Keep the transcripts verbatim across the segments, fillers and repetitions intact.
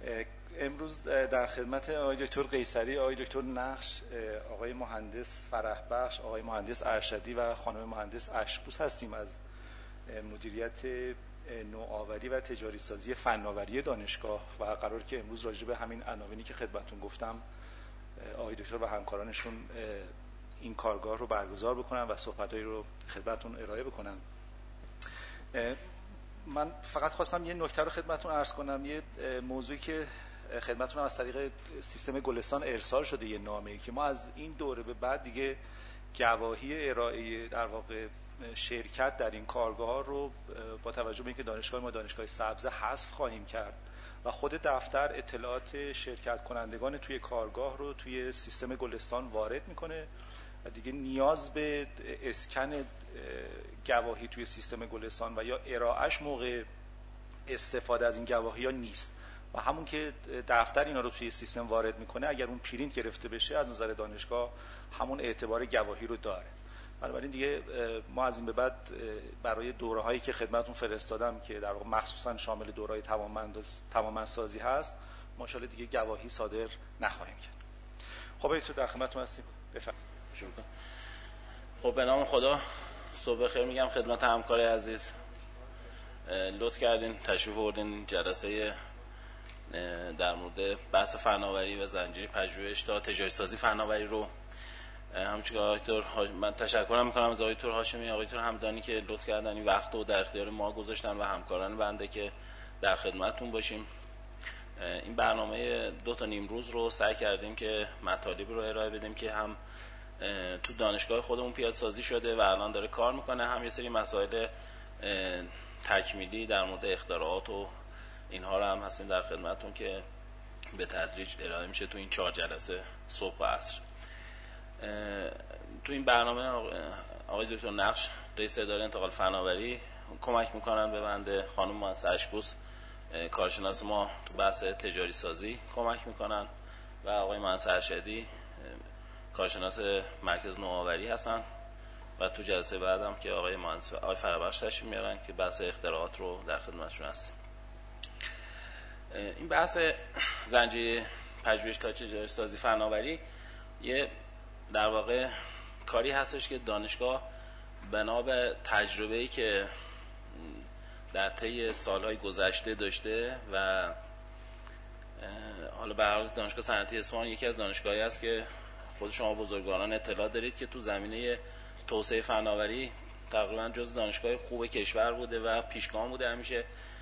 امروز در خدمت آقای دکتر قیصری، آقای دکتر نقش، آقای مهندس فرحبخش، آقای مهندس ارشدی و خانم مهندس اشپوس هستیم از مدیریت نوآوری و تجاری سازی فناوری دانشگاه و قرار که امروز راجع به همین عناوینی که خدمتتون گفتم آقای دکتر و همکارانشون این کارگاه رو برگزار بکنن و صحبتایی رو خدمتتون ارائه بکنن. من فقط خواستم یه نکته رو خدمتتون عرض کنم. یه موضوعی که خدمتتون از طریق سیستم گلستان ارسال شده، یه نامه‌ای که ما از این دوره به بعد دیگه گواهی ارائه در واقع شرکت در این کارگاه رو با توجه به اینکه دانشگاه ما دانشگاه سبز حذف خواهیم کرد و خود دفتر اطلاعات شرکت کنندگان توی کارگاه رو توی سیستم گلستان وارد میکنه و دیگه نیاز به اسکن گواهی توی سیستم گلستان و یا ارائهش موقع استفاده از این گواهی ها نیست و همون که دفتر اینا رو توی سیستم وارد میکنه اگر اون پرینت گرفته بشه از نظر دانشگاه همون اعتبار گواهی رو داره. بنابراین دیگه ما از این به بعد برای دوره هایی که خدمتتون فرستادم که در واقع مخصوصا شامل دوره‌های توانمندسازی هست ماشاءالله دیگه گواهی صادر نخواهیم کرد. خب ایتو در خدمتتون هستیم. بفرمایید. خب به نام خدا صبح بخیر میگم خدمت همکار عزیز. لطف کردین تشریف آوردین جلسه در مورد بحث فناوری و زنجیره پژوهش تا تجاری سازی فناوری رو همچنین که آقای دکتر من تشکر میکنم از آقای دکتر هاشمی، آقای دکتر همدانی که لطف کردن این وقت رو در اختیار ما گذاشتن و همکاران بنده که در خدمتتون باشیم. این برنامه دو تا نیم روز رو سعی کردیم که مطالب رو ارائه بدیم که هم تو دانشگاه خودمون پیاده سازی شده و الان داره کار میکنه، هم یه سری مسائل تکمیلی در مورد اختراعات و اینها رو هم هستیم در خدمتتون که به تدریج ارائه میشه تو این چهار جلسه صبح و عصر. تو این برنامه آقای دکتر نقش رئیس اداره انتقال فناوری کمک میکنن به بنده، خانم مهندس اشپوس کارشناس ما تو بحث تجاری سازی کمک میکنن و آقای مهندس ارشدی کارشناس مرکز نوآوری هستن و تو جلسه بعدم که آقای مهندس آقای فرابخش تشریف میارن که بحث اختراعات رو در خدمتشون هستیم. این بحث زنجیره پژوهش تا تجاری سازی فناوری یه در واقع کاری هستش که دانشگاه بنا به تجربه‌ای که در طی سالهای گذشته داشته و حالا به هر حال دانشگاه صنعتی اصفهان یکی از دانشگاهی است که خود شما بزرگواران اطلاع دارید که تو زمینه توسعه فناوری تقریبا جز دانشگاه خوب کشور بوده و پیشگام بوده همیشه.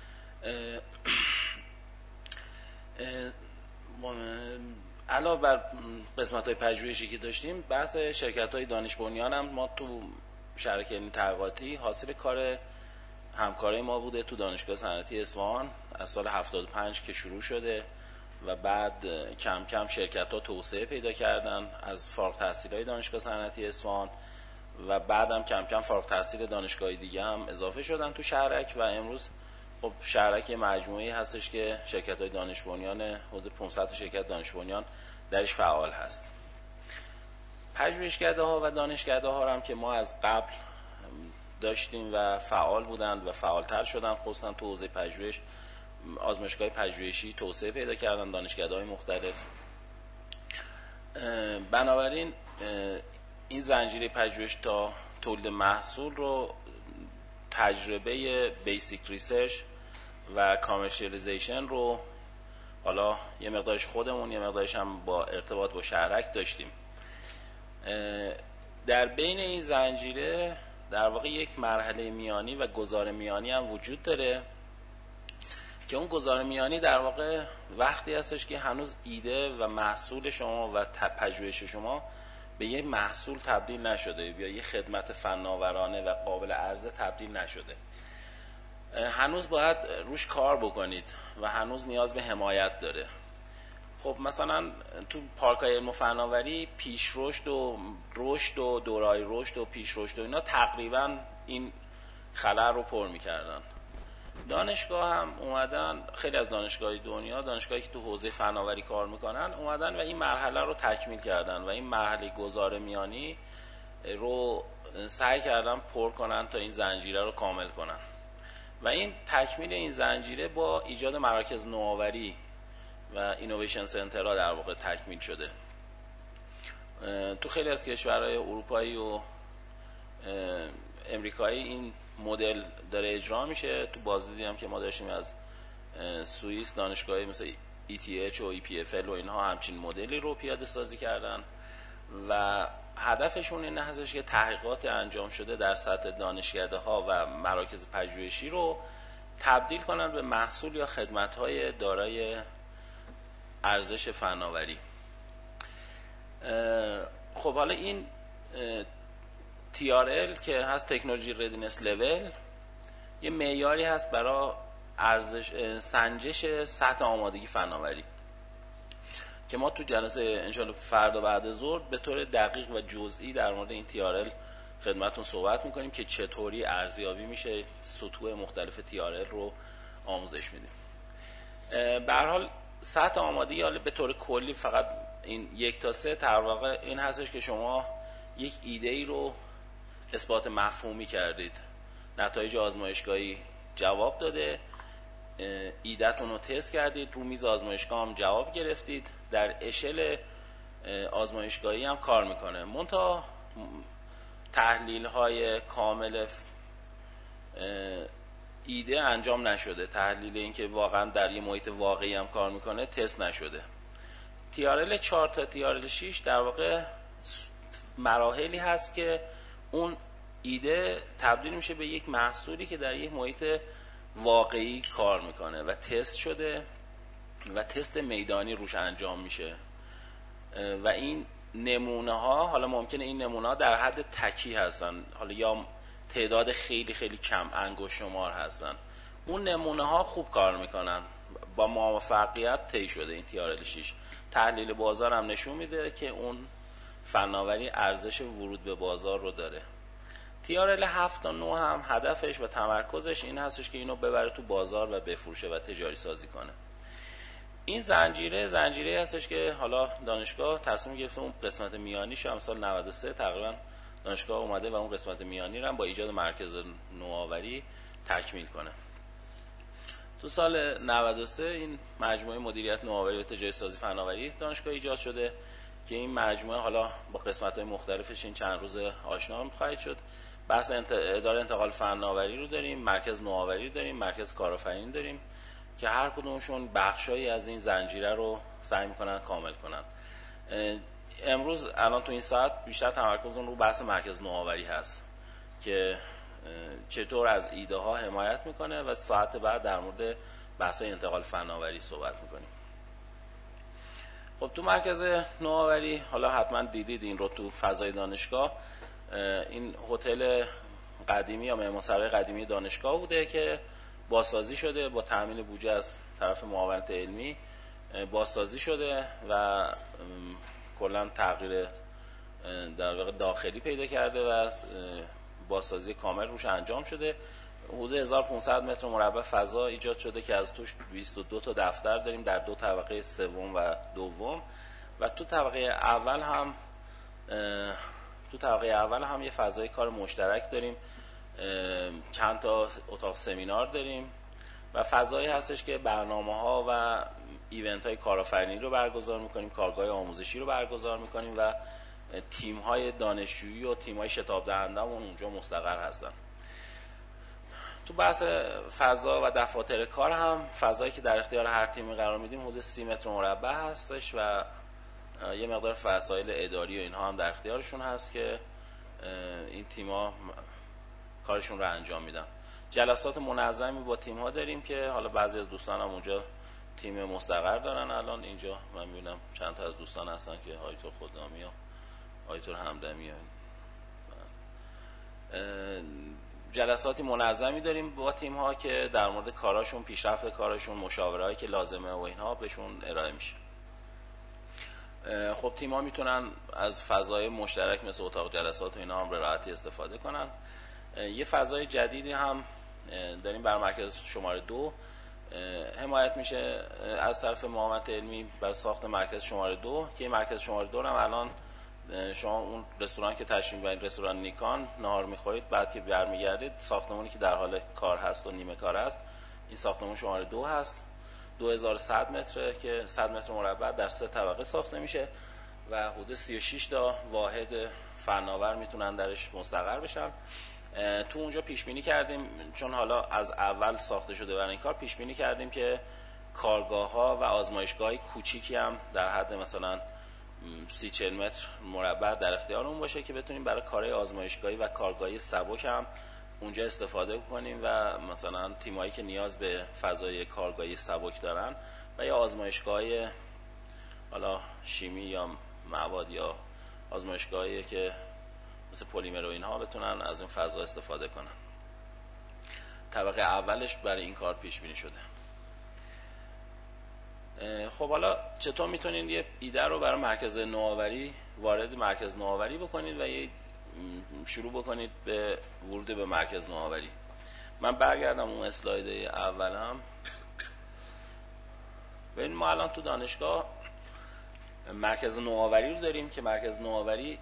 علاوه بر قسمت‌های پژوهشی که داشتیم بحث شرکت‌های دانش بنیان هم ما تو شرکت علمی تحقیقاتی حاصل کار همکارای ما بوده تو دانشگاه صنعتی اصفهان از سال هفتاد و پنج که شروع شده و بعد کم کم شرکت‌ها توسعه پیدا کردن از فارغ التحصیلای دانشگاه صنعتی اصفهان و بعدم کم کم فارغ التحصیل دانشگاهی دیگه هم اضافه شدن تو شهرک و امروز خب شهرک مجموعی هستش که شرکت‌های دانش بنیان حدود پانصد شرکت دانش بنیان درش فعال هست. پژوهشکده‌ها و دانشکده‌ها هم که ما از قبل داشتیم و فعال بودند و فعالتر شدن، خصوصا تو حوزه پژوهش آزمایشگاه پژوهشی توسعه پیدا کردن دانشکده‌های مختلف. بنابراین این زنجیره پژوهش تا تولید محصول رو تجربه بیسیک ریسرچ و کامرشیالیزیشن رو حالا یه مقدارش خودمون یه مقدارش هم با ارتباط با شهرک داشتیم. در بین این زنجیره در واقع یک مرحله میانی و گذار میانی هم وجود داره که اون گذار میانی در واقع وقتی هستش که هنوز ایده و محصول شما و پژوهش شما به یه محصول تبدیل نشده یا یه خدمت فناورانه و قابل عرضه تبدیل نشده، هنوز باید روش کار بکنید و هنوز نیاز به حمایت داره. خب مثلا تو پارک‌های علم و فناوری پیش رشد و رشد و دوره‌های رشد و پیش رشد و اینا تقریبا این خلأ رو پر می‌کردن. دانشگاه هم اومدن، خیلی از دانشگاه‌های دنیا دانشگاهی که تو حوزه فناوری کار میکنن اومدن و این مرحله رو تکمیل کردن و این مرحله گذار میانی رو سعی کردن پر کنن تا این زنجیره رو کامل کنن و این تکمیل این زنجیره با ایجاد مراکز نوآوری و اینویشن سنترها در واقع تکمیل شده. تو خیلی از کشورهای اروپایی و امریکایی این مدل داره اجرا میشه. تو بازدیدی هم که ما داشتیم از سوئیس، دانشگاهی مثل ای تی اچ و ای پی اف ال و اینها همچین مدلی رو پیاده سازی کردن و هدفشون این هستش که تحقیقات انجام شده در سطح دانشکده ها و مراکز پژوهشی رو تبدیل کنن به محصول یا خدمت های دارای ارزش فناوری. خب حالا این تی آر ال که هست تکنولوژی ردینس لول، یه معیاری هست برای ارزش سنجش سطح آمادگی فناوری که ما تو جلسه انشالله فردا بعد ظهر به طور دقیق و جزئی در مورد این تی آر ال خدمتتون صحبت میکنیم که چطوری ارزیابی میشه، سطوح مختلف تی آر ال رو آموزش میدیم. به هر حال سطح آمادگی حالا به طور کلی فقط این یک تا سه در واقع این هستش که شما یک ایده ای رو اثبات مفهومی کردید، نتایج آزمایشگاهی جواب داده، ایده‌تون رو تست کردید، رو میز آزمایشگاه هم جواب گرفتید، در اشل آزمایشگاهی هم کار میکنه. منتها تحلیل های کامل ایده انجام نشده، تحلیل این که واقعا در یه محیط واقعی هم کار میکنه تست نشده. تی آر ال چهار تا تی آر ال شش در واقع مراحلی هست که اون ایده تبدیل میشه به یک محصولی که در یک محیط واقعی کار میکنه و تست شده و تست میدانی روش انجام میشه و این نمونه ها حالا ممکنه این نمونه ها در حد تکی هستن، حالا یا تعداد خیلی خیلی کم انگشت شمار هستن. اون نمونه ها خوب کار میکنن، با موفقیت طی شده. این تی آر ال شش تحلیل بازار هم نشون میده که اون فناوری ارزش ورود به بازار رو داره. تی آر ال هفت تا نه هم هدفش و تمرکزش این هستش که اینو ببره تو بازار و بفروشه و تجاری سازی کنه. این زنجیره زنجیره هستش که حالا دانشگاه تصمیم گرفته اون قسمت میانیش هم سال نود و سه تقریبا دانشگاه اومده و اون قسمت میانی رو هم با ایجاد مرکز نوآوری تکمیل کنه. تو سال نود و سه این مجموعه مدیریت نوآوری و تجاری سازی فناوری دانشگاه ایجاد شده که این مجموعه حالا با قسمت‌های مختلفش این چند روز آشنا خواهید شد. بحث انت... اداره انتقال فناوری رو داریم، مرکز نوآوری داریم، مرکز کارآفرینی داریم که هر کدومشون بخشایی از این زنجیره رو سعی می‌کنن کامل کنن. امروز الان تو این ساعت بیشتر تمرکزمون رو بحث مرکز نوآوری هست که چطور از ایده ها حمایت میکنه و ساعت بعد در مورد بحث انتقال فناوری صحبت میکنیم. خب تو مرکز نوآوری حالا حتما دیدید این رو تو فضای دانشگاه، این هتل قدیمی یا معمارسرای قدیمی دانشگاه بوده که بازسازی شده با تامین بودجه از طرف معاونت علمی، بازسازی شده و کلا تغییر در واقع داخلی پیدا کرده و بازسازی کامل روش انجام شده. حدود هزار و پانصد متر مربع فضا ایجاد شده که از توش بیست و دو تا دفتر داریم در دو طبقه سوم و دوم و تو طبقه اول هم تو طبقه اول هم یه فضای کار مشترک داریم، چند تا اتاق سمینار داریم و فضایی هستش که برنامه‌ها و ایونت های کارآفرینی رو برگزار میکنیم، کارگاه آموزشی رو برگزار میکنیم و تیم های دانشجویی و تیم های شتاب دهنده همون اونجا مستقر هستن. تو بحث فضا و دفاتر کار هم فضایی که در اختیار هر تیمی قرار میدیم حدود سی متر مربع هستش و یه مقدار وسایل اداری و اینها هم در اختیارشون هست که این تیم‌ها کارشون رو انجام میدن. جلسات منظمی با تیم ها داریم که حالا بعضی از دوستان هم اونجا تیم مستقر دارن. الان اینجا من میبینم چند تا از دوستان هستن که آیتور خدامی و آیتور همدمی. جلساتی منظمی داریم با تیم ها که در مورد کاراشون، پیشرفت کاراشون، مشاورهایی که لازمه و اینها بهشون ارائه میشه. خب تیم ها میتونن از فضای مشترک مثل اتاق جلسات و اینا هم به راحتی استفاده کنن. یه فضای جدیدی هم داریم بر مرکز شماره دو حمایت میشه از طرف معاونت علمی بر ساخت مرکز شماره دو که مرکز شماره دو هم الان شما اون رستوران که تشریف برید، رستوران نیکان، نهار میخورید، بعد که برمیگردید ساختمانی که در حال کار هست و نیمه کار هست، این ساختمان شماره دو هست دو هزار و صد متره که صد متر مربع در سه طبقه ساخته میشه و حدود سی و شش تا واحد فناور میتونن درش مستقر بشن. تو اونجا پیش بینی کردیم، چون حالا از اول ساخته شده برای این کار، پیش بینی کردیم که کارگاه ها و آزمایشگاه کوچیکی هم در حد مثلا سی چهل متر مربع در اختیار اون باشه که بتونیم برای کارهای آزمایشگاهی و کارگاهی سبک هم اونجا استفاده کنیم و مثلا تیمایی که نیاز به فضای کارگاهی سبک دارن و یا آزمایشگاه حالا شیمی یا مواد یا آزمایشگاهی که مثل پلیمر و اینها بتونن از این فضا استفاده کنن. طبقه اولش برای این کار پیش بینی شده. خب حالا چطور میتونید یه ایده رو برای مرکز نوآوری وارد مرکز نوآوری بکنید و یه شروع بکنید به ورود به مرکز نوآوری؟ من برگردم اون اسلاید اولم. ببین ما الان تو دانشگاه مرکز نوآوری رو داریم که مرکز نوآوری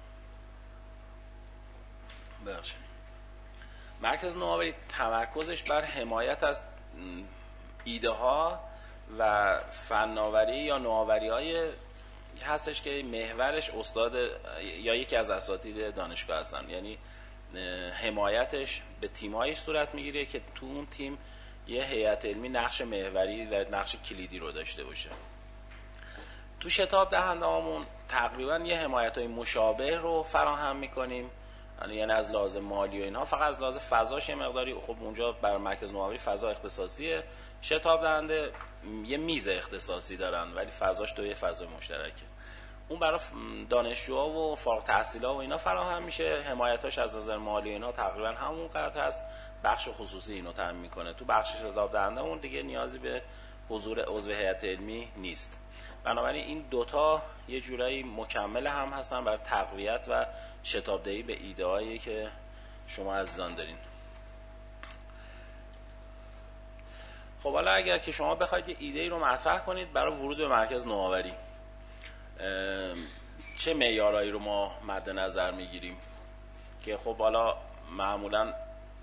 بخش مرکز نوآوری تمرکزش بر حمایت از ایده ها و فناوری یا نوآوری های هستش که محورش استاد یا یکی از اساتید دانشگاه هستن. یعنی حمایتش به تیم‌هایی صورت میگیره که تو اون تیم یه هیئت علمی نقش محوری و نقش کلیدی رو داشته باشه. تو شتاب دهنده هامون تقریبا یه حمایت‌های مشابه رو فراهم میکنیم، یعنی از لحاظ مالی و اینها، فقط از لحاظ فضاش یه مقداری خب اونجا برای مرکز نوآوری فضا اختصاصیه. شتاب دهنده یه میز اختصاصی دارن ولی فضاش دو یه فضا مشترکه. اون برای دانشجوها و فارغ التحصیلا و اینا فراهم میشه. حمایتاش از نظر مالی اینا تقریبا همون قدر هست. بخش خصوصی اینو تامین میکنه. تو بخش شتاب دهنده اون دیگه نیازی به حضور عضو هیئت علمی نیست. بنابراین این دوتا یه جورایی مکمل هم هستن برای تقویت و شتابدهی به ایده هایی که شما عزیزان دارین. خب حالا اگر که شما بخواید یه ایده ای رو مطرح کنید برای ورود به مرکز نوآوری، چه معیارایی رو ما مد نظر میگیریم؟ که خب حالا معمولا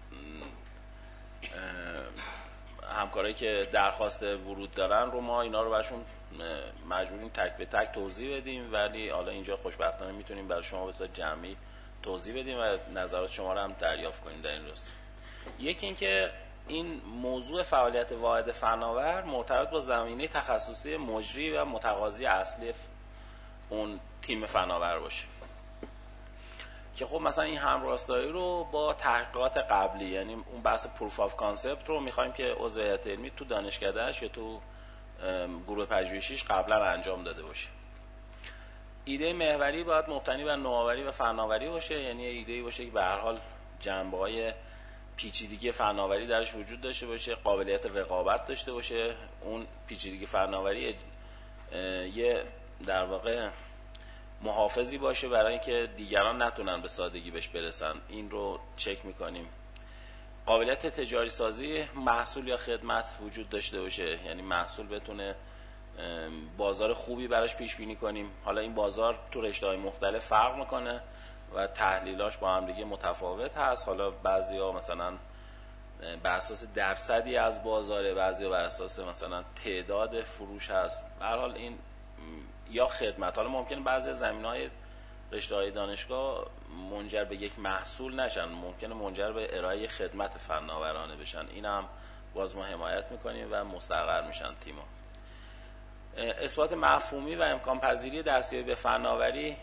همکارایی که درخواست ورود دارن رو ما اینا رو براشون مجبوریم تک به تک توضیح بدیم، ولی حالا اینجا خوشبختانه میتونیم برای شما به صورت جمعی توضیح بدیم و نظرات شما رو هم دریافت کنیم در این راستا. یکی این که این موضوع فعالیت واحد فناور مرتبط با زمینه تخصصی مجری و متقاضی اصلی اون تیم فناور باشه که خب مثلا این همراستایی رو با تحقیقات قبلی، یعنی اون بحث پروف آف کانسپت رو میخوایم که عضو هیئت علمی تو دانشکده‌اش یا تو گروه پژوهشیش قبلا انجام داده باشه. ایده محوری باید مبتنی بر نوآوری و فناوری باشه، یعنی ایده‌ای باشه که به هر حال جنبه‌های پیچیدگی فناوری درش وجود داشته باشه، قابلیت رقابت داشته باشه. اون پیچیدگی فناوری یه در واقع محافظی باشه برای اینکه دیگران نتونن به سادگی بهش برسن. این رو چک میکنیم. قابلیت تجاری سازی محصول یا خدمت وجود داشته باشه، یعنی محصول بتونه بازار خوبی براش پیش بینی کنیم. حالا این بازار تو رشته‌های مختلف فرق میکنه و تحلیلاش با هم دیگه متفاوت هست. حالا بعضیا مثلا بر اساس درصدی از بازاره، بعضیا بر اساس مثلا تعداد فروش هست. به هر حال این یا خدمت. حالا ممکنه بعضی زمینه‌های رشته‌های دانشگاه منجر به یک محصول نشن، ممکنه منجر به ارائه خدمت فناورانه بشن. این هم باز ما حمایت میکنیم و مستقر میشن تیم‌ها. اثبات مفهومی و امکان پذیری دستیابی به فناوری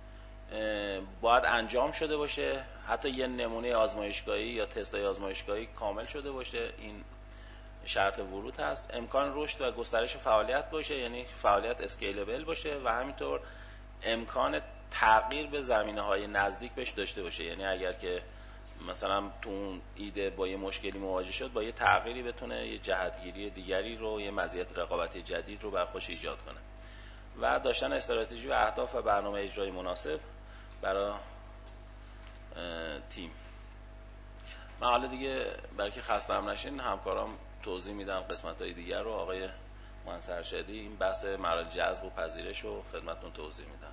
باید انجام شده باشه، حتی یه نمونه آزمایشگاهی یا تستای آزمایشگاهی کامل شده باشه. این شرط ورود هست. امکان رشد و گسترش فعالیت باشه، یعنی فعالیت اسکیلبل باشه و همینطور امکان تغییر به زمینه‌های نزدیک بهش داشته باشه، یعنی اگر که مثلا تو اون ایده با یه مشکلی مواجه شد، با یه تغییری بتونه یه جهتگیری دیگری رو، یه مزیت رقابتی جدید رو بر خودش ایجاد کنه. و داشتن استراتژی و اهداف و برنامه اجرایی مناسب برای تیم. من حالا دیگه برای که خسته هم نشین همکارام توضیح میدم قسمت‌های دیگر رو. آقای مهندس ارشدی این بحث مراحل جذب و پذیرش رو خدمتتون توضیح میدم.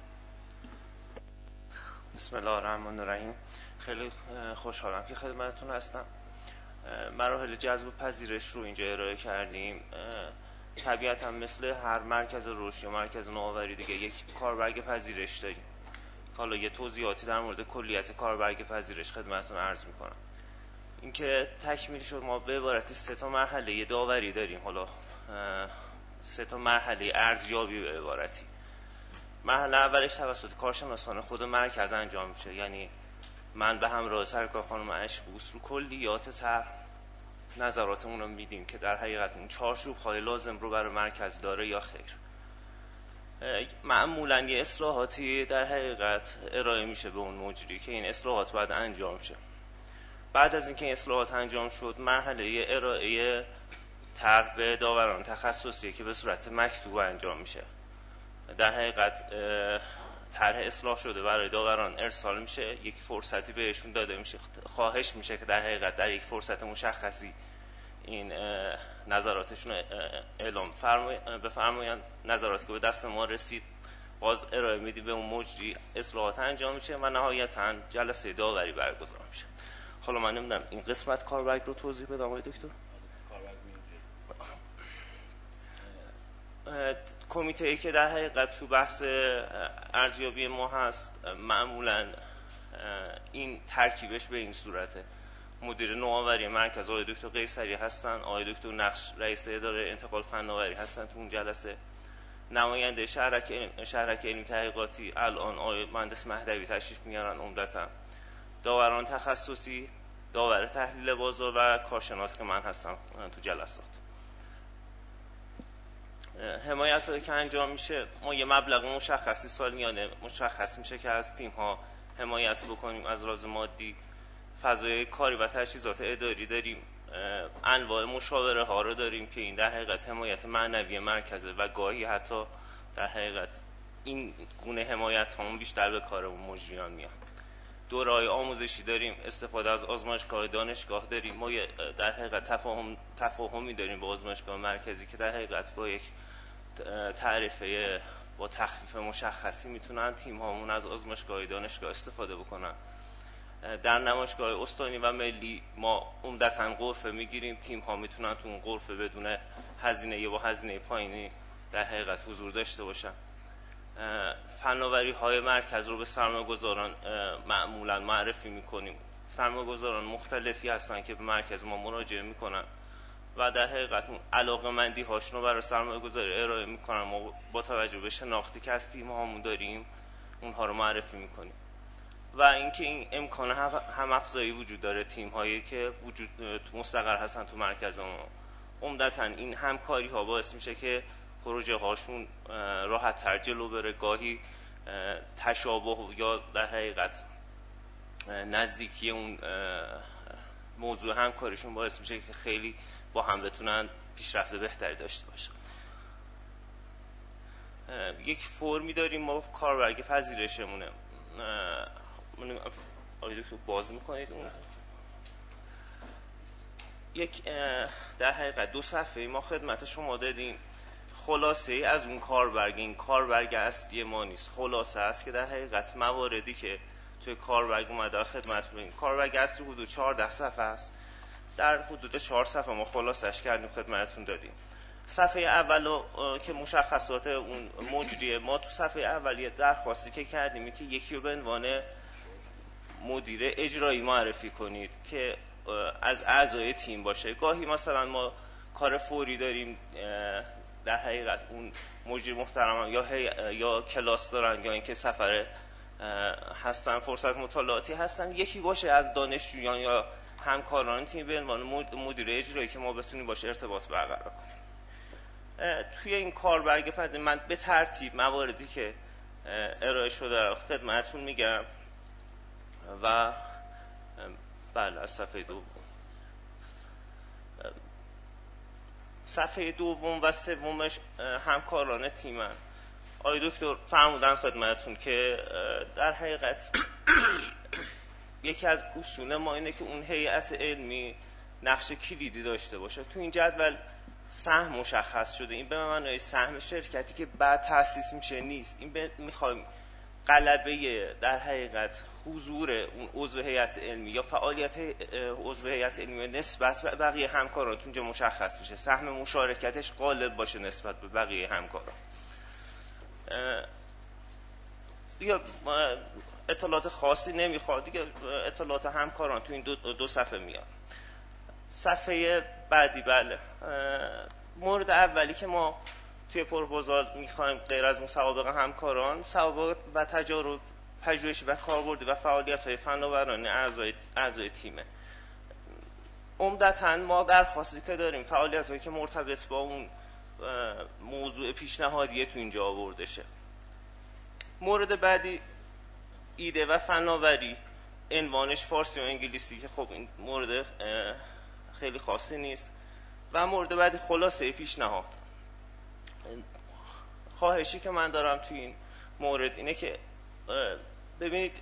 بسم الله الرحمن الرحیم. خیلی خوشحالم که خدمتتون هستم. مراحل جذب و پذیرش رو اینجا ارائه کردیم. طبیعتا مثل هر مرکز رشد یا مرکز نوآوری دیگه یک کاربرگ پذیرش داریم. حالا یه توضیحاتی در مورد کلیت کاربرگ پذیرش خدمتتون عرض میکنم. اینکه تکمیل شد ما به عبارت سه تا مرحله داوری داریم. حالا سه تا مرحله ارزیابی به عبارتی. مرحله اولش توسط کارشناسان خود مرکز انجام میشه، یعنی من به همراه سرکار خانم اشبوس رو کلیات طرح نظراتمون رو میدیم که در حقیقت اون چارچوب های لازم رو برای مرکز داره یا خیر. معمولاً یه اصلاحاتی در حقیقت ارائه میشه به اون مجری که این اصلاحات باید انجام شه. بعد از اینکه این اصلاحات انجام شد، مرحله ارائه طرح به داوران تخصصی که به صورت مکتوب انجام میشه. در حقیقت طرح اصلاح شده برای داوران ارسال میشه، یک فرصتی بهشون داده میشه، خواهش میشه که در حقیقت در یک فرصت مشخصی این نظراتشون اعلام بفرمایند. نظراتی که به دست ما رسید باز ارائه میدی به اون مجری، اصلاحات انجام میشه و نهایتاً جلسه داوری برگزار میشه. حالا من نمیدونم این قسمت کاربرگ رو توضیح بدم آقای دکتر؟ کمیته ای که در حقیقت تو بحث ارزیابی ما هست، معمولاً این ترکیبش به این صورته: مدیر نوآوری مرکز آقای دکتر قیصری هستن، آقای دکتر نقش رئیس اداره انتقال فناوری هستن تو اون جلسه، نماینده شهرک علم شهرک علمی تحقیقاتی الان آقای مهندس مهدوی تشریف میارن عمدتاً، داوران تخصصی، داور تحلیل بازار و کارشناس که من هستم تو جلسات. حمایت هایی که انجام میشه، ما یه مبلغ مشخصی سالیانه مشخص میشه که از تیم ها حمایت بکنیم. از لحاظ مادی فضای کاری و تجهیزات اداری داریم، انواع مشاوره ها رو داریم که این در حقیقت حمایت معنوی مرکزه و گاهی حتی در حقیقت این گونه حمایت همون بیشتر به کارمون مجریان میاد. دوره‌های آموزشی داریم، استفاده از آزمایشگاه دانشگاه داریم. ما در حقیقت تفاهم تفاهمی داریم با آزمایشگاه مرکزی که در حقیقت با یک تعرفه با تخفیف مشخصی میتونن تیم هامون از آزمایشگاه دانشگاه استفاده بکنن. در نمایشگاه استانی و ملی ما عمدتاً غرفه میگیریم، تیم ها میتونن تو اون غرفه بدون هزینه یا با هزینه پایینی در حقیقت حضور داشته باشن. فناوری های مرکز رو به سرمایه‌گذاران معمولاً معرفی میکنیم. سرمایه‌گذاران مختلفی هستن که به مرکز ما مراجعه میکنن و در حقیقت علاقه‌مندی هاشون رو برای سرمایه‌گذاری ارائه میکنن. ما با توجه به شناختی که از تیم هامون داریم اونها رو معرفی میکنیم. و اینکه این امکان هم افزایی وجود داره، تیم هایی که وجود مستقر هستن تو مرکز ما، عمدتاً این همکاری ها باعث میشه که پروژه هاشون راحت تر جلو بره. گاهی تشابه یا در حقیقت نزدیکی اون موضوع همکاریشون باعث میشه که خیلی با هم بتونن پیشرفت بهتری داشته باشن. یک فرمی داریم ما کاربرگ پذیرشمونه. آیا دکتر باز میکنید اون؟ یک در حقیقت دو صفحه ما خدمت شما دادیم، خلاصه ای از اون کاربرگ. این کاربرگ اصلی ما نیست، خلاصه است که در حقیقت مواردی که توی کاربرگ اومده خدمت رو. این کاربرگ اصلی حدود چهارده صفحه است، در حدود چهار صفحه ما خلاصش کردیم خدمتتون دادیم. صفحه اولو که مشخصات اون مجریه، ما تو صفحه اولیه درخواستی که کردیم که یکی رو به عنوان مدیر اجرایی معرفی کنید که از اعضای تیم باشه. گاهی مثلا ما کار فوری داریم، در حقیقت اون مجری محترم یا یا کلاس دارن یا اینکه سفر هستن، فرصت مطالعاتی هستن، یکی باشه از دانشجویان یا همکاران تیم به عنوان مدیر اجرایی که ما بتونیم باشه ارتباط برقرار کنیم. توی این کاربرگ پذیرش من به ترتیب مواردی که ارائه شده رو خدمتتون میگم و بله از صفحه دوم. صفحه دوم و سومش همکاران تیمن. آقای دکتر فرمودن خدمتتون که در حقیقت یکی از اصول ما اینه که اون هیئت علمی نقش کلیدی داشته باشه. تو این جدول سهم مشخص شده، این به معنای سهم شرکتی که بعد تأسیس میشه نیست. این میخوایم غلبه در حقیقت حضور اون عضو هیئت علمی یا فعالیت عضو هیئت علمی نسبت به بقیه همکاران اونجا مشخص میشه، سهم مشارکتش غالب باشه نسبت به بقیه همکاران. دیگه اطلاعات خاصی نمیخواد، دیگه اطلاعات همکاران تو این دو, دو صفحه میاد. صفحه بعدی بله مورد اولی که ما توی پروپوزال میخوایم غیر از اون سوابق همکاران، سوابق و تجارب پژوهشی و کاربردی و فعالیت‌های فناورانه اعضای اعضای تیمه. عمدتاً ما درخواستی که داریم فعالیت‌هایی که مرتبط با اون موضوع پیشنهادی تو اینجا آورده شه. مورد بعدی ایده و فناوری، عنوانش فارسی و انگلیسی که خب این مورد خیلی خاصی نیست. و مورد بعدی خلاصه پیشنهاد. خواهشی که من دارم توی این مورد اینه که ببینید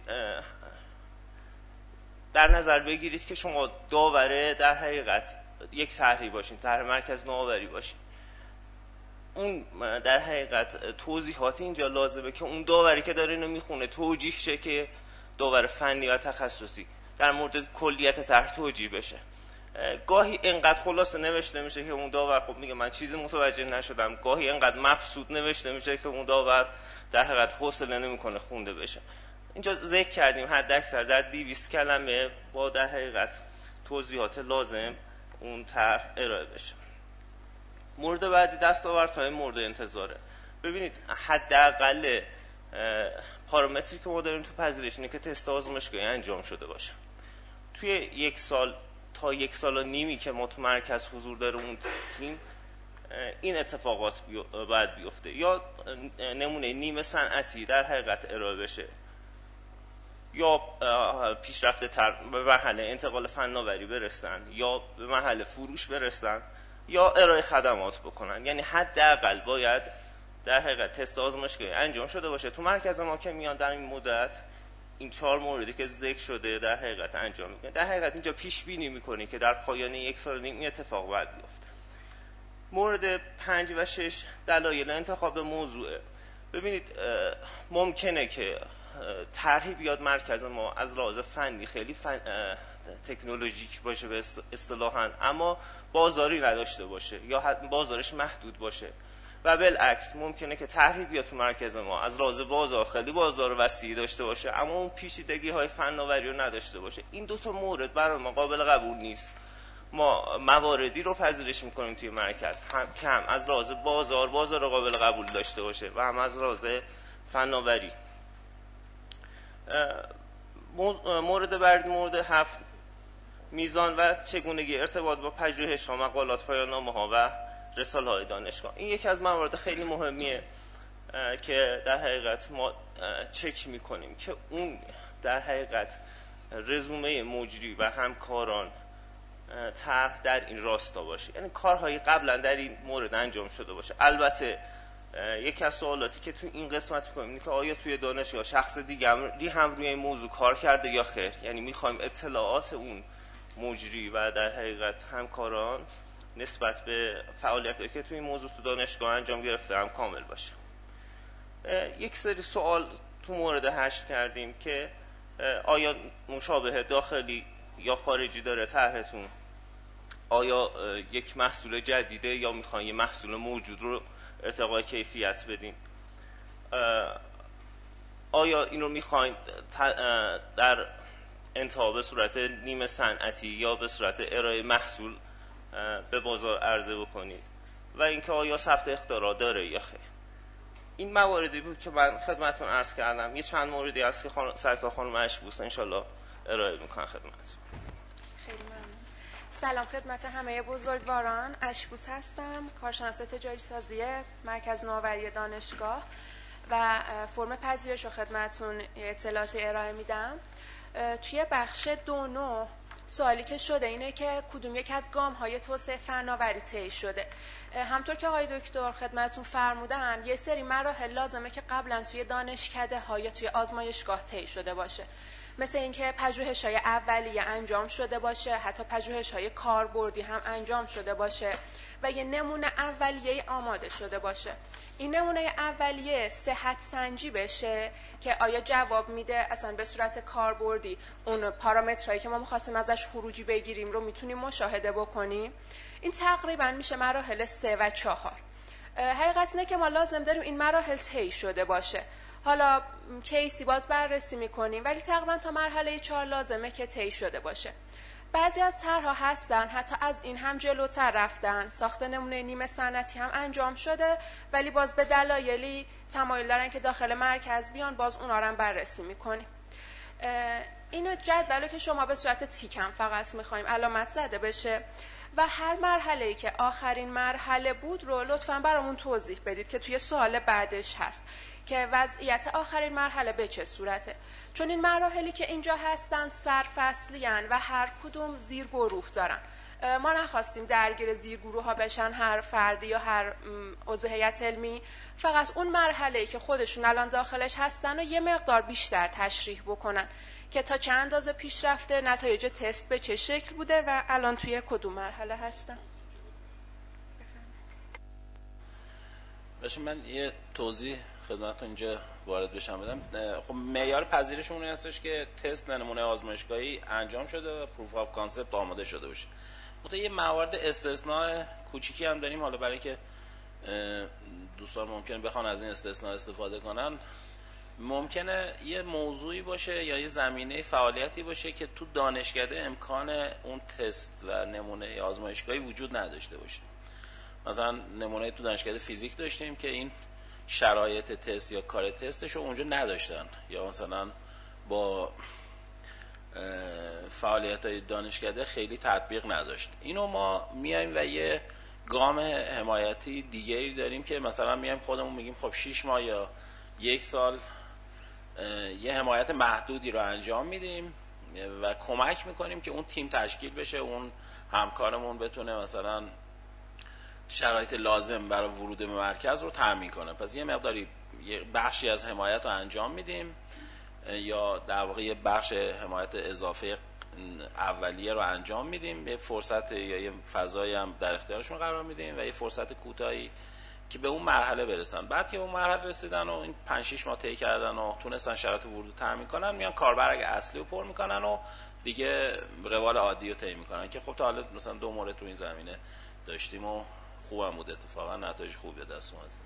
در نظر بگیرید که شما داوره در حقیقت یک طرحی باشین، طرح مرکز نوآوری باشین. اون در حقیقت توضیحات اینجا لازمه که اون داوری که داره اینو میخونه توجیه شه که داور فنی و تخصصی در مورد کلیت طرح توجیه بشه. گاهی انقدر خلاصه نوشته میشه که اون داور خب میگه من چیزی متوجه نشدم، گاهی انقدر مبسوط نوشته میشه که اون داور در حقیقت حوصله نمیکنه خونده بشه. اینجا ذکر کردیم حد اکثر در دویست کلمه با در حقیقت توضیحات لازم اون طرح ارائه بشه. مورد بعدی دستاوردهای مورد انتظاره. ببینید حداقل پارامتری که ما داریم تو پذیرش اینه که تست آزمایشگاهی انجام شده باشه. توی یک سال تا یک سال و نیمی که ما تو مرکز حضور داره اون تیم، این اتفاقات باید بیفته. یا نمونه نیمه صنعتی در حقیقت ارائه بشه، یا پیشرفته تر به مرحله انتقال فناوری برسن، یا به مرحله فروش برسن، یا ارائه خدمات بکنن. یعنی حداقل باید در حقیقت تست آزمایشگاهی انجام شده باشه. تو مرکز ما که میان در این مدت این چهار موردی که ذکر شده در حقیقت انجام میکنه. در حقیقت اینجا پیش بینی میکنه که در پایان یک سال نیم این اتفاق باید بیفته. مورد پنج و شش دلایل انتخاب موضوعه. ببینید ممکنه که طرحی بیاد مرکز ما از لحاظ فنی خیلی فن... تکنولوژیک باشه به اصطلاحاً، اما بازاری نداشته باشه یا بازارش محدود باشه. و بالعکس ممکنه که طرحی بیاد تو مرکز ما از لحاظ بازار خیلی بازار وسیعی داشته باشه اما اون پیچیدگی های فناوری رو نداشته باشه. این دو تا مورد برای ما قابل قبول نیست. ما مواردی رو پذیرش میکنیم توی مرکز هم که هم از لحاظ بازار بازار رو قابل قبول داشته باشه و هم از لحاظ فناوری. مورد بعدی مورد هفت، میزان و چگونگی ارتباط با پژوهش ها، مقالات، پایان‌نامه ها و رساله های دانشگاه. این یکی از موارد خیلی مهمیه که در حقیقت ما چک میکنیم که اون در حقیقت رزومه مجری و همکاران طرح در این راستا باشه، یعنی کارهایی قبلا در این مورد انجام شده باشه. البته یکی از سوالاتی که تو این قسمت میکنیم اینه که آیا توی دانشگاه شخص دیگری هم روی این موضوع کار کرده یا خیر. یعنی میخوایم اطلاعات اون مجری و در حقیقت همکاران نسبت به فعالیتی که توی این موضوع تو دانشگاه انجام گرفته هم کامل باشه. یک سری سوال تو مورد هشت کردیم که آیا مشابه داخلی یا خارجی داره طرحتون، آیا یک محصول جدیده یا میخواین یه محصول موجود رو ارتقای کیفیت بدین، آیا اینو میخواین در انتها به صورت نیمه صنعتی یا به صورت ارائه محصول به بازار عرضه بکنید، و اینکه آیا ثبت اختراع داره یا خیر. این مواردی بود که من خدمتتون عرض کردم. یه چند موردی هست که خان... سرکار خانم اشبوس انشالله ارائه میکنن خدمتتون. خیلی ممنون. سلام خدمت همه بزرگواران، اشبوس هستم، کارشناس تجاری سازی مرکز نوآوری دانشگاه و فرم پذیرش رو خدمتتون اطلاعات ارائه میدم. توی بخش دو نو سوالی که شده اینه که کدوم یک از گام های توسعه فناوری طی شده. همطور که آقای دکتر خدمتتون فرمودن یه سری مراحل لازمه که قبلا توی دانشکده ها یا توی آزمایشگاه طی شده باشه. مثل اینکه پژوهش‌های اولیه انجام شده باشه، حتی پژوهش‌های کاربردی هم انجام شده باشه و یه نمونه اولیه آماده شده باشه. این نمونه اولیه صحت سنجی بشه که آیا جواب میده اصلا به صورت کاربردی اون پارامترهایی که ما می‌خواستیم ازش خروجی بگیریم رو میتونیم مشاهده بکنیم. این تقریبا میشه مراحل سه و چهار. حقیقت اینه که ما لازم داریم این مراحل طی شده باشه. حالا کیسی باز بررسی میکنیم ولی تقریبا تا مرحله چهار لازمه که طی شده باشه. بعضی از طرح‌ها هستن حتی از این هم جلوتر رفتن، ساخت نمونه نیمه صنعتی هم انجام شده ولی باز به دلایلی تمایل دارن که داخل مرکز بیان، باز اونا رو هم بررسی میکنیم. اینو جدولو که شما به صورت تیک هم فقط میخوایم علامت زده بشه و هر مرحله‌ای که آخرین مرحله بود رو لطفاً برامون توضیح بدید که توی سوال بعدش هست که وضعیت آخرین مرحله به چه صورته، چون این مراحلی که اینجا هستن سرفصلی هستن و هر کدوم زیر گروه دارن. ما نخواستیم درگیر زیر گروه ها بشن هر فردی یا هر عضو هیئت علمی، فقط اون مرحله‌ای که خودشون الان داخلش هستن و یه مقدار بیشتر تشریح بکنن که تا چه اندازه پیش رفته، نتایج تست به چه شکل بوده و الان توی کدوم مرحله هستن. باشه من یه توضیح خدمتتون اینجا وارد بشم بدم. خب معیار پذیرشمون این هستش که تست نمونه آزمایشگاهی انجام شده و پروف آف کانسپت آماده شده باشه. البته یه موارد استثناء کوچیکی هم داریم، حالا برای که دوستان ممکنه بخوان از این استثناء استفاده کنن، ممکنه یه موضوعی باشه یا یه زمینه فعالیتی باشه که تو دانشکده امکان اون تست و نمونه آزمایشگاهی وجود نداشته باشه. مثلا نمونه تو دانشکده فیزیک داشتیم که این شرایط تست یا کار تستش رو اونجا نداشتن، یا مثلا با فعالیت‌های دانشکده خیلی تطبیق نداشت. اینو ما میایم و یه گام حمایتی دیگری داریم که مثلا میایم خودمون میگیم خب شش ماه یا یک سال یه حمایت محدودی رو انجام میدیم و کمک میکنیم که اون تیم تشکیل بشه، اون همکارمون بتونه مثلا شرایط لازم برای ورود به مرکز رو تامین کنه. پس یه مقداری یه بخشی از حمایت رو انجام میدیم یا در واقع یه بخش حمایت اضافه اولیه رو انجام میدیم، یه فرصت یا یه فضایی هم در اختیارشون قرار میدیم و یه فرصت کوتاهی که به اون مرحله برسن. بعد که اون مرحله رسیدن و این پنج شش ماه طی کردن و تونستن شرایط ورود رو تامین کنن، میان کاربرگ اصلی رو پر میکنن و دیگه روال عادی رو طی میکنن که خب تا حالا مثلا دو مورد تو این زمینه داشتیم و خوبم بود، اتفاقا نتایج خوبی به دست اومد.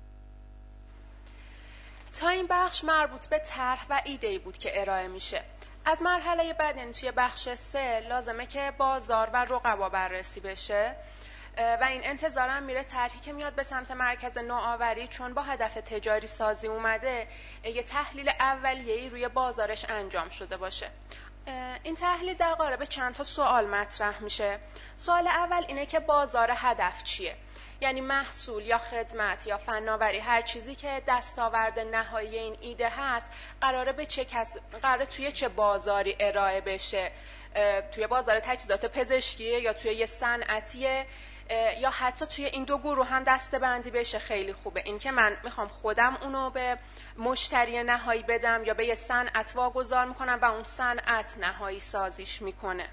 تا این بخش مربوط به طرح و ایده‌ای بود که ارائه میشه. از مرحله بعد یعنی توی بخش سه لازمه که بازار و رقبا بررسی بشه و این انتظارم میره طرحی که میاد به سمت مرکز نوآوری چون با هدف تجاری سازی اومده یه تحلیل اولیه‌ای روی بازارش انجام شده باشه. این تحلیل در قالب چند تا سوال مطرح میشه. سوال اول اینه که بازار هدف چیه؟ یعنی محصول یا خدمت یا فناوری، هر چیزی که دستاورد نهایی این ایده هست قراره به چه کس... قراره توی چه بازاری ارائه بشه؟ توی بازار تجهیزات پزشکیه یا توی یه صنعتیه یا حتی توی این دو گروه هم دسته بندی بشه. خیلی خوبه این که من میخوام خودم اونو به مشتری نهایی بدم یا به یه صنعت واگذار میکنم و اون صنعت نهایی سازیش میکنه.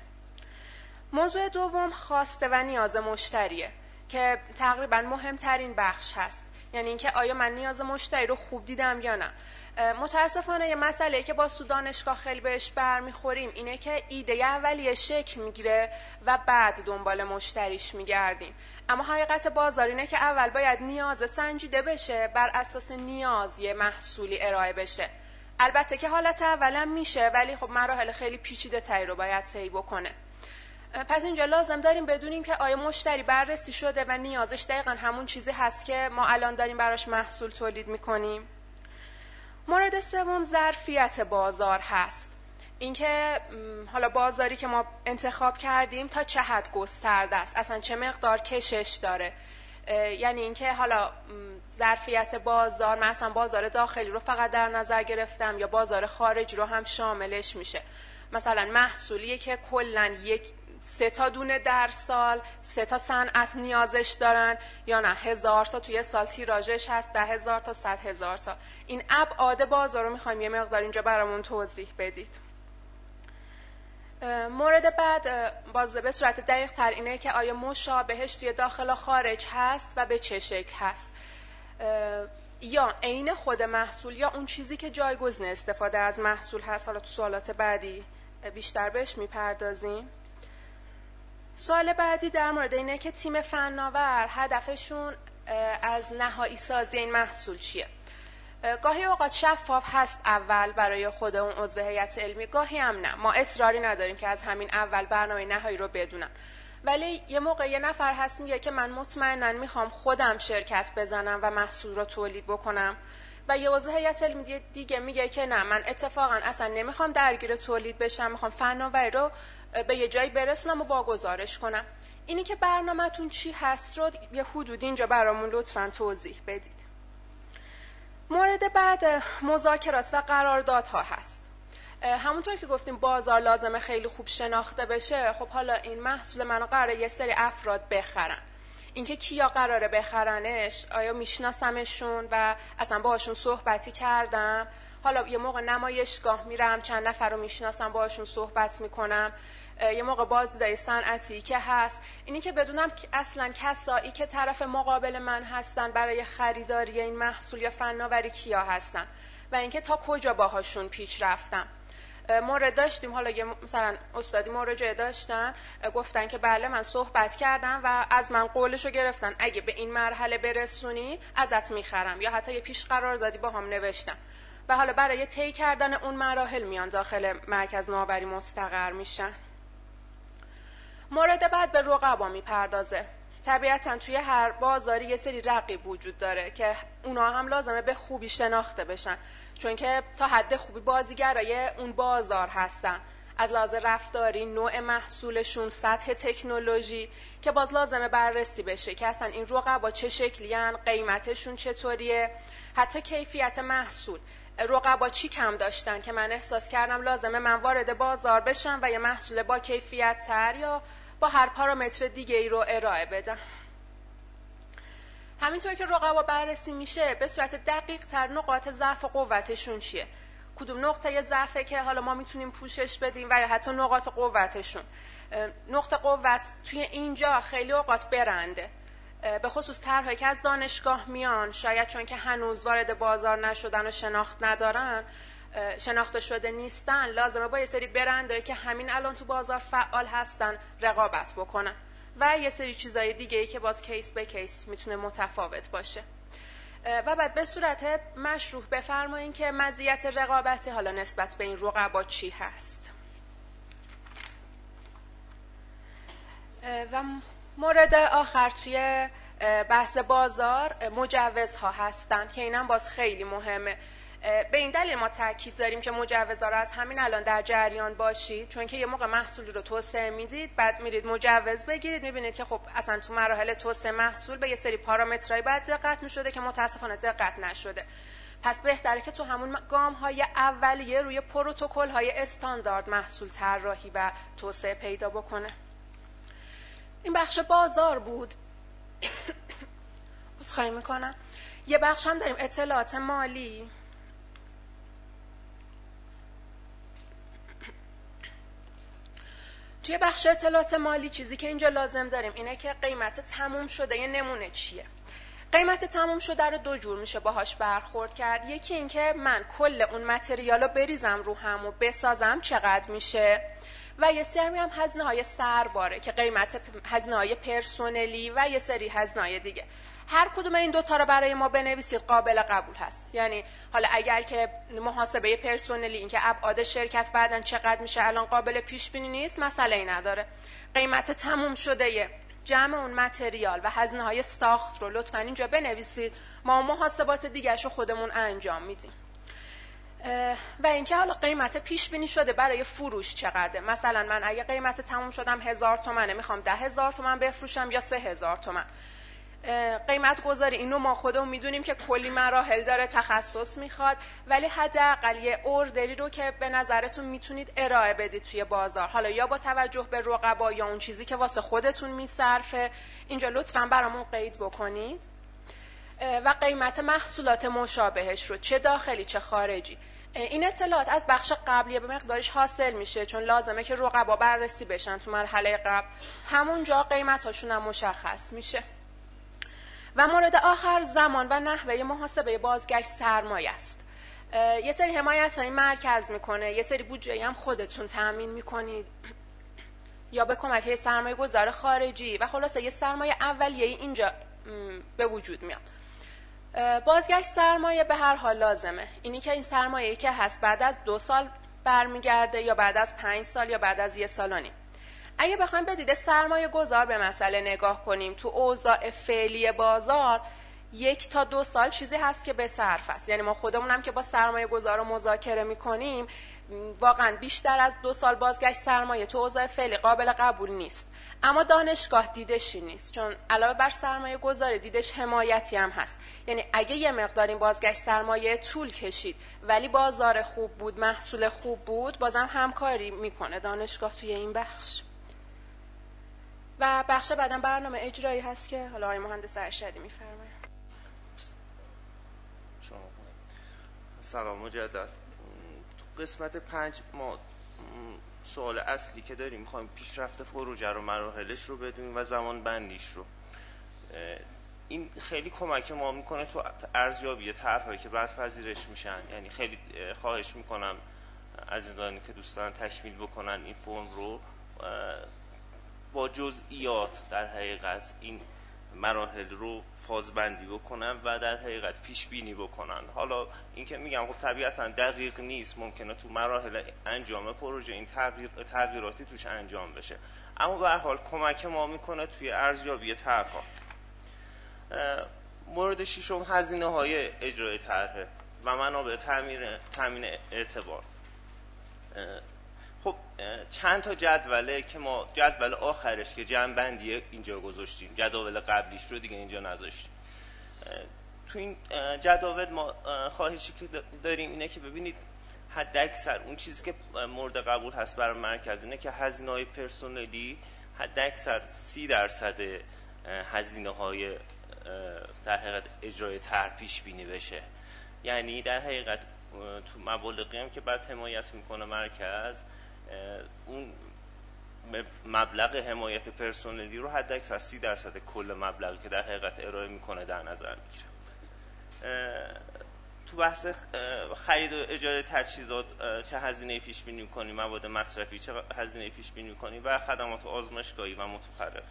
موضوع دوم خواسته و نیاز مشتریه که تقریبا مهمترین بخش هست، یعنی اینکه آیا من نیاز مشتری رو خوب دیدم یا نه. متاسفانه یه مسئله که با تو دانشگاه خیلی بهش برمیخوریم اینه که ایده اولیه شکل میگیره و بعد دنبال مشتریش میگردیم، اما حقیقت بازار اینه که اول باید نیاز سنجیده بشه، بر اساس نیاز یه محصولی ارائه بشه. البته که حالت اولم میشه ولی خب مراحل خیلی پیچیده تری رو باید طی بکنه. پس اینجا لازم داریم بدونیم که آیا مشتری بررسی شده و نیازش دقیقاً همون چیزی هست که ما الان داریم براش محصول تولید میکنیم. مورد سوم ظرفیت بازار هست. اینکه حالا بازاری که ما انتخاب کردیم تا چه حد گسترده است، اصلا چه مقدار کشش داره. یعنی اینکه حالا ظرفیت بازار، مثلا بازار داخلی رو فقط در نظر گرفتم یا بازار خارجی رو هم شاملش میشه. مثلا محصولیه که کلاً یک سه تا دونه در سال سه تا صنعت نیازش دارن یا نه هزار تا توی سال تیراژش هست، ده هزار تا صد هزار تا. این ابعاد بازار رو میخوایم یه مقدار اینجا برامون توضیح بدید. مورد بعد باز به صورت دقیق تر اینه که آیا مشابهش توی داخل و خارج هست و به چه شکل هست، یا عین خود محصول یا اون چیزی که جایگزین استفاده از محصول هست. حالا تو سوالات بعدی بیشتر بهش میپردازیم. سوال بعدی در مورد اینه که تیم فناور هدفشون از نهایی سازی این محصول چیه. گاهی اوقات شفاف هست اول برای خود اون عضو هیئت علمی، گاهی هم نه. ما اصراری نداریم که از همین اول برنامه نهایی رو بدونن، ولی یه موقع یه نفر هست میگه که من مطمئناً میخوام خودم شرکت بزنم و محصول رو تولید بکنم، و یه عضو هیئت علمی دیگه میگه که نه، من اتفاقاً اصلا نمیخوام درگیر تولید بشم، میخوام فناوری رو به یه جایی برسونم و واگذارش کنم. اینی که برنامه‌تون چی هست رو یه حدود اینجا برامون لطفاً توضیح بدید. مورد بعد مذاکرات و قراردادها هست. همونطور که گفتیم بازار لازمه خیلی خوب شناخته بشه. خب حالا این محصول منو قراره یه سری افراد بخرن، اینکه کیا قراره بخرنش، آیا میشناسمشون و اصلا باهاشون صحبتی کردم، حالا یه موقع نمایشگاه میرم چند نفر رو میشناسم باهاشون صحبت میکنم، یه موقع بازدیدای صنعتی که هست، اینی که بدونم که اصلا کسایی که طرف مقابل من هستن برای خریداری این محصول یا فناوری کیا هستن و اینکه تا کجا باهاشون پیش رفتم. مورد داشتیم، حالا یه مثلا استادی مراجعه داشتن، گفتن که بله من صحبت کردم و از من قولشو گرفتن اگه به این مرحله برسونی ازت میخرم، یا حتی یه پیش قراردادی با هم نوشتن و حالا برای طی کردن اون مراحل میان داخل مرکز نوآوری مستقر میشن. مورد بعد به رقبا میپردازه. طبیعتاً توی هر بازاری یه سری رقیب وجود داره که اونا هم لازمه به خوبی شناخته بشن، چون که تا حد خوبی بازیگرای اون بازار هستن، از لحاظ رفتاری، نوع محصولشون، سطح تکنولوژی، که باز لازمه بررسی بشه که اصلا این رقبا چه شکلی هن، قیمتشون چطوریه، حتی کیفیت محصول. رقبا چی کم داشتن که من احساس کردم لازمه من وارد بازار بشم و یه محصول با کیفیت تر یا با هر پارامتر دیگه ای رو ارائه بدم. همینطور که رقبا بررسی میشه به صورت دقیق تر نقاط ضعف و قوتشون چیه، کدوم نقطه ضعفه که حالا ما میتونیم پوشش بدیم و یا حتی نقاط قوتشون. نقطه قوت توی اینجا خیلی اوقات برنده، به خصوص طرحهایی که از دانشگاه میان، شاید چون که هنوز وارد بازار نشدن و شناخت ندارن، شناخته شده نیستن، لازمه با یه سری برندایی که همین الان تو بازار فعال هستن رقابت بکنن و یه سری چیزای دیگه‌ای که باز کیس به کیس میتونه متفاوت باشه. و بعد به صورت مشروح بفرمایین که مزیت رقابتی حالا نسبت به این رقبا چی هست. و مورد آخر توی بحث بازار مجوزها هستن که اینم باز خیلی مهمه. به این دلیل ما تاکید داریم که مجوزها رو از همین الان در جریان باشید، چون که یه موقع محصول رو توسعه میدید، بعد میرید مجوز بگیرید، میبینید که خب اصلا تو مراحل توسعه محصول به یه سری پارامترهای باید دقت میشده که متاسفانه دقت نشده. پس بهتره که تو همون گام های اولیه روی پروتکل های استاندارد محصول طراحی و توسعه پیدا بکنه. این بخش بازار بود. عذرخواهی میکنم. یه بخش هم داریم اطلاعات مالی. توی بخش اطلاعات مالی چیزی که اینجا لازم داریم اینه که قیمت تموم شده یه نمونه چیه. قیمت تموم شده رو دو جور میشه باهاش برخورد کرد. یکی این که من کل اون متریال رو بریزم رو هم و بسازم چقدر میشه، و یه سری هم هزینه های سرباره که قیمت هزینه های پرسونلی و یه سری هزینه های دیگه. هر کدوم این دوتا رو برای ما بنویسید قابل قبول هست. یعنی حالا اگر که محاسبه پرسونلی این که ابعاد شرکت بعدن چقدر میشه الان قابل پیش بینی نیست، مسئله ای نداره. قیمت تموم شده جمع اون متریال و هزینه های ساخت رو لطفاً اینجا بنویسید، ما محاسبات دیگه‌شو خودمون انجام میدیم. و اینکه حالا قیمت پیش بینی شده برای فروش چقدره. مثلا من اگه قیمت تموم شدم هزار تومنه، میخوام ده هزار تومن بفروشم یا سه هزار تومن. قیمت گذاری اینو ما خودمون میدونیم که کلی مراحل داره، تخصص میخواد، ولی حداقل یه اوردری رو که به نظرتون میتونید ارائه بدید توی بازار، حالا یا با توجه به رقبا یا اون چیزی که واسه خودتون میصرفه، اینجا لطفاً برامون قید بکنید. و قیمت محصولات مشابهش رو چه داخلی چه خارجی. این اطلاعات از بخش قبلی به مقدارش حاصل میشه، چون لازمه که رقبا بررسی بشن تو مرحله قبل، همونجا قیمتاشون هم مشخص میشه. و مورد آخر زمان و نحوه محاسبه بازگشت سرمایه است. یه سری حمایت هایی مرکز میکنه، یه سری بودجه هم خودتون تامین میکنید یا به کمک سرمایه گذار خارجی و خلاصه یه سرمایه اولیه اینجا به وجود میاد. بازگشت سرمایه به هر حال لازمه. اینی که این سرمایه‌ای که هست بعد از دو سال برمیگرده یا بعد از پنج سال یا بعد از یه سال و نیم. اگه بخوایم به دید سرمایه گذار به مسئله نگاه کنیم، تو اوضاع فعلی بازار یک تا دو سال چیزی هست که به صرف است. یعنی ما خودمونم که با سرمایه گذار رو مذاکره میکنیم، واقعا بیشتر از دو سال بازگشت سرمایه تو اوضاع فعلی قابل قبول نیست. اما دانشگاه دیدشی نیست، چون علاوه بر سرمایه گذاری دیدش حمایتی هم هست. یعنی اگه یه مقدار این بازگشت سرمایه طول کشید ولی بازار خوب بود، محصول خوب بود، بازم همکاری میکنه دانشگاه توی این بخش. و بخش بعدم برنامه اجرایی هست که حالا آقای مهندس ارشدی میفرمایند. سلام مجدد. تو قسمت پنج ما سوال اصلی که داریم میخوایم پیشرفت پروژه رو، مراحلش رو بدونیم و زمان بندیش رو. این خیلی کمک ما میکنه تو ارزیابی طرح‌هایی که بعد پذیرش میشن. یعنی خیلی خواهش میکنم از عزیزانی که دوستان تکمیل بکنن این فرم رو با جزئیات در حقیقت این مراحل رو فازبندی بکنن و در حقیقت پیش بینی بکنن. حالا این که میگم خب طبیعتا دقیق نیست، ممکنه تو مراحل انجام پروژه این تغییر تغییراتی توش انجام بشه، اما به هر حال کمک ما میکنه توی ارزیابی طرح‌ها. مورد ششم هزینه های اجرای طرح و منابع تامین تامین اعتبار. خب چند تا جدوله که ما جدول آخرش که جمع بندی اینجا گذاشتیم، جدول قبلیش رو دیگه اینجا نذاشتیم. تو این جدول ما خواهشی که داریم اینه که ببینید حد اکثر اون چیزی که مورد قبول هست برای مرکز اینه که هزینه های پرسنلی حد اکثر سی درصد هزینه های در حقیقت اجرای طرح پیش بینی بشه. یعنی در حقیقت تو مبالغی هم که بعد حمایت میکنه مرکز، اون مبلغ حمایت پرسنلی رو حد اکثر سی درصد کل مبلغی که در حقیقت ارائه میکنه در نظر میگیره. تو بحث خرید و اجاره تجهیزات چه هزینه پیش بینی میکنیم، مواد مصرفی چه هزینه پیش بینی میکنیم و خدمات آزمایشگاهی و متفرق.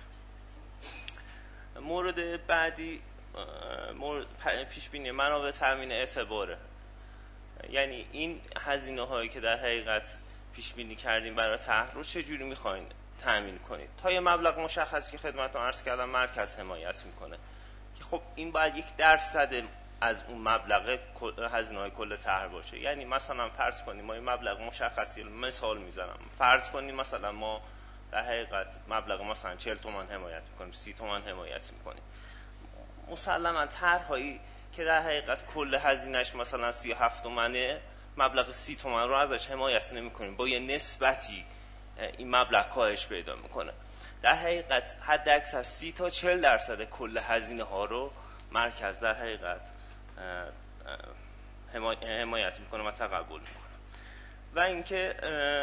مورد بعدی مورد پیش بینی منابع تامین اعتباره. یعنی این هزینه هایی که در حقیقت پیش بینی کردیم برای طرح رو چجوری میخواین تامین کنید. تا یه مبلغ مشخصی که خدمتتون عرض کردم مرکز حمایت میکنه که خب این باید یک درصد از اون مبلغ هزینه های کل طرح باشه. یعنی مثلا فرض کنیم ما این مبلغ مشخصی، مثال میزنم، فرض کنیم مثلا ما در حقیقت مبلغ مثلا چهل تومان حمایت میکنیم، سی تومان حمایت میکنیم. مسلما طرح‌هایی که در حقیقت کل هزینه‌اش مثلا سی و هفت تومانه، مبلغ سی تومان رو ازش حمایت نمی‌کنیم، با یه نسبتی این مبلغ کاهش پیدا میکنه. در حقیقت حد اکثر سی تا چهل درصد کل هزینه ها رو مرکز در حقیقت حمایت میکنه و تقبل میکنه. و اینکه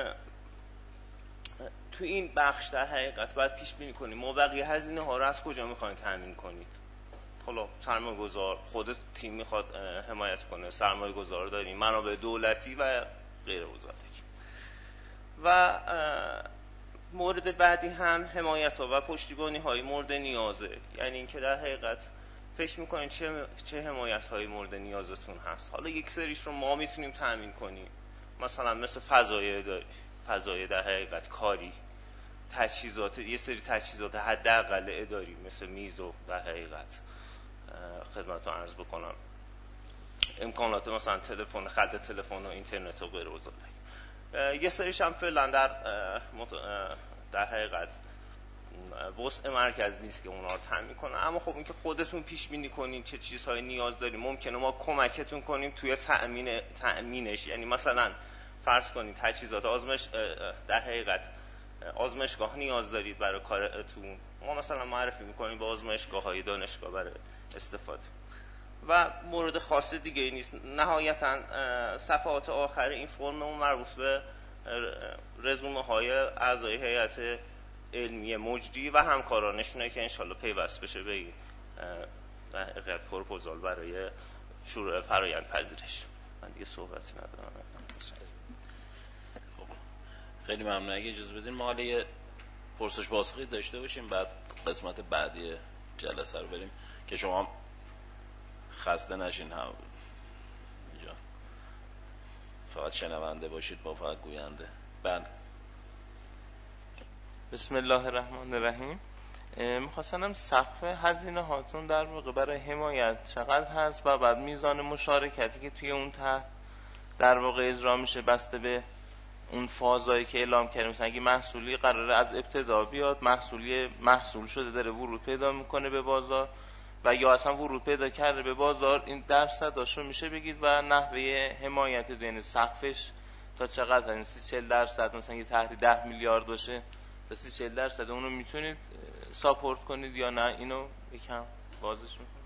تو این بخش در حقیقت باید پیش بینی کنیم ما بقیه هزینه ها رو از کجا میخواین تامین کنید. حالا سرمایه گذار، خود تیم میخواد حمایت کنه، سرمایه گذار داریم، منابع دولتی و غیر وزارتی. و مورد بعدی هم حمایت ها و پشتیبانی های مورد نیازه. یعنی اینکه در حقیقت فکر میکنین چه چه حمایت های مورد نیازتون هست. حالا یک سریش رو ما میتونیم تامین کنیم، مثلا مثل فضای اداری، فضای در حقیقت کاری، تجهیزات، یه سری تجهیزات حداقل اداری مثل میز و در حقیقت خدمتتون عرض بکنم امکانات مثلا تلفن، خط تلفن و اینترنت و غیره و ذالک. یه سریش هم فعلا در در حقیقت وسع مرکز نیست که اونا رو تامین کنه. اما خب اینکه خودتون پیش بینی کنین چه چیزهایی نیاز دارین، ممکنه ما کمکتون کنیم توی تأمین تأمینش. یعنی مثلا فرض کنید تجهیزات آزمایش در حقیقت آزمایشگاه نیاز دارید برای کارتون، ما مثلا معرفی میکنیم به آزمایشگاه‌های دانشگاه برای استفاده. و مورد خاص دیگه ای نیست. نهایتا صفحات آخر این فرممون مربوط به رزومه های اعضای هیئت علمی مجری و همکارانشونه که انشالله پیوست بشه به این اقیاد پروپوزال برای شروع فرایند پذیرش. من دیگه صحبتی ندارم. خب خیلی ممنون. اگه اجازه بدین ما حالا یه پرسش پاسخی داشته باشیم، بعد قسمت بعدی جلسه رو بریم که شما خسته نشین، هم اینجا فقط شنونده باشید با فقط گوینده. بله. بسم الله الرحمن الرحیم. میخواستم سقف هزینه هاتون در واقع برای حمایت چقدر هست و بعد میزان مشارکتی که توی اون ته در واقع اجرا میشه بسته به اون فازایی که اعلام کردیم. مثلا اگه محصولی قراره از ابتدا بیاد، محصولی محصول شده داره ورود پیدا میکنه به بازار و یا اصلا ورود پیدا کرده به بازار، این درصداشو میشه بگید و نحوه حمایت بین سقفش تا چقدر؟ یعنی سی چهل درصد مثلا یه تحریر ده میلیارد باشه تا سی چهل درصد اونو میتونید ساپورت کنید یا نه؟ اینو یکم بازش میکنید.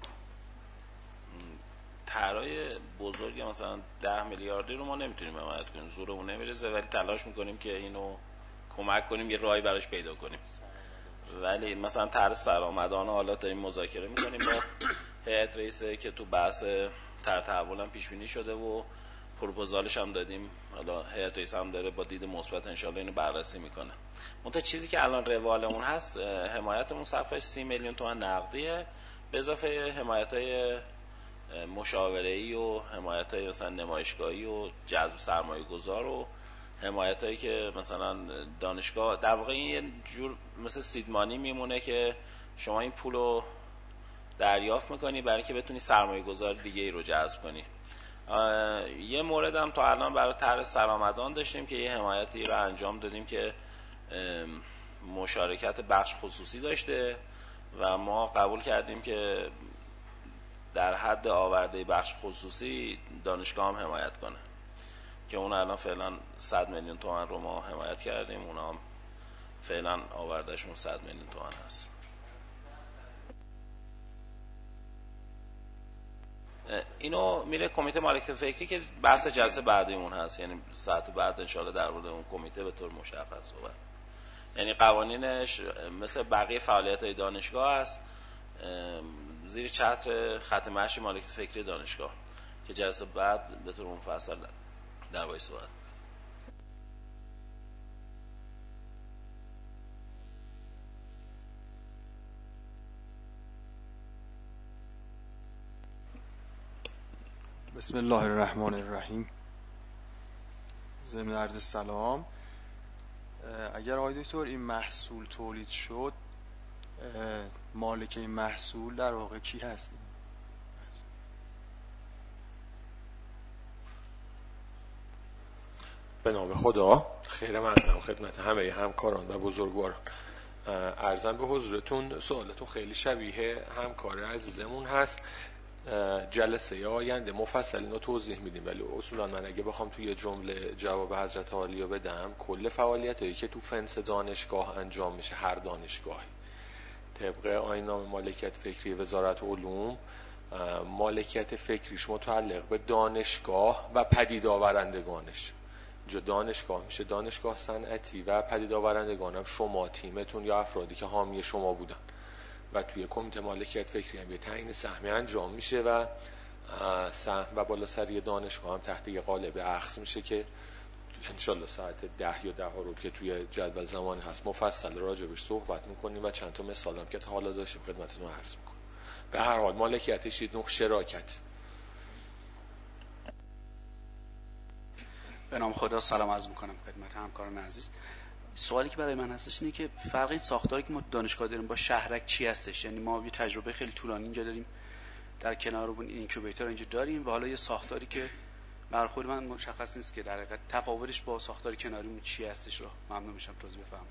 طرای بزرگ مثلا ده میلیاردی رو ما نمیتونیم حمایت کنیم، زورمون نمیرسه، ولی تلاش میکنیم که اینو کمک کنیم یه راهی براش پیدا کنیم. ولی مثلا طرح سرآمدانه حالا داریم مذاکره میکنیم با هیئت رئیسه که تو بحث طرح تحول هم پیش بینی شده و پروپوزالش هم دادیم. حالا هیئت رئیس هم داره با دید مثبت ان شاءالله اینو بررسی میکنه. منتها چیزی که الان روالمون هست، حمایتمون صفحش سی میلیون تومان نقدیه، به اضافه حمایت‌های مشاوره‌ای و حمایت‌های مثلا نمایشگاهی و جذب سرمایه‌گذار و حمایتایی که مثلا دانشگاه، در واقع این یه جور مثل سیدمانی میمونه که شما این پولو دریافت میکنی برای اینکه بتونی سرمایه‌گذار دیگه ای رو جذب کنی. یه مورد هم تا الان برای طرح سرآمدان داشتیم که یه حمایتی رو انجام دادیم که مشارکت بخش خصوصی داشته و ما قبول کردیم که در حد آورده بخش خصوصی دانشگاه هم حمایت کنه که اون الان فعلا صد میلیون تومان رو ما حمایت کردیم، اون هم فعلا آوردهشون صد میلیون تومان هست. اینو میره کمیته مالکیت فکری که بحث جلسه بعدیمون هست، یعنی ساعت بعد انشاءالله در مورد اون کمیته به طور مشخص صحبت. یعنی قوانینش مثل بقیه فعالیت‌های دانشگاه هست، زیر چتر خط مشی مالکیت فکری دانشگاه که جلسه بعد به طور مفصل در باید صحبت. بسم الله الرحمن الرحیم. ضمن عرض سلام، اگر آقای دکتر این محصول تولید شد، مالک این محصول در واقع کی هست؟ به نام خدا. خیر مقدم خدمت همه همکاران و بزرگواران. عرضم به حضورتون سوالتون خیلی شبیه همکار عزیزمون هست. جلسه آینده مفصل اینو توضیح میدیم، ولی اصولا من اگه بخوام توی جمله جواب حضرت عالیو بدم، کل فعالیتایی که تو فنس دانشگاه انجام میشه، هر دانشگاهی طبق آیین‌نامه مالکیت فکری وزارت علوم، مالکیت فکریش متعلق به دانشگاه و پدید آورندگانش. جا دانشگاه میشه دانشگاه صنعتی و پدید آورندگان هم شما، تیمتون یا افرادی که حامی شما بودن و توی کمیته مالکیت فکری هم یه تعیین سهمی انجام میشه و سهم و بالا سری دانشگاه هم تحت یه قالب اخذ میشه که انشالله ساعت ده یا ده ها رو که توی جدول زمانی هست مفصل راجبش صحبت میکنیم و چند تا مثال هم که تا حالا داشتیم خدمتتون عرض میکنم. به هر حال مالکیتش یه نوع شراکت. به نام خدا سلام عرض میکنم خدمت همکاران عزیز. سوالی که برای من هستش اینه که فرق این ساختاری که ما دانشگاه داریم با شهرک چی هستش؟ یعنی ما یه تجربه خیلی طولانی اینجا داریم، در کنار اون اینکیوبیتور اینجا داریم و حالا یه ساختاری که برخورد من مشخص نیست که در حقیقت تفاوتش با ساختار کناریمون چی هستش رو ممنون میشم توضیح بفرمایید.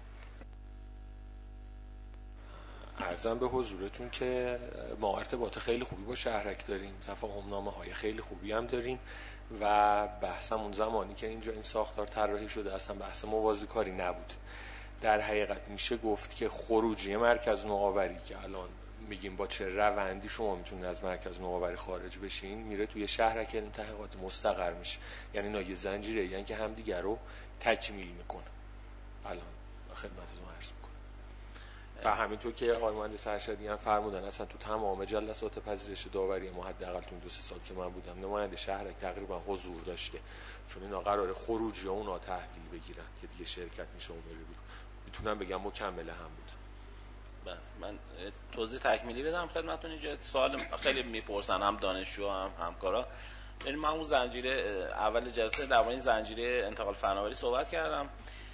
عرضم به حضورتون که ما ارتباط خیلی خوبی با شهرک داریم، تفاهم نامه های خیلی خوبی هم داریم و بحثم اون زمانی که اینجا این ساختار طراحی شده اصلا بحث موازی کاری نبود. در حقیقت میشه گفت که خروجی مرکز نوآوری که الان میگیم با چه روندی شما میتونید از مرکز نوآوری خارج بشین، میره توی شهر که علم تحقیقات مستقر میشه. یعنی اینا یه زنجیره، یعنی که همدیگه رو تکمیل میکنه. الان خدمتتون عرض میکنم. و همینطور که آقای مهندس ارشدی هم فرمودن، اصلا تو تمام جلسات پذیرش داوری ما حداقل تو دو سه سال که من بودم نماینده شهرک تقریبا حضور داشته، چون اینا قراره خروجی اونا تحویل بگیرن که دیگه شرکت میشه اون بره بیرون. میتونم بگم مکمله هم بودم. من توضیح تکمیلی بدم خدمتتون. اینجا سوال خیلی میپرسن هم دانشجو هم همکارا. یعنی من اون زنجیره اول جلسه در مورد زنجیره انتقال فناوری صحبت کردم.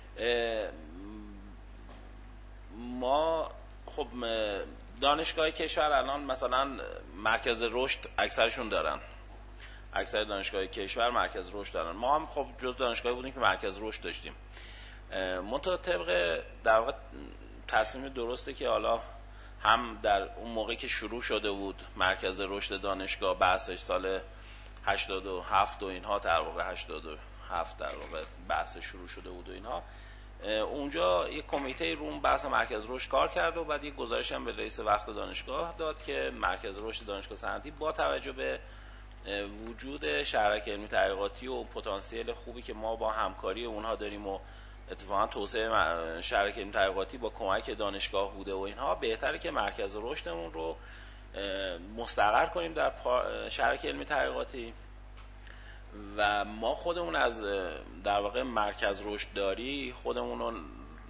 ما خب دانشگاه کشور الان مثلا مرکز رشد اکثرشون دارن، اکثر دانشگاه کشور مرکز رشد دارن. ما هم خب جز دانشگاهی بودیم که مرکز رشد داشتیم. منتها طبق در واقع تصمیم درسته که حالا هم در اون موقعی که شروع شده بود مرکز رشد دانشگاه بحثش سال هشتاد و هفت و اینها، در واقع هشتاد و هفت در واقع بحث شروع شده بود و اینها، اونجا یک کمیته روم بحث مرکز رشد کار کرد و بعد یک گزارش هم به رئیس وقت دانشگاه داد که مرکز رشد دانشگاه صنعتی با توجه به وجود شهرک علمی تحقیقاتی و پتانسیل خوبی که ما با همکاری اونها داریم و اتفاقا توسعه شهرک علمی تحقیقاتی با کمک دانشگاه بوده و اینها، بهتره که مرکز رشدمون رو مستقر کنیم در شهرک علمی تحقیقاتی و ما خودمون از در واقع مرکز رشد داری خودمون رو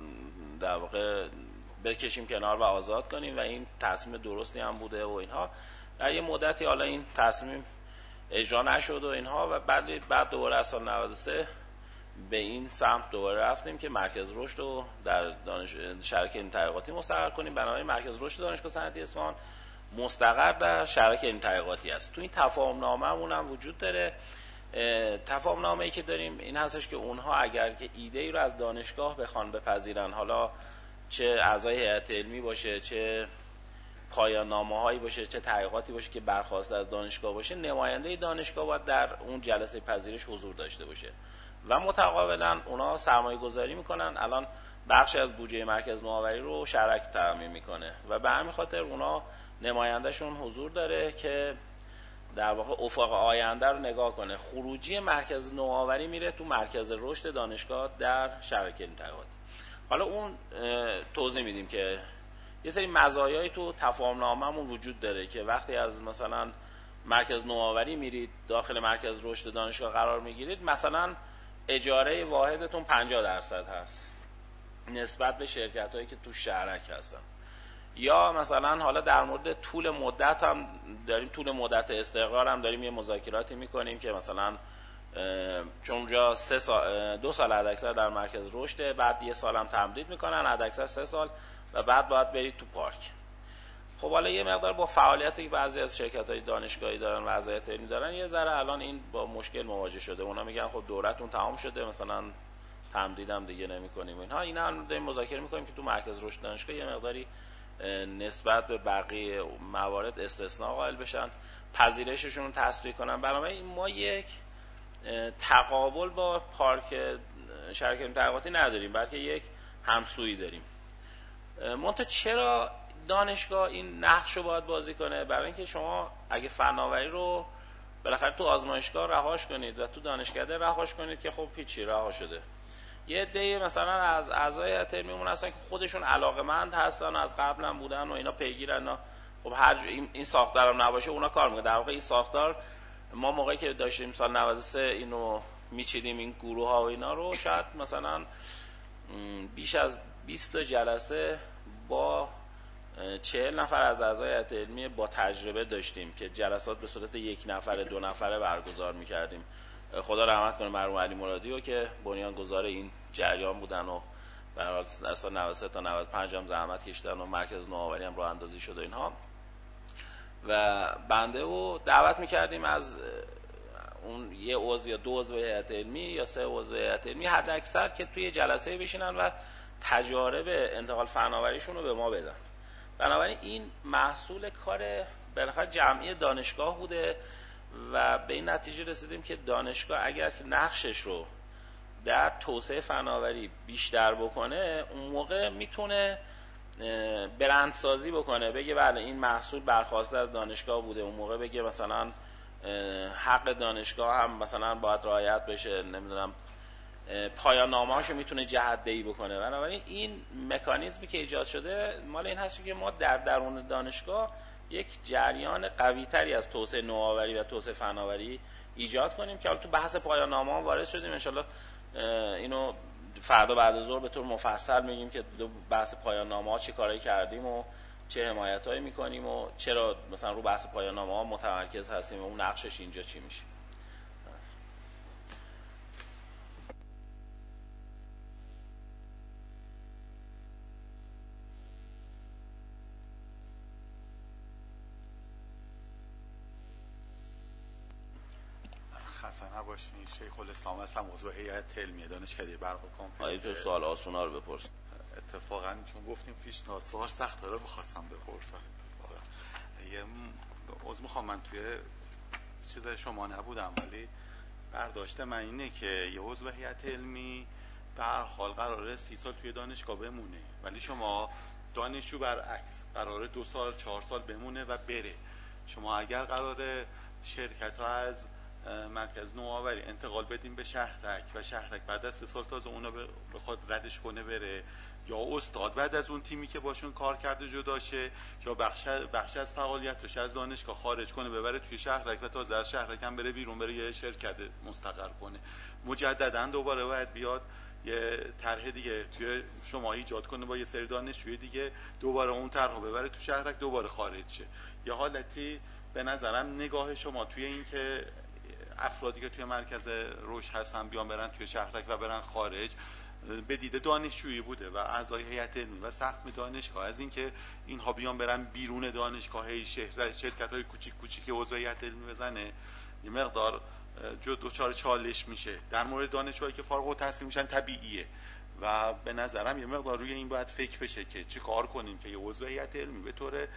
در واقع بکشیم کنار و آزاد کنیم و این تصمیم درستی هم بوده و اینها. در یه مدتی حالا این تصمیم اجرا نشد و اینها و بعد بعد دوباره از سال نود و سه به این سمت دوباره رفتیم که مرکز رشد رو در دانش شهرک علمی تحقیقاتی مستقر کنیم. بنابراین مرکز رشد دانشگاه صنعتی اصفهان مستقر در شهرک علمی تحقیقاتی است. تو این تفاهم نامه‌مون هم وجود داره. تفاهم نامه‌ای که داریم این هستش که اونها اگر که ایده ای رو از دانشگاه بخوان بپذیرن، حالا چه اعضای هیئت علمی باشه، چه پایان نامه‌هایی باشه، چه تحقیقاتی باشه که برخواسته از دانشگاه باشه، نماینده دانشگاه باید در اون جلسه پذیرش حضور داشته باشه و متقابلا اونا سرمایه گذاری میکنن. الان بخشی از بودجه مرکز نوآوری رو شهرک تامین میکنه و به همین خاطر اونا نمایندهشون حضور داره که در واقع افق آینده رو نگاه کنه. خروجی مرکز نوآوری میره تو مرکز رشد دانشگاه در شهرک علمی تحقیقاتی. حالا اون توضیح میدیم که یه سری مزایایی تو تفاهم نامه‌مون وجود داره که وقتی از مثلا مرکز نوآوری میرید داخل مرکز رشد دانشگاه قرار میگیرید، مثلا اجاره واحدتون پنجاه درصد هست نسبت به شرکت‌هایی که تو شهرک هستن. یا مثلا حالا در مورد طول مدت هم داریم، طول مدت استقرار هم داریم یه مذاکراتی میکنیم که مثلا چون اونجا سه سال دو سال حداکثر در مرکز رشد، بعد یه سال هم تمدید میکنن حداکثر سه سال و بعد باید برید تو پارک. خب حالا یه مقدار با فعالیتی که بعضی از شرکت‌های دانشگاهی دارن و وضعیت علمی دارن یه ذره الان این با مشکل مواجه شده. اونا میگن خب دورتون تمام شده، مثلا تمدیدم دیگه نمی‌کنیم اینها. اینا هم داریم مذاکره می‌کنیم که تو مرکز رشد دانشگاه یه مقداری نسبت به بقیه موارد استثناء قائل بشن، پذیرششون رو تسریع کنن. بنابراین ما یک تقابل با پارک شهرک علمی تحقیقاتی نداریم، بلکه یک همسویی داریم. منتها چرا دانشگاه این نقش رو باید بازی کنه؟ برای اینکه شما اگه فناوری رو بالاخره تو آزمایشگاه رهاش کنید و تو دانشکده رهاش کنید که خب هیچی رها شده. یه عده مثلا از اعضای هیئت علمیمون هستن که خودشون علاقه‌مند هستن، از قبل هم بودن و اینا پیگیرن. خب هر این, این ساختار هم نباشه اونا کار میکنن. در واقع این ساختار ما موقعی که داشتیم سال نود و سه اینو میچیدیم این گروه ها و اینا رو، شاید مثلا بیش از بیست تا جلسه با چهل نفر از اعضای هیئت علمی با تجربه داشتیم که جلسات به صورت یک نفره دو نفره برگزار میکردیم. خدا رحمت کنه مرحوم علی مرادی رو که بنیانگذار این جریان بودن و در سال نود و سه تا نود و پنج هم زحمت کشیدن و مرکز نوآوری هم راه اندازی شد اینها. و بنده رو دعوت میکردیم از اون یه عضو یا دو عضو هیئت علمی یا سه عضو هیئت علمی حد اکثر که توی جلسه بشینن و تجارب انتقال فناوریشون رو به ما بدن. بنابراین این محصول کار بالاخره جمعی دانشگاه بوده و به این نتیجه رسیدیم که دانشگاه اگر که نقشش رو در توسعه فناوری بیشتر بکنه، اون موقع میتونه برندسازی بکنه، بگه بله این محصول برخواسته از دانشگاه بوده، اون موقع بگه مثلا حق دانشگاه هم مثلا باید رعایت بشه، نمیدونم پایان نامه‌هاشو میتونه جهت‌دهی بکنه. بنابراین این مکانیزمی که ایجاد شده مال این هست که ما در درون دانشگاه یک جریان قوی‌تری از توسعه نوآوری و توسعه فناوری ایجاد کنیم که حالا تو بحث پایان نامه‌ها وارد شدیم، ان شاءالله اینو فردا بعد از ظهر به طور مفصل میگیم که بحث پایان نامه‌ها چه کارایی کردیم و چه حمایتایی میکنیم و چرا مثلا رو بحث پایان نامه‌ها متمرکز هستیم و اون نقشش اینجا چی میشه. خسته نباشین. شیخ الاسلام هستم، عضو هیئت علمیه دانشکده برق و کامپیوتر. آیا تو سوال آسونا رو بپرس. اتفاقا چون گفتیم پیشنهاد سوال سخت داره بخواستم بپرسم. اتفاقا یه عضو میخوام، من توی چیز شما نبودم ولی برداشت من اینه که یه عضو هیئت علمی به هر حال قراره سی سال توی دانشگاه بمونه، ولی شما دانشجو برعکس قراره دو سال چهار سال بمونه و بره. شما اگر قراره شرکت ها از مرکز نوآوری انتقال بدیم به شهرک و شهرک بعد از سه سال تازه اونو بخواد ردش کنه بره، یا استاد بعد از اون تیمی که باشون کار کرده جدا شه، یا بخش بخش از فعالیتش از دانشگاه خارج کنه ببره توی شهرک و تازه از شهرک هم بره بیرون، بره یه شرکت مستقر کنه، مجددا دوباره باید بیاد یه طرح دیگه توی شما ایجاد کنه با یه سری دانشجوی دیگه، دوباره اون طرحو ببره تو شهرک دوباره خارج شه. یه حالتی به نظرم نگاه شما توی این که افرادی که توی مرکز رشد هستن بیان برن توی شهرک و برن خارج به دید دانشجویی بوده و اعضای هیئت علمی و سهم دانشگاه از اینکه اینها بیان برن بیرون دانشگاه شهر شرکت‌های کوچیک کوچیک عضو هیئت علمی بزنه یه مقدار جو دوچار چالش میشه. در مورد دانشجوهایی که فارغ التحصیل میشن طبیعیه و به نظرم یه مقدار روی این باید فکر بشه که چی کار کنیم که یه عضو هیئت علمی به طور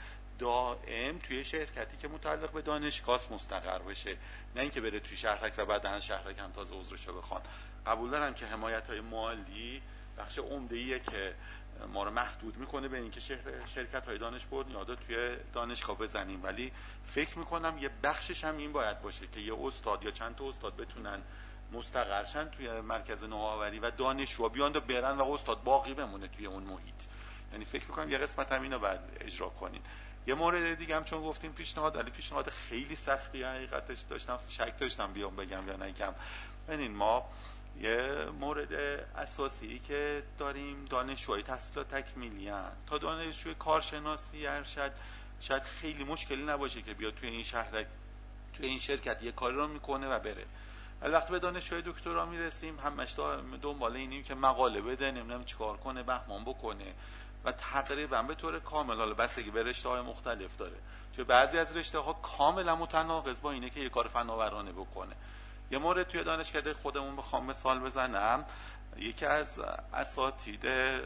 دائم توی شرکتی که متعلق به دانشگاه مستقر بشه، نه اینکه بره توی شهرک و بعداً شهرک هم تازه عضوشو بخوان. قبول دارم که حمایت‌های مالی بخش عمده‌ایه که ما رو محدود میکنه به اینکه شرکت‌های دانش بنیاد توی دانشگاه بزنیم، ولی فکر میکنم یه بخشش هم این باید باشه که یه استاد یا چند تا استاد بتونن مستقرشن توی مرکز نوآوری و دانشجوها بیان و برن و استاد باقی بمونه توی اون محیط. یعنی فکر میکنم یه قسمت هم اینو باید اجرا کنین. یه مورد دیگه هم چون گفتیم پیشنهاد، ولی پیشنهاد خیلی سختی حقیقتش داشتم شک داشتم بیام بگم یا نگم. ببینین ما یه مورد اساسی که داریم دانشجوهای تحصیلات تکمیلی ان تا دانشجوی کارشناسی ارشد شاید خیلی مشکلی نباشه که بیاد توی این شهر توی این شرکت یه کاری رو میکنه و بره. ولی وقتی به دانشجوی دکترا میرسیم همش دنبال اینیم که مقاله بده، نمیدونم چیکار کنه، بهمان بکنه و تقریبا به طور کامل، حالا بستگی به رشته‌های مختلف داره، توی بعضی از رشته‌ها کاملا متناقض با اینه که یه کار فناورانه بکنه. یه مورد توی دانشکده خودمون بخوام مثال بزنم، یکی از اساتید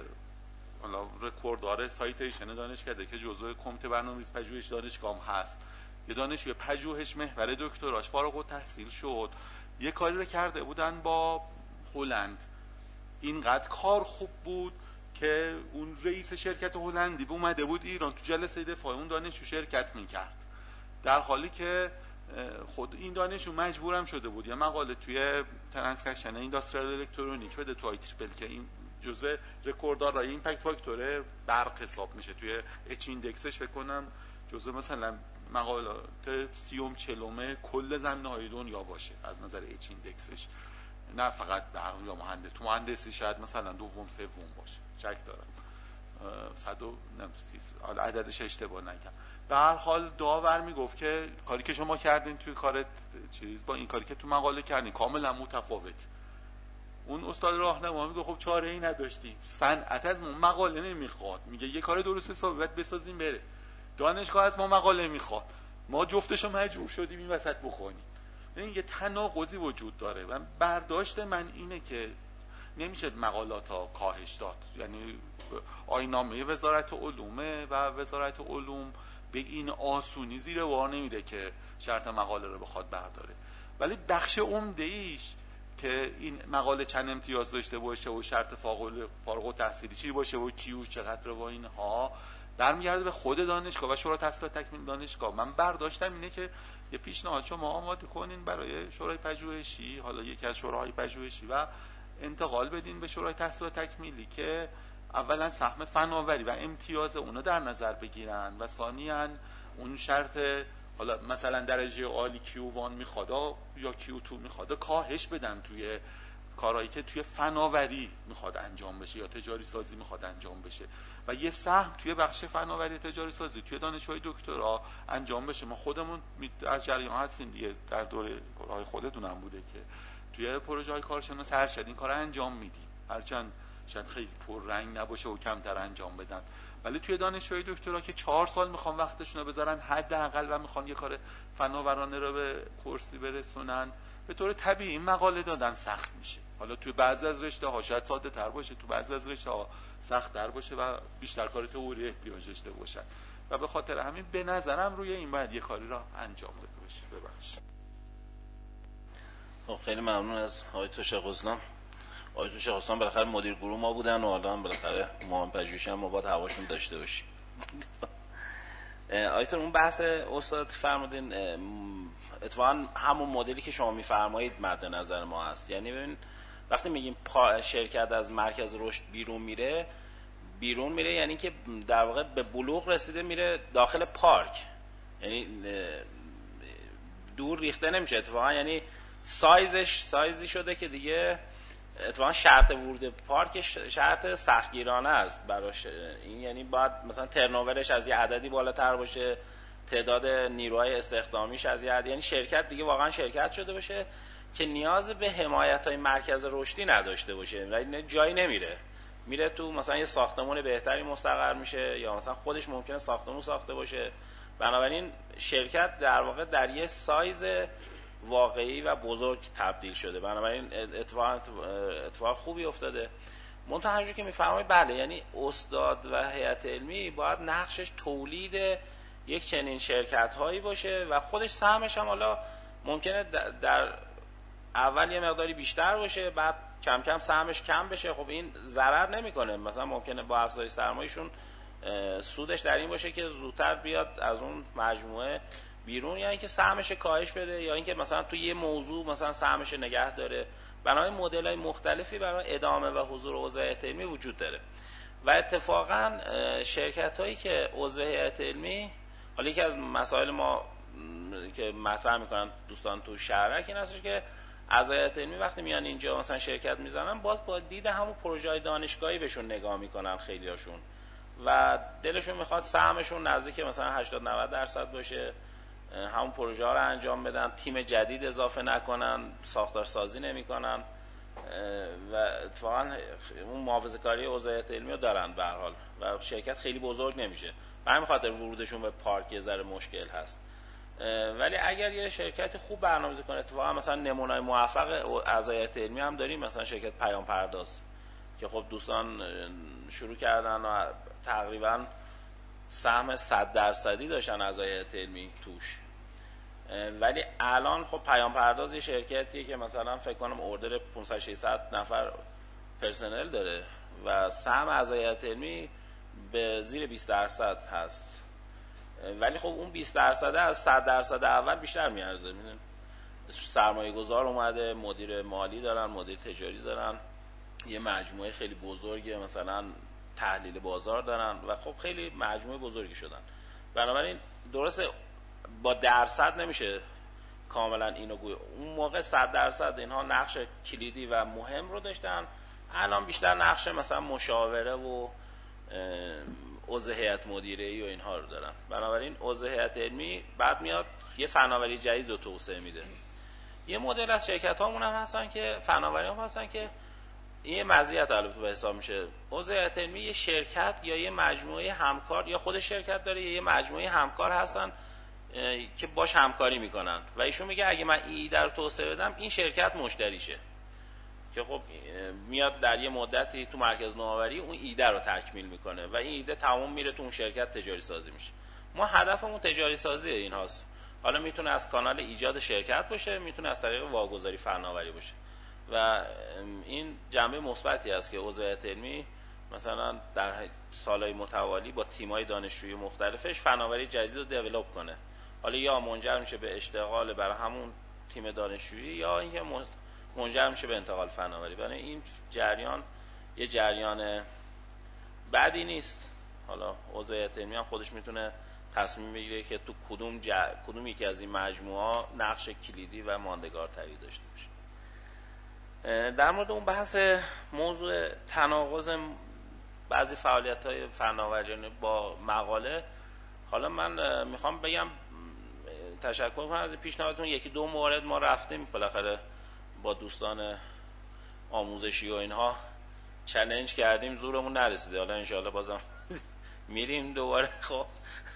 حالا رکورددار سایتیشن دانشکده که جزو کمیته برنامه‌ریزی پژوهش دانشگاه هم هست، یه دانشجوی پژوهش محور دکتراش فارغ التحصیل شد، یه کاری رو کرده بودن با هلند، اینقدر کار خوب بود که اون رئیس شرکت هلندی اومده بود ایران تو جلسه دفاع اون دانشجو شرکت میکرد، در حالی که خود این دانشجو مجبورم شده بود یه مقاله توی ترانسکشن اینداستریال الکترونیک بده تو آی تریپل که این جزء رکورددارای ایمپکت فاکتور برق حساب میشه، توی اچ ایندکسش فکر کنم جزء مثلا مقالات سیوم چلومه کل زمینه‌های دنیا باشه از نظر اچ ایندکسش، نه فقط برق یا مهندس، تو مهندسی شاید مثلا دوم سوم باشه، شک دارم صد و عددش اشتباه نکنم. به هر حال داور میگفت که کاری که شما کردین توی کارت چیز با این کاری که تو مقاله کردین کاملا متفاوت. اون استاد راهنما میگه خب چاره ای نداشتیم، صنعت از ما مقاله نمیخواد، میگه یه کار درست حسابی باید بسازیم بره، دانشگاه از ما مقاله میخواد، ما جفتشو مجبور شدیم این وسط بخونیم. این یه تناقضی وجود داره و برداشت من اینه که نمیشه مقالات ها کاهش داد، یعنی آیین‌نامه وزارت علومه و وزارت علوم به این آسونی زیر بار نمیده که شرط مقاله رو بخواد برداره، ولی بخش عمده ایش که این مقاله چند امتیاز داشته باشه و شرط فارغ التحصیلی چی باشه و کیو چقدر و اینها برمیگرده به خود دانشگاه و شورای تحصیلات تکمیل دانشگاه. من برداشتم اینه که یه پیشنهاد شما آماده کنین برای شورای پژوهشی، حالا یکی از شوراهای پژوهشی، و انتقال بدین به شورای تحصیلات تکمیلی که اولا سهم فناوری و امتیاز اونو در نظر بگیرن و ثانیاً اون شرط حالا مثلا درجه عالی کیو وان میخواد یا کیو تو میخواد کاهش بدن توی کارهایی که توی فناوری میخواد انجام بشه یا تجاری سازی میخواد انجام بشه و یه سهم توی بخش فناوری تجاری سازی توی دانشگاه دکترا انجام بشه. ما خودمون در جریان هستیم دیگه، در دوره کارهای خودتون هم بوده که توی پروژه های کارشناس ارشد این کار انجام میدیم، هرچند شاید خیلی پررنگ نباشه و کمتر انجام بدن، ولی توی دانشجوی دکترا که چهار سال میخوان وقتشون رو بذارن حداقل و میخوان یه کار فناورانه رو به کرسی برسونن، به طور طبیعی مقاله دادن سخت میشه. حالا توی بعضی از رشته ها شاید ساده تر باشه، تو بعضی از رشته ها سخت تر باشه و بیشتر کار تئوری احتیاج داشته باشن و به خاطر همین به نظرم روی این باید یه کاری را انجام داده بشه. ببخشید. خب خیلی ممنون از آقای توشق‌اسلام. آقای توشق‌اسلام بالاخره مدیر گروه ما بودن و حالا بالاخره ما هم پژوهشی هم ما باید هواشون داشته باشیم. آیتون اون بحث استاد فرمودین اتفاقا همون مدلی که شما میفرمایید مد نظر ما هست. یعنی ببین وقتی میگیم شرکت از مرکز رشد بیرون میره، بیرون میره یعنی که در واقع به بلوغ رسیده میره داخل پارک، یعنی دور ریخته نمیشه اتفاقا، یعنی سایزش سایزی شده که دیگه اتفاقا شرط ورود پارک شرط سختگیرانه است براش. این یعنی باید مثلا ترنوورش از یه عددی بالاتر باشه، تعداد نیروهای استخدامیش از یه عدد، یعنی شرکت دیگه واقعا شرکت شده باشه که نیاز به حمایت‌های مرکز رشدی نداشته باشه و جایی نمیره، میره تو مثلا یه ساختمان بهتری مستقر میشه یا مثلا خودش ممکنه ساختمان ساخته باشه. بنابراین شرکت در واقع در یه سایز واقعی و بزرگ تبدیل شده. بنابراین اتفاق اتفاق خوبی افتاده. منتها همونجوری که میفرمایید بله، یعنی استاد و هیئت علمی باید نقشش تولید یک چنین شرکت هایی باشه و خودش سهمش هم حالا ممکنه در اول یه مقداری بیشتر باشه، بعد کم کم سهمش کم بشه. خب این ضرر نمیکنه، مثلا ممکنه با افزایش سرمایه‌شون سودش در این باشه که زودتر بیاد از اون مجموعه بیرون، یا اینکه سهمش کاهش بده، یا اینکه مثلا تو یه موضوع مثلا سهمش نگه داره. بنابراین مدل‌های مختلفی برای ادامه و حضور عضو هیئت علمی وجود داره و اتفاقا شرکت‌هایی که عضو هیئت علمی، حالا یکی از مسائل ما که مطرح میکنن دوستان تو شهرک این هستش که اعضای هیئت علمی وقتی میان اینجا مثلا شرکت میزنن باز با دید همون پروژه‌های دانشگاهی بهشون نگاه میکنن خیلیاشون و دلشون میخواد سهمشون نزدیک مثلا هشتاد نود درصد باشه، همون پروژه ها رو انجام بدن، تیم جدید اضافه نکنن، ساختار سازی نمیکنن و اتفاقا اون محافظه‌کاری عضو هیئت علمی رو دارن به هر حال و شرکت خیلی بزرگ نمیشه. به همین خاطر ورودشون به پارک یه ذره مشکل هست. ولی اگر یه شرکت خوب برنامه‌ریزی کنه، اتفاقا مثلا نمونه‌های موفق اعضای هیئت علمی هم داریم، مثلا شرکت پیام پرداز که خب دوستان شروع کردن و تقریبا سهم صد درصدی داشتن اعضای هیئت علمی توش، ولی الان خب پیام پرداز یه شرکتیه که مثلا فکر کنم اوردر پانصد ششصد نفر پرسنل داره و سهم اعضای هیئت علمی به زیر بیست درصد هست، ولی خب اون بیست درصد از صد درصد اول بیشتر میارزه. میدونید سرمایه گذار اومده، مدیر مالی دارن، مدیر تجاری دارن، یه مجموعه خیلی بزرگه مثلا تحلیل بازار دارن و خب خیلی مجموعه بزرگی شدن. بنابراین درسته با درصد نمیشه کاملا اینو گوی، اون موقع صد درصد اینها نقش کلیدی و مهم رو داشتن، الان بیشتر نقش مثلا مشاوره و عضو هیئت مدیره و اینها رو دارن. بنابراین عضو هیئت علمی بعد میاد یه فناوری جدید رو توسعه میده. یه مدل از شرکت هامون هم هستن که فناوری هم هستن که این مزیت البته به حساب میشه. عضو هیئت علمی یه شرکت یا یه مجموعه همکار یا خود شرکت داره یا یه مجموعه همکار هستن که باش همکاری میکنن و ایشون میگه اگه من ایده رو توسعه بدم این شرکت مشتریشه، که خب میاد در یه مدتی تو مرکز نوآوری اون ایده رو تکمیل میکنه و این ایده تمام میره تو اون شرکت تجاری سازی میشه. ما هدفمون تجاری سازی این هاست. حالا میتونه از کانال ایجاد شرکت باشه، میتونه از طریق واگذاری فناوری باشه. و این جنبه مثبتی است که عضو هیئت علمی مثلا در سالهای متوالی با تیم‌های دانشجویی مختلفش فناوری جدید رو دیولپ کنه. حالا یا منجر میشه به اشتغال برای همون تیم دانشجویی یا اینکه منجر میشه به انتقال فناوری. برای این جریان یه جریان بعدی نیست. حالا عضو هیئت علمی هم خودش میتونه تصمیم بگیره که تو کدوم ج... کدوم یکی از این مجموعه نقش کلیدی و ماندگار تری داشته باشه. در مورد اون بحث موضوع تناقض بعضی فعالیت‌های فناوریانه با مقاله، حالا من میخوام بگم تشکر کنم از پیشنهادتون. یکی دو مورد ما رفتیم بالاخره با دوستان آموزشی و اینها چالش کردیم، زورمون نرسیده. حالا انشاءالله بازم میریم دوباره. خب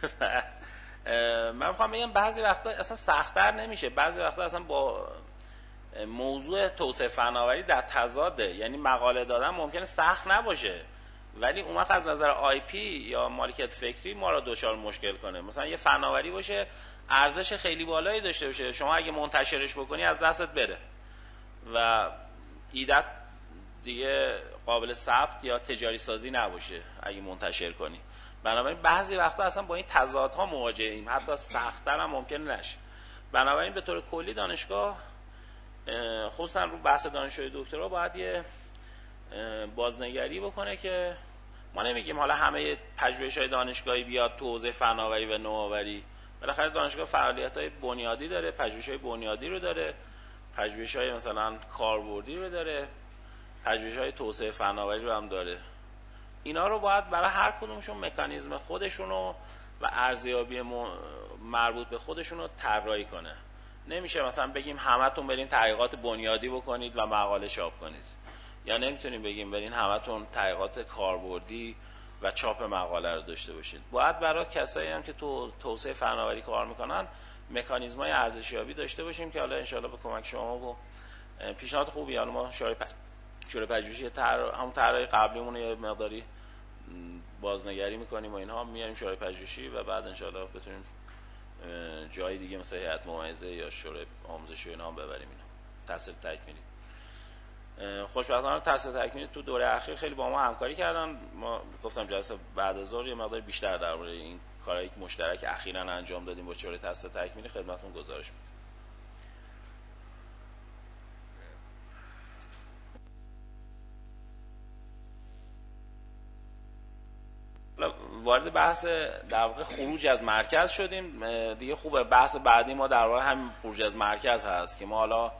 من میخوام بگم بعضی وقتا اصلا سخت‌تر نمیشه، بعضی وقتا اصلا با موضوع توسعه فناوری در تضاده. یعنی مقاله دادن ممکنه سخت نباشه ولی اون وقت از نظر آی پی یا مالکیت فکری ما را دچار مشکل کنه. مثلا یه فناوری باشه ارزش خیلی بالایی داشته باشه، شما اگه منتشرش بکنی از دستت بره و ایدت دیگه قابل ثبت یا تجاری سازی نباشه اگه منتشر کنی. بنابراین بعضی وقتا اصلا با این تضادها مواجهیم، حتی سخت‌تر هم ممکن نشه. بنابراین به طور کلی دانشگاه خصوصا رو بحث دانشجوی دکترا باید یه بازنگری بکنه که ما نمیگیم حالا همه پژوهش‌های دانشگاهی بیاد تو حوزه فناوری و نوآوری. بالاخره دانشگاه فعالیت‌های بنیادی داره، پژوهش‌های بنیادی رو داره، پژوهش‌های مثلا کاربردی رو داره، پژوهش‌های توسعه فناوری رو هم داره. اینا رو باید برای هر کدومشون مکانیزم خودشونو و ارزیابی مربوط به خودشونو طراحی کنه. نمیشه مثلا بگیم همتون برین تحقیقات بنیادی بکنید و مقاله چاپ کنید، یا نمیتونیم بگیم برین همتون تحقیقات کاربردی و چاپ مقاله رو داشته باشید. باید برای کسایی هم که تو توسعه فناوری کار میکنن مکانیزم‌های ارزشیابی داشته باشیم که حالا انشالله به کمک شما و پیشنهاد خوبی، حالا ما شورای شورای پژوهشی تر همون طرح قبلیمون یه مقداری بازنگری میکنیم و اینها میاریم شورای پژوهشی و بعد انشالله بتونیم جای دیگه مثل هیئت ممیزه یا شورای آموزشی و اینا هم ببریم. اینا تحصیل تکمیلی خوشبختانه تحصیل تکمیلی تو دوره اخیر خیلی با ما همکاری کردن. ما گفتم جلسه بعد از ظهر یه مقدار بیشتر درباره این کارهایی که مشترک اخیراً انجام دادیم با شورای تحصیل تکمیلی خدمتتون گزارش میدم. وارد بحث در واقع خروج از مرکز شدیم دیگه. خوبه بحث بعدی ما در واقع هم خروج از مرکز هست که ما حالا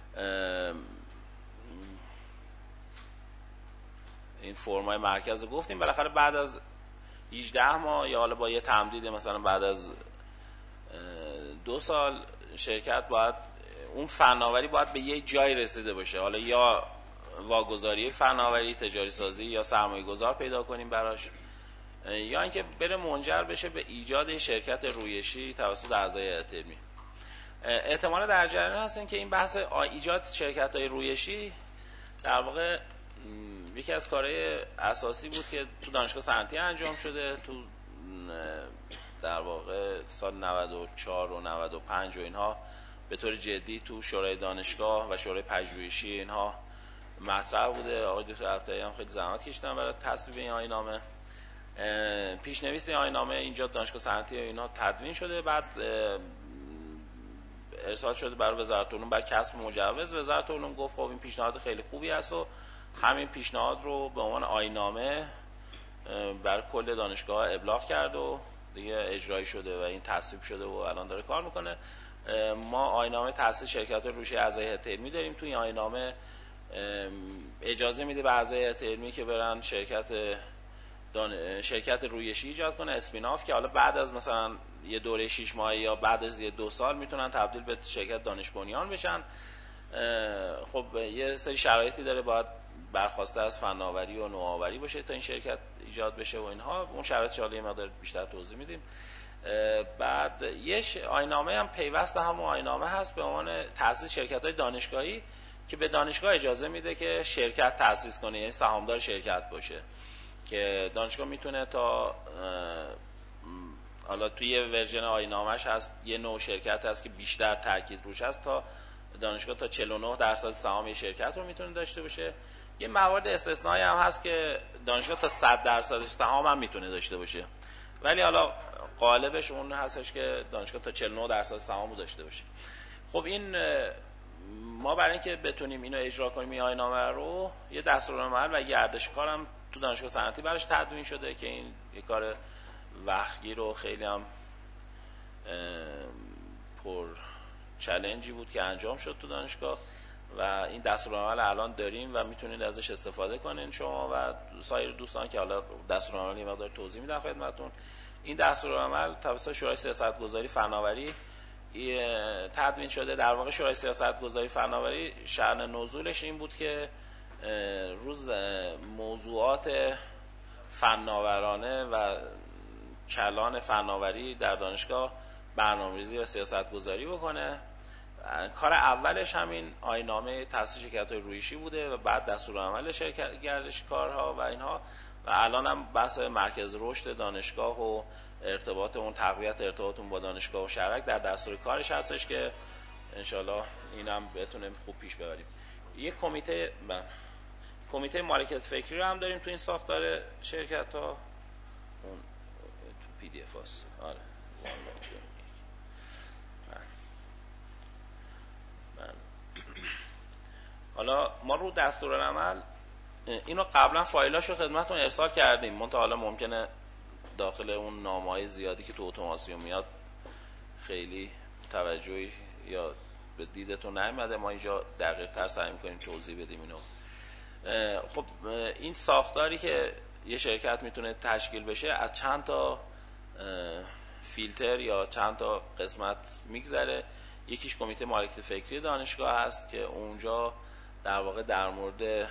این فرمای مرکز رو گفتیم. بالاخره بعد از هجده ماه یا حالا با یه تمدید مثلا بعد از دو سال شرکت باید اون فناوری باید به یه جای رسیده باشه، حالا یا واگذاری فناوری تجاری سازی یا سرمایه گذار پیدا کنیم براش، یا اینکه بره منجر بشه به ایجاد شرکت رویشی توسط اعضای هیئت علمی. احتمال در جریان هستین که این بحث ایجاد شرکت‌های رویشی در واقع یکی از کارهای اساسی بود که تو دانشگاه صنعتی انجام شده. تو در واقع سال نود و چهار و نود و پنج و اینها به طور جدی تو شورای دانشگاه و شورای پژوهشی اینها مطرح بوده. آقای دکتر عبدالعلی هم خیلی زحمت کشیدن برای تصویب این آیین‌نامه. پیشنویس این آیین‌نامه اینجا دانشگاه صنعتی اینها تدوین شده، بعد ارسال شده برای وزارت علوم برای کسب مجوز. وزارت علوم گفت خب این پیشنهاد خیلی خوبی است و همین پیشنهاد رو به عنوان آیین‌نامه بر کل دانشگاه ابلاغ کرد و دیگه اجرایی شده و این تصویب شده و الان داره کار میکنه. ما آیین‌نامه تأسیس شرکت رویشی اعضای هیئت علمی داریم. توی این آیین‌نامه اجازه میده به اعضای هیئت علمی که برن شرکت دان... شرکت رویشی ایجاد کنه، اسپیناف، که حالا بعد از مثلا یه دوره شش ماهه یا بعد از یه دو سال میتونن تبدیل به شرکت دانش بنیان بشن. خب یه سری شرایطی داره، باید برخواسته از فناوری و نوآوری باشه تا این شرکت ایجاد بشه و اینها. اون شرایطش حالا یه مقدار بیشتر توضیح میدیم. بعد یه آیین‌نامه هم پیوست همون آیین‌نامه هست به عنوان تأسیس شرکت‌های دانشگاهی که به دانشگاه اجازه میده که شرکت تأسیس کنه، یعنی سهامدار شرکت باشه، که دانشگاه میتونه تا حالا توی ورژن آیین‌نامه‌اش هست یه نوع شرکت هست که بیشتر تاکید روش هست تا دانشگاه تا چهل و نه درصد سهام شرکت رو میتونه داشته باشه. یه موارد استثنایی هم هست که دانشگاه تا صد درصد سهام هم میتونه داشته باشه، ولی حالا غالبش اون هستش که دانشگاه تا چهل و نه درصد سهام رو داشته باشه. خب این ما برای اینکه بتونیم اینو اجرا کنیم این آیین‌نامه رو، یه دستورالعمل و گردش کار هم تو دانشگاه صنعتی براش تدوین شده که این یه کار وقتگیر و خیلی هم پر چالنجی بود که انجام شد تو دانشگاه و این دستورالعمل الان داریم و میتونید ازش استفاده کنین شما و سایر دوستان که حالا دستورالعمل یه مقدار توضیح میدم خدمتتون. این دستورالعمل توسط شورای سیاستگذاری فناوری تدوین شده. در واقع شورای سیاستگذاری فناوری شأن نزولش این بود که روز موضوعات فناورانه و کلان فناوری در دانشگاه برنامه‌ریزی و سیاستگذاری بکنه. کار اولش همین آیین‌نامه تأسیس شرکت‌های رویشی بوده و بعد دستورالعمل شرکت گردش کارها و اینها و الان هم بحث مرکز رشد دانشگاه و ارتباط اون تقویت ارتباطمون با دانشگاه و شرک در دستور کارش هستش که انشالله اینم بتونه خوب پیش ببریم. یک کمیته من کمیته مالکیت فکری رو هم داریم تو این ساختار شرکت ها. اون تو پی دی اف هست. آره حالا ما رو دستورالعمل اینو قبلا فایلاشو خدمتتون ارسال کردیم، منتها حالا ممکنه داخل اون نامه‌های زیادی که تو اتوماسیون میاد خیلی توجهی یا به دیدتون نیامده. ما اینجا دقیق تر سعی می‌کنیم توضیح بدیم اینو. خب این ساختاری که یه شرکت میتونه تشکیل بشه از چند تا فیلتر یا چند تا قسمت میگذره. یکیش کمیته مالکیت فکری دانشگاه هست که اونجا در واقع در مورد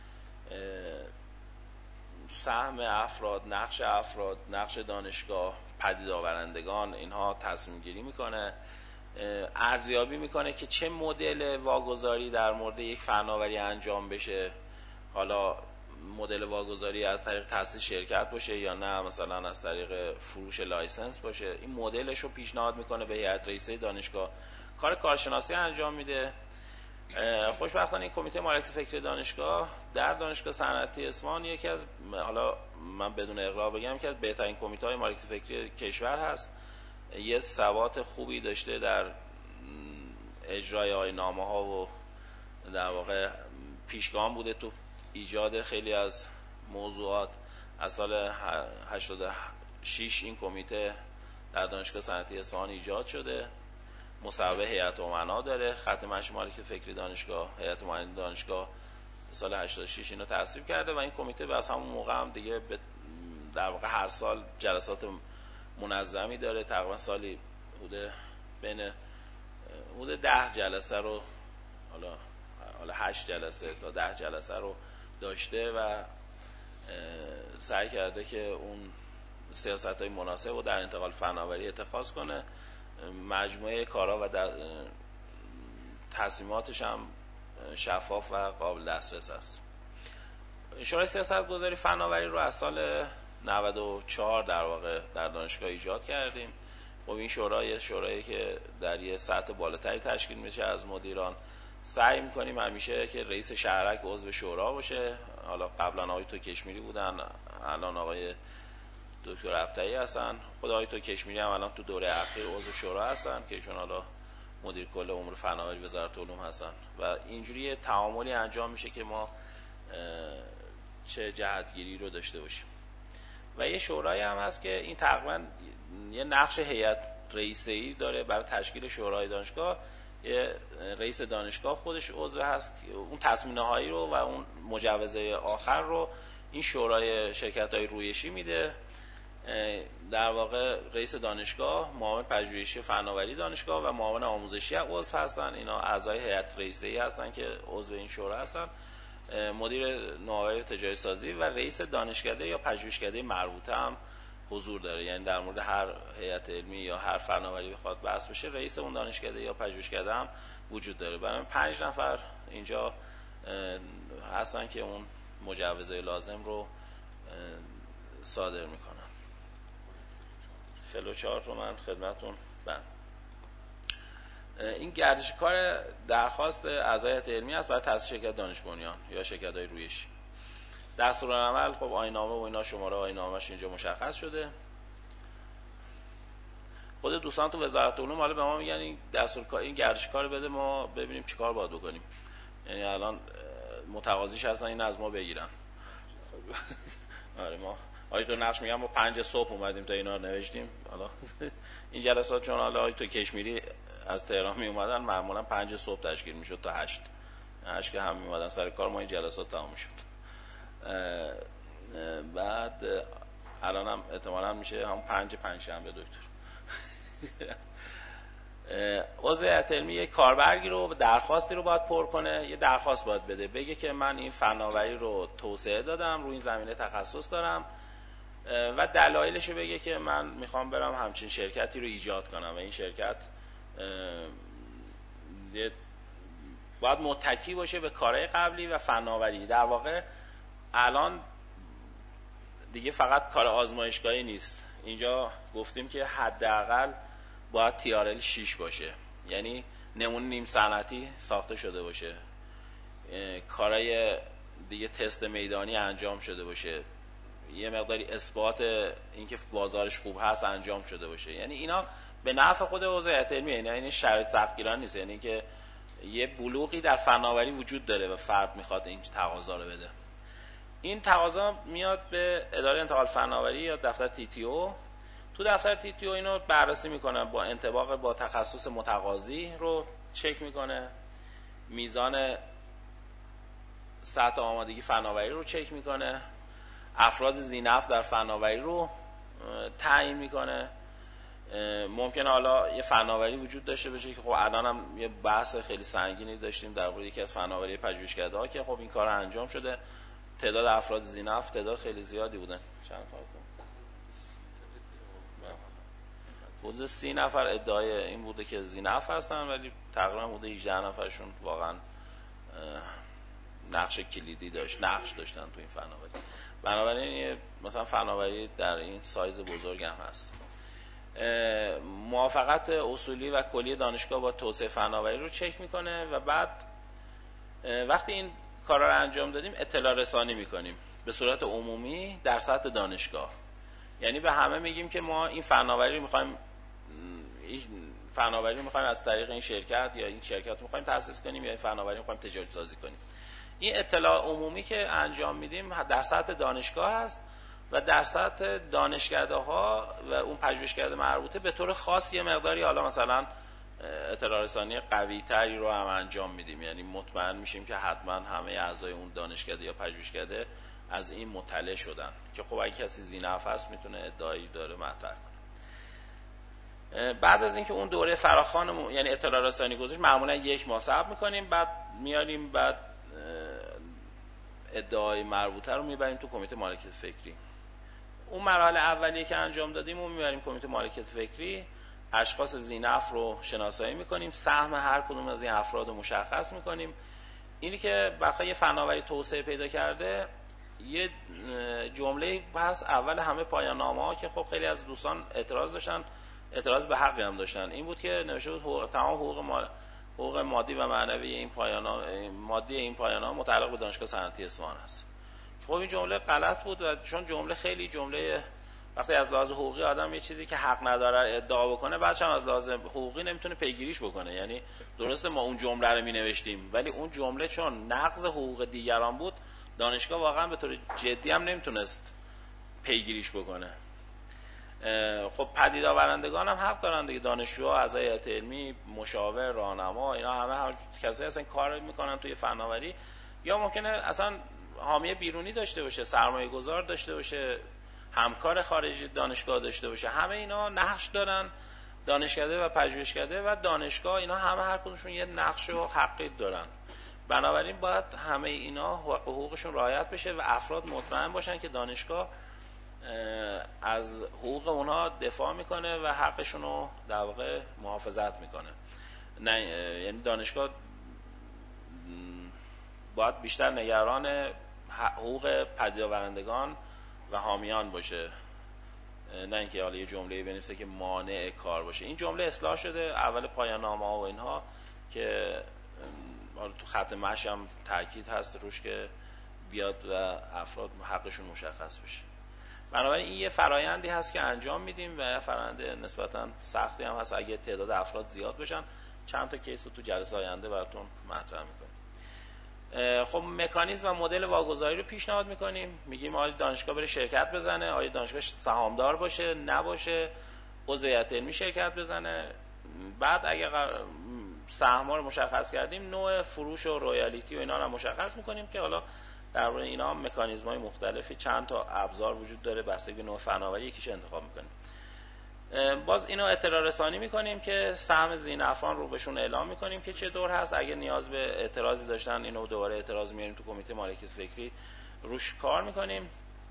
سهم افراد، نقش افراد، نقش دانشگاه، پدید آورندگان اینها تصمیم گیری میکنه، ارزیابی میکنه که چه مدل واگذاری در مورد یک فناوری انجام بشه. حالا مدل واگذاری از طریق تأسیس شرکت باشه یا نه مثلا از طریق فروش لایسنس باشه. این مدلش رو پیشنهاد میکنه به هیئت رئیسه دانشگاه، کار کارشناسی انجام میده. خوشبختانه این کمیته مالکیت فکری دانشگاه در دانشگاه صنعتی اصفهان یکی از، حالا من بدون اغراق بگم که از بهترین کمیته های مالکیت فکری کشور هست. یه ثبات خوبی داشته در اجرای آیین‌نامه ها و در واقع پیشگام بوده تو ایجاد خیلی از موضوعات. از سال هشتاد و شش این کمیته در دانشگاه صنعتی اصفهان ایجاد شده. مصوبه هیئت امنا داره، خط مشی مالکیت فکری دانشگاه، هیئت امنا دانشگاه سال هشتاد و شش اینو تصویب کرده و این کمیته به از همون موقع هم دیگه در واقع هر سال جلسات منظمی داره. تقریبا سالی حدود بین حدود ده جلسه رو حالا حالا هشت جلسه تا ده جلسه رو داشته و سعی کرده که اون سیاست‌های مناسب رو در انتقال فناوری اتخاذ کنه. مجموعه کارها و تصمیماتش هم شفاف و قابل دسترس است. شورای سیاستگذاری فناوری رو از سال نود و چهار در واقع در دانشگاه ایجاد کردیم. خب این شورای شورایی که در یه سطح بالاتری تشکیل میشه از مدیران. سعی میکنیم همیشه که رئیس شهرک عضو شورا باشه. حالا قبلا آقای تو کشمیری بودن، الان آقای دکتر ابطحی هستن. خود آقای تو کشمیری هم الان تو دوره اخیر عضو شورا هستن که ایشون حالا مدیر کل امور فناوری وزارت علوم هستن و اینجوری تعاملی انجام میشه که ما چه جهتگیری رو داشته باشیم. و یه شورای هم هست که این تقریبا یه نقش هیئت رئیسه‌ای داره برای تشکیل شورای دانشگاه. یه رئیس دانشگاه خودش عضو هست، اون تصمیم‌نهایی رو و اون مجوزه آخر رو این شورای شرکت‌های رویشی میده. در واقع رئیس دانشگاه، معاون پژوهشی فناوری دانشگاه و معاون آموزشی عضو هستن. اینا اعضای هیئت رئیسه‌ای هستن که عضو این شورا هستن. مدیر نوآوری تجاری سازی و رئیس دانشکده یا پژوهشکده مربوطه هم حضور داره. یعنی در مورد هر هیئت علمی یا هر فناوری بخواد بحث بشه، رئیس اون دانشکده یا پژوهشکده هم وجود داره. برای پنج نفر اینجا هستن که اون مجوزه لازم رو صادر میکنن. فلو چارت رو من خدمتون بند. این گردش کار درخواست اعضای هیئت علمی است برای تأسیس شرکت دانش بنیان یا شرکت‌های رویشی. دستورالعمل خب آیین‌نامه و اینا شماره آیین‌نامه‌اش اینجا مشخص شده. خود دوستان تو وزارت علوم حالا به ما میگن این دستور کار این گردش کار بده ما ببینیم چیکار باید بکنیم. یعنی الان متقاضیش هستن این از ما بگیرن. آره ما آیه تو نقش میگم ما پنج صبح اومدیم تا اینا رو نوشتیم. حالا این جلسات چون حالا آیه تو کشمیری از تهران می اومدن معمولا پنج صبح تشکیل میشد تا هشت. هشت که هم می اومدن سر کار ما این جلسات تمام شد. بعد الان هم احتمالاً میشه هم پنج پنج شنبه دکتر. عضو هیئت علمی یک کاربرگی رو درخواستی رو باید پر کنه، یه درخواست باید بده، بگه که من این فناوری رو توسعه دادم، رو این زمینه تخصص دارم و دلایلش رو بگه که من میخوام برم همچین شرکتی رو ایجاد کنم و این شرکت باید متکی باشه به کارهای قبلی و فناوری. در واقع الان دیگه فقط کار آزمایشگاهی نیست، اینجا گفتیم که حداقل باید تی آر ال شش باشه، یعنی نمونه نیم صنعتی ساخته شده باشه، کارهای دیگه تست میدانی انجام شده باشه، یه مقداری اثبات اینکه بازارش خوب هست انجام شده باشه. یعنی اینا به نفع خود عضو هیئت علمیه، یعنی این شرایط سختگیران نیست، یعنی که یه بلوغی در فناوری وجود داره و فرد میخواد این تقاضا رو بده. این تقاضا میاد به اداره انتقال فناوری یا دفتر تی تی او. تو دفتر تی تی او اینو بررسی میکنه، با انطباق با تخصص متقاضی رو چک میکنه، میزان سطح آمادگی فناوری رو چک میکنه، افراد ذی‌نفع در فناوری رو تعیین میکنه. ممکنه حالا یه فناوری وجود داشته باشه که خب الان هم یه بحث خیلی سنگینی داشتیم در مورد یکی از فناوری پژوهشکده‌ها که خب این کار انجام شده، تعداد افراد ذی‌نفع تعداد خیلی زیادی بودن، چند فرد حدود سی نفر ادعای این بوده که ذی‌نفع هستن، ولی تقریبا حدود هجده نفرشون واقعا نقش کلیدی داشت نقش داشتن تو این فناوری. بنابراین مثلا فناوری در این سایز بزرگ هم هست. موافقت اصولی و کلی دانشگاه با توسعه فناوری رو چک میکنه و بعد وقتی این کارا رو انجام دادیم اطلاع رسانی میکنیم به صورت عمومی در سطح دانشگاه. یعنی به همه میگیم که ما این فناوری رو میخوایم این فناوری رو میخوایم از طریق این شرکت یا این شرکت رو میخوایم تأسیس کنیم یا این فناوری رو میخوایم تجاری سازی کنیم. این اطلاع عمومی که انجام میدیم در سطح دانشگاه هست و در سطح دانشکده‌ها و اون پژوهشکده مربوطه به طور خاص یه مقداری حالا مثلا اطلاع رسانی قوی تری رو هم انجام میدیم، یعنی مطمئن میشیم که حتما همه اعضای اون دانشکده یا پژوهشکده از این مطلع شدن که خب اگه کسی ذی‌نفع هست میتونه ادعایی داره مطرح کنه. بعد از اینکه اون دوره فراخوان یعنی اطلاع رسانی گذاشت معمولا یک ماه صبر میکنیم، بعد میاریم بعد ادعای مربوطه رو میبریم تو کمیته مالکیت فکری. اون مرحله اولیه که انجام دادیم اون میبریم کمیته مالکیت فکری، اشخاص ذی‌نفع رو شناسایی میکنیم، سهم هر کدوم از این افراد رو مشخص میکنیم. اینی که برای یه فناوری توسعه پیدا کرده یه جمله هست اول همه پایان نامه‌ها که خب خیلی از دوستان اعتراض داشتن، اعتراض به حقی هم داشتن، این بود که نوشته بود حقوق تمام حقوق ما حقوق مادی و معنوی این پایان‌ها مادی این پایان‌ها متعلق به دانشگاه صنعتی اصفهان است. خب این جمله غلط بود و چون جمله خیلی جمله وقتی از لحاظ حقوقی آدم یه چیزی که حق نداره ادعا بکنه بعدش هم از لحاظ حقوقی نمیتونه پیگیریش بکنه. یعنی درسته ما اون جمله رو مینوشتیم ولی اون جمله چون نقض حقوق دیگران بود دانشگاه واقعا به طور جدی هم نمیتونست پیگیریش بکنه. خب پدید آورندگان هم حق دارن دیگه، دانشجوها، اعضای هیئت علمی، مشاور، راهنما، اینا همه هم کسایی هستن کار میکنن توی فناوری یا ممکنه اصلا حامی بیرونی داشته باشه، سرمایه گذار داشته باشه، همکار خارجی دانشگاه داشته باشه، همه اینا نقش دارن، دانشکده و پژوهشکده و دانشگاه اینا همه هر کدومشون یه نقش و حقی دارن. بنابراین باید همه اینا حقوقشون رعایت بشه و افراد مطمئن باشن که دانشگاه از حقوق اونها دفاع میکنه و حقشون رو در واقع محافظت میکنه. نه یعنی دانشگاه باید بیشتر نگران حقوق پدید آورندگان و حامیان باشه نه اینکه حالا یه جمله بنویسه که مانع کار باشه. این جمله اصلاح شده اول پایان نامه ها و اینها که حالا تو خط مشی هم تاکید هست روش که بیاد و افراد حقشون مشخص بشه. بنابراین این یه فرایندی هست که انجام میدیم و فرآیند نسبتا سختی هم هست. اگه تعداد افراد زیاد بشن چند تا کیس رو تو جلسه آینده براتون مطرح میکنیم. خب مکانیزم و مدل واگذاری رو پیشنهاد میکنیم. میگیم آیا دانشگاه بره شرکت بزنه، آیا دانشگاه سهامدار باشه، نباشه، عضو هیئت علمی شرکت بزنه. بعد اگر سهم‌ها رو مشخص کردیم نوع فروش و رویالیتی و اینا رو مشخص میکنیم که حالا درباره اینا هم مکانیزم‌های مختلفی چند تا ابزار وجود داره، بستگی به نوع فناوری یکیش انتخاب میکنیم. باز اینو اطلاع رسانی میکنیم که سهم ذی‌نفعان رو بهشون اعلام میکنیم که چه دور هست. اگه نیاز به اعتراضی داشتن اینو دوباره اعتراض میاریم تو کمیته مالکیت فکری روش کار میکنیم.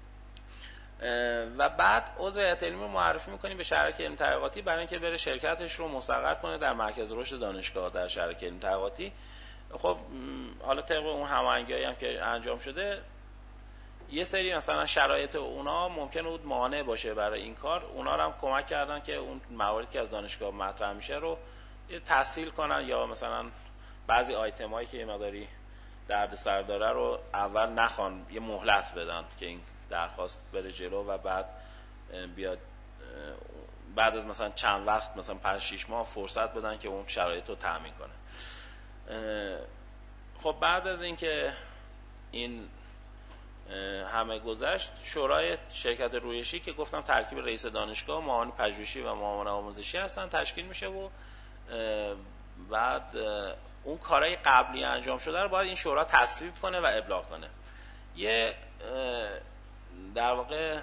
و بعد عضو هیئت علمی رو معرفی میکنیم به شریک علمی تحقیقاتی برای اینکه بره شرکتش رو مستقر کنه در مرکز رشد دانشگاه در شریک علمی تحقیقاتی. خب حالا طبق اون هماهنگی‌هایی هم که انجام شده یه سری مثلا شرایط اونا ممکنه بود مانع باشه برای این کار. اونا رو هم کمک کردن که اون مواردی که از دانشگاه مطرح میشه رو تسهیل کنن یا مثلا بعضی آیتمایی که یه مقداری دردسر داره رو اول نخوان، یه مهلت بدن که این درخواست بره جلو و بعد بیاد بعد از مثلا چند وقت مثلا پنج شش ماه فرصت بدن که اون شرایط رو تامین کنه. خب بعد از اینکه این همه گذشت شورای شرکت رویشی که گفتم ترکیب رئیس دانشگاه، معاون پژوهشی و معاون آموزشی هستن تشکیل میشه و بعد اون کارهای قبلی انجام شده رو باید این شورا تصویب کنه و ابلاغ کنه. یه در واقع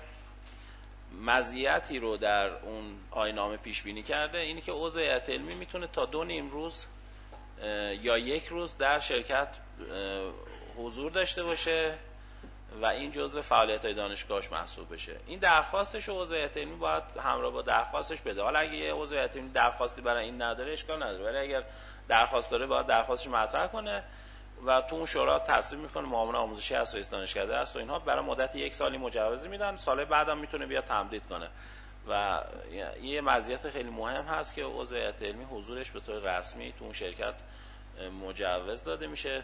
مزیتی رو در اون آیین‌نامه پیش بینی کرده، اینی که عضو هیئت علمی میتونه تا دو نیم روز یا یک روز در شرکت حضور داشته باشه و این جزء فعالیت‌های دانشگاهش محسوب بشه. این درخواستش رو عضو هیئت علمی باید همراه با درخواستش بده. حالا اگه یه عضو هیئت علمی درخواستی برای این نداره اشکال نداره، ولی اگر درخواست داره باید درخواستش مطرح کنه و تو اون شورا تصویب میکنه. معاون آموزشی از رئیس دانشکده است و اینها برای مدت یک سالی مجوزی میدن، سال بعدم میتونه بیاد تمدید کنه. و یه مزیت خیلی مهم هست که عضو هیئت علمی حضورش به طور رسمی تو اون شرکت مجوز داده میشه.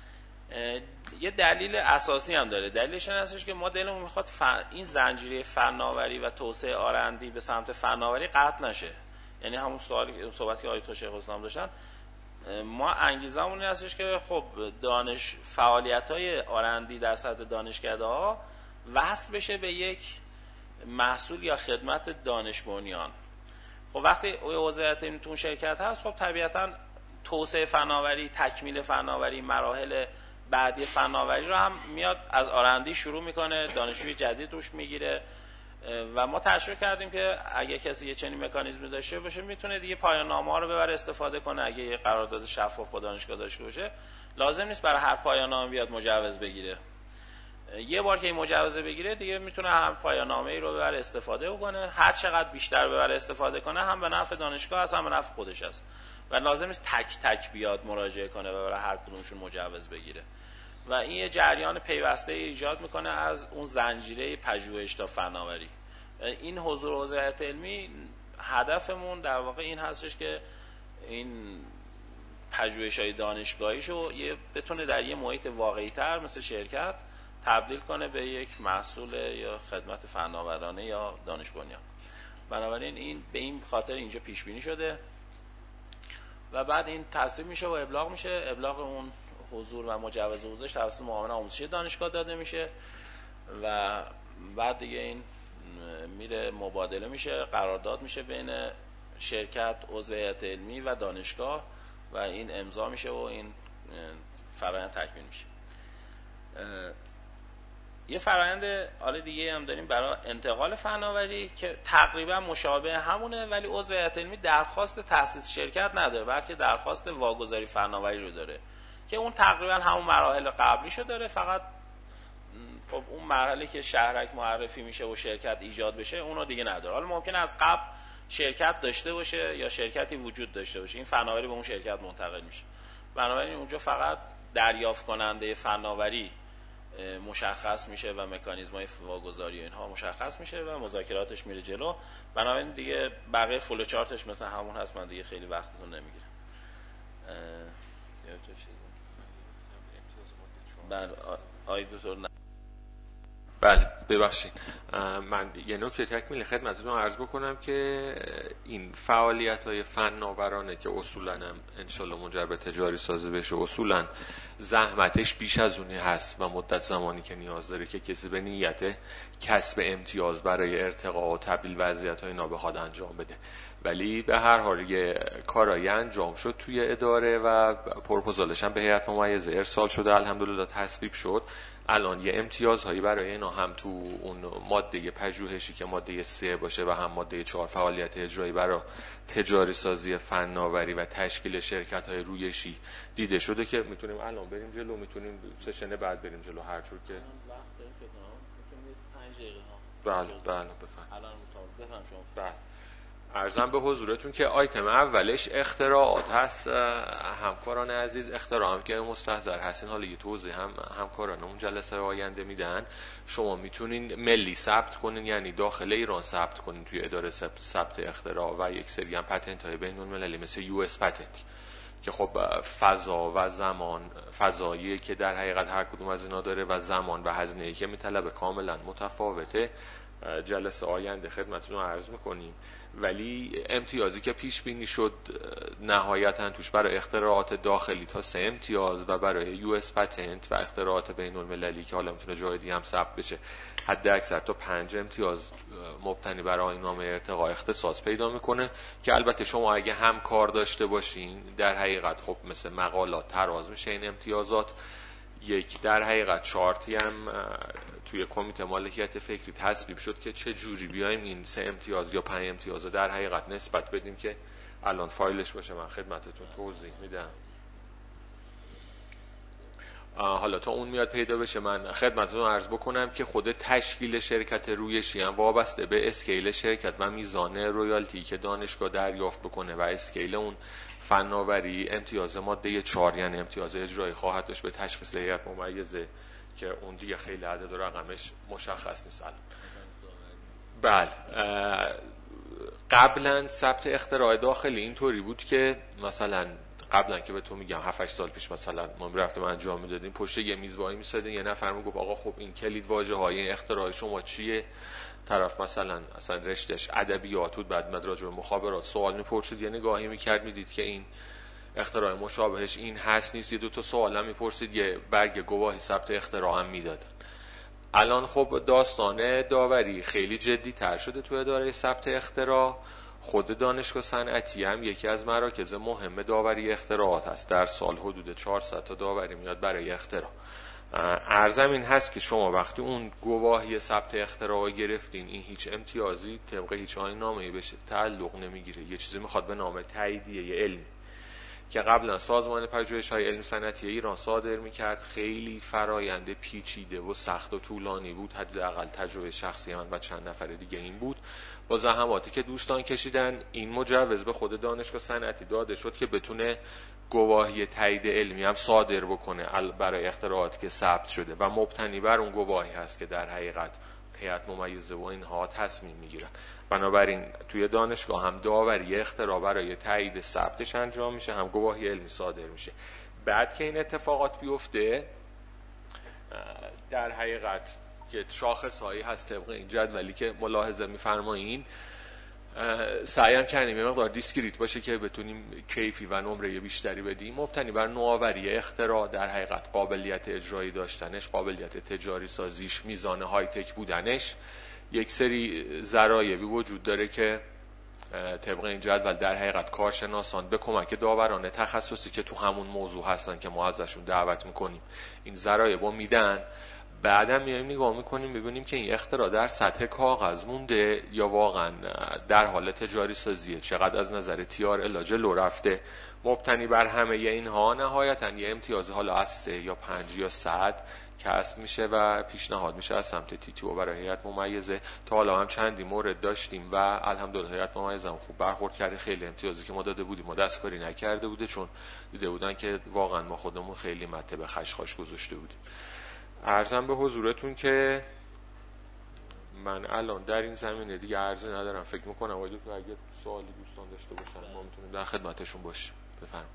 یه دلیل اساسی هم داره. دلیلش این هستش که ما دلمون میخواد فن... این زنجیره فناوری و توسعه آرندی به سمت فناوری قطع نشه. یعنی همون سوالی صحبتی که آقای شیخ الاسلام داشتن، ما انگیزمون این هستش که خب دانش فعالیت‌های آرندی در سطح دانشکده‌ها وصل بشه به یک محصول یا خدمت دانش بنیان. خب وقتی عضو هیئت علمی تو شرکت هست خب طبیعتاً توسعه فناوری، تکمیل فناوری، مراحل بعدی فناوری رو هم میاد از آرندی شروع میکنه، دانشجوی جدید روش میگیره و ما تشویق کردیم که اگه کسی یه چنین مکانیزمی داشته باشه میتونه دیگه پایان نامه ها رو ببره استفاده کنه. اگه یه قرارداد شفاف با دانشگاه داشته باشه لازم نیست برای هر پایان نامه بیاد مجوز بگیره. یه بار که این مجوز بگیره دیگه میتونه هم پایان نامه ای رو ببره استفاده بکنه. هر چقدر بیشتر ببره استفاده کنه هم به نفع دانشگاه است هم به نفع خودش است و لازم نیست تک تک بیاد مراجعه کنه و برای هر کدومشون مجوز بگیره. و این یه جریان پیوسته ایجاد میکنه از اون زنجیره پژوهش تا فناوری. این حضور عضو هیئت علمی هدفمون در واقع این هستش که این پژوهش‌های دانشگاهیشو یه بتونه در یه محیط واقعی‌تر مثل شرکت تبدیل کنه به یک محصول یا خدمت فناورانه یا دانش بنیان. بنابراین این به این خاطر اینجا پیش بینی شده و بعد این تصویب میشه و ابلاغ میشه. ابلاغ اون حضور و مجوز حضورش توسط معاون آموزشی دانشگاه داده میشه و بعد دیگه این میره مبادله میشه، قرارداد میشه بین شرکت، عضو هیئت علمی و دانشگاه و این امضا میشه و این فرآیند تکمیل میشه. یه فرآیند حالا دیگه هم داریم برای انتقال فناوری که تقریبا مشابه همونه، ولی عضو هیئت علمی درخواست تأسیس شرکت نداره بلکه درخواست واگذاری فناوری رو داره که اون تقریبا همون مراحل قبلیشو داره، فقط خب اون مرحله که شهرک معرفی میشه و شرکت ایجاد بشه اونو دیگه نداره. حالا ممکنه از قبل شرکت داشته باشه یا شرکتی وجود داشته باشه، این فناوری به اون شرکت منتقل میشه. بنابراین اونجا فقط دریافت کننده فناوری مشخص میشه و مکانیزم‌های واگذاری اینها مشخص میشه و مذاکراتش میره جلو. بنابراین دیگه بقیه فلو چارتش مثل همون هست، من دیگه خیلی وقتتون نمیگیرم. بله آقای دکتر. بله ببخشید، من یه نکته تکمیل خدمتتون عرض بکنم که این فعالیت‌های فناورانه که اصولاً هم انشالله منجر به تجاری سازی بشه، اصولاً زحمتش بیش از اونی هست و مدت زمانی که نیاز داره که کسی به نیت کسب امتیاز برای ارتقا و تبدیل وضعیت‌های اینا بخواد انجام بده. ولی به هر حال یه کارایی انجام شد توی اداره و پروپوزالش هم به هیئت ممیزه ارسال شده، الحمدلله تصویب شد. الان یه امتیازهایی برای اینا هم تو اون ماده پژوهشی که ماده سه باشه و هم ماده چهار فعالیت اجرایی برای تجاری سازی فناوری و تشکیل شرکت‌های رویشی دیده شده که میتونیم الان بریم جلو، میتونیم سشن بعد بریم جلو هر جور که بله بله بفهم الان بفهم شما. بله عرضم به حضورتون که آیتم اولش اختراعات هست. همکاران عزیز اختراع هم که مستحضر هستین، حالا یه توضیح هم همکاران اون جلسه آینده میدن. شما میتونین ملی ثبت کنین، یعنی داخل ایران ثبت کنین توی اداره ثبت اختراع و یک سری هم پتنت های بین المللی مثل یو اس پتنت که خب فضا و زمان فضایی که در حقیقت هر کدوم از اینا داره و زمان و هزینه‌ای که میطلبه کاملا متفاوته. جلسه آینده خدمتتون عرض میکنیم. ولی امتیازی که پیش بینی شد نهایتا توش برای اختراعات داخلی تا سه امتیاز و برای یو اس پتنت و اختراعات بین المللی که حالا میتونه جای دیگه هم ثبت بشه حد اکثر تا پنج امتیاز مبتنی بر آیین‌نامه ارتقاء اختصاص پیدا میکنه که البته شما اگه هم کار داشته باشین در حقیقت خب مثل مقالات تراز میشه این امتیازات. یک در حقیقت چارتی هم توی کمیته مالکیت فکری تصویب شد که چه جوری بیایم این سه امتیاز یا پنج امتیاز رو در حقیقت نسبت بدیم که الان فایلش باشه من خدمتتون توضیح میدم. حالا تا اون میاد پیدا بشه من خدمتتون عرض بکنم که خود تشکیل شرکت رویشی هم وابسته به اسکیل شرکت و میزان رویالتی که دانشگاه دریافت بکنه و اسکیل اون فناوری امتیاز ماده چهار یعنی امتیاز اجرایی خواهد داشت به تشخیص هیئت ممیزه که اون دیگه خیلی عدد و رقمش مشخص نیست الان. بله قبلا ثبت اختراع داخلی اینطوری بود که مثلا قبلا که به تو میگم هفت هشت سال پیش مثلا ما رفتیم انجام میدادیم پشت یه میز وای میسادیم یه نفر میگفت آقا خب این کلید واژه های اختراع شما چیه؟ طرف مثلا اصلا رشتهش ادبیات بود بعد مد راجع به مخابرات سوال میپرسید یه نگاهی میکرد میدید که این اختراع مشابهش این هست نیست یه دو تا سوال هم میپرسید یه برگ گواهی ثبت اختراع هم میدادن. الان خب داستان داوری خیلی جدی تر شده تو اداره ثبت اختراع. خود دانشگاه صنعتی هم یکی از مراکز مهم داوری اختراعات است. در سال حدود چهارصد تا داوری میاد برای اختراع. عرضم این هست که شما وقتی اون گواهی ثبت اختراع گرفتین این هیچ امتیازی طبق هیچ آیین‌نامه‌ای بشه تعلق نمیگیره. یه چیزی میخواد به نام تاییدیه علمی که قبلا سازمان پژوهش‌های علمی صنعتی ایران صادر میکرد. خیلی فرایند پیچیده و سخت و طولانی بود. حداقل تجربه شخصی من و چند نفر دیگه این بود. با زحماتی که دوستان کشیدن این مجوز به خود دانشگاه صنعتی داده شد که بتونه گواهی تایید علمی هم صادر بکنه برای اختراعاتی که ثبت شده و مبتنی بر اون گواهی هست که در حقیقت هیئت ممیزه و اینها تصمیم میگیرن. بنابراین توی دانشگاه هم داوری اختراع برای تایید ثبتش انجام میشه هم گواهی علمی صادر میشه. بعد که این اتفاقات بیفته در حقیقت که شاخص هایی هست طبق این جدولی که ملاحظه میفرمایین سعیم کردیم یه مقدار دیسکریت باشه که بتونیم کیفی و نمره بیشتری بدیم. مبتنی بر نوآوری اختراع در حقیقت قابلیت اجرایی داشتنش، قابلیت تجاری سازیش، میزان های تک بودنش، یک سری ذرایبی وجود داره که طبق این جدول در حقیقت کارشناسان به کمک داوران تخصصی که تو همون موضوع هستن که ما ازشون دعوت میکنیم این ذرایبو میدن. بعدم میایم نگاه میکنیم ببینیم که این اختراع در سطح کاغذ مونده یا واقعا در حال تجاری سازیه، چقدر از نظر تیار الا جلو رفته. مبتنی بر همه اینها نهایتا یه امتیاز حالا از سه یا پنج یا صد کسب میشه و پیشنهاد میشه از سمت تیتیو برای هیئت ممیزه. تا حالا هم چندی مورد داشتیم و الحمدلله هیئت ممیزه هم خوب برخورد کرده. خیلی امتیازی که ما داده بودیم ما دستکاری نکرده بوده چون دیده بودن که واقعا ما خودمون خیلی مته به خشخاش گذاشته بودیم. عرضم به حضورتون که من الان در این زمینه دیگه عرضه ندارم. فکر میکنم آقای دکتر اگه سوالی دوستان داشته باشن ما میتونیم در خدمتشون باشیم. بفرمایید.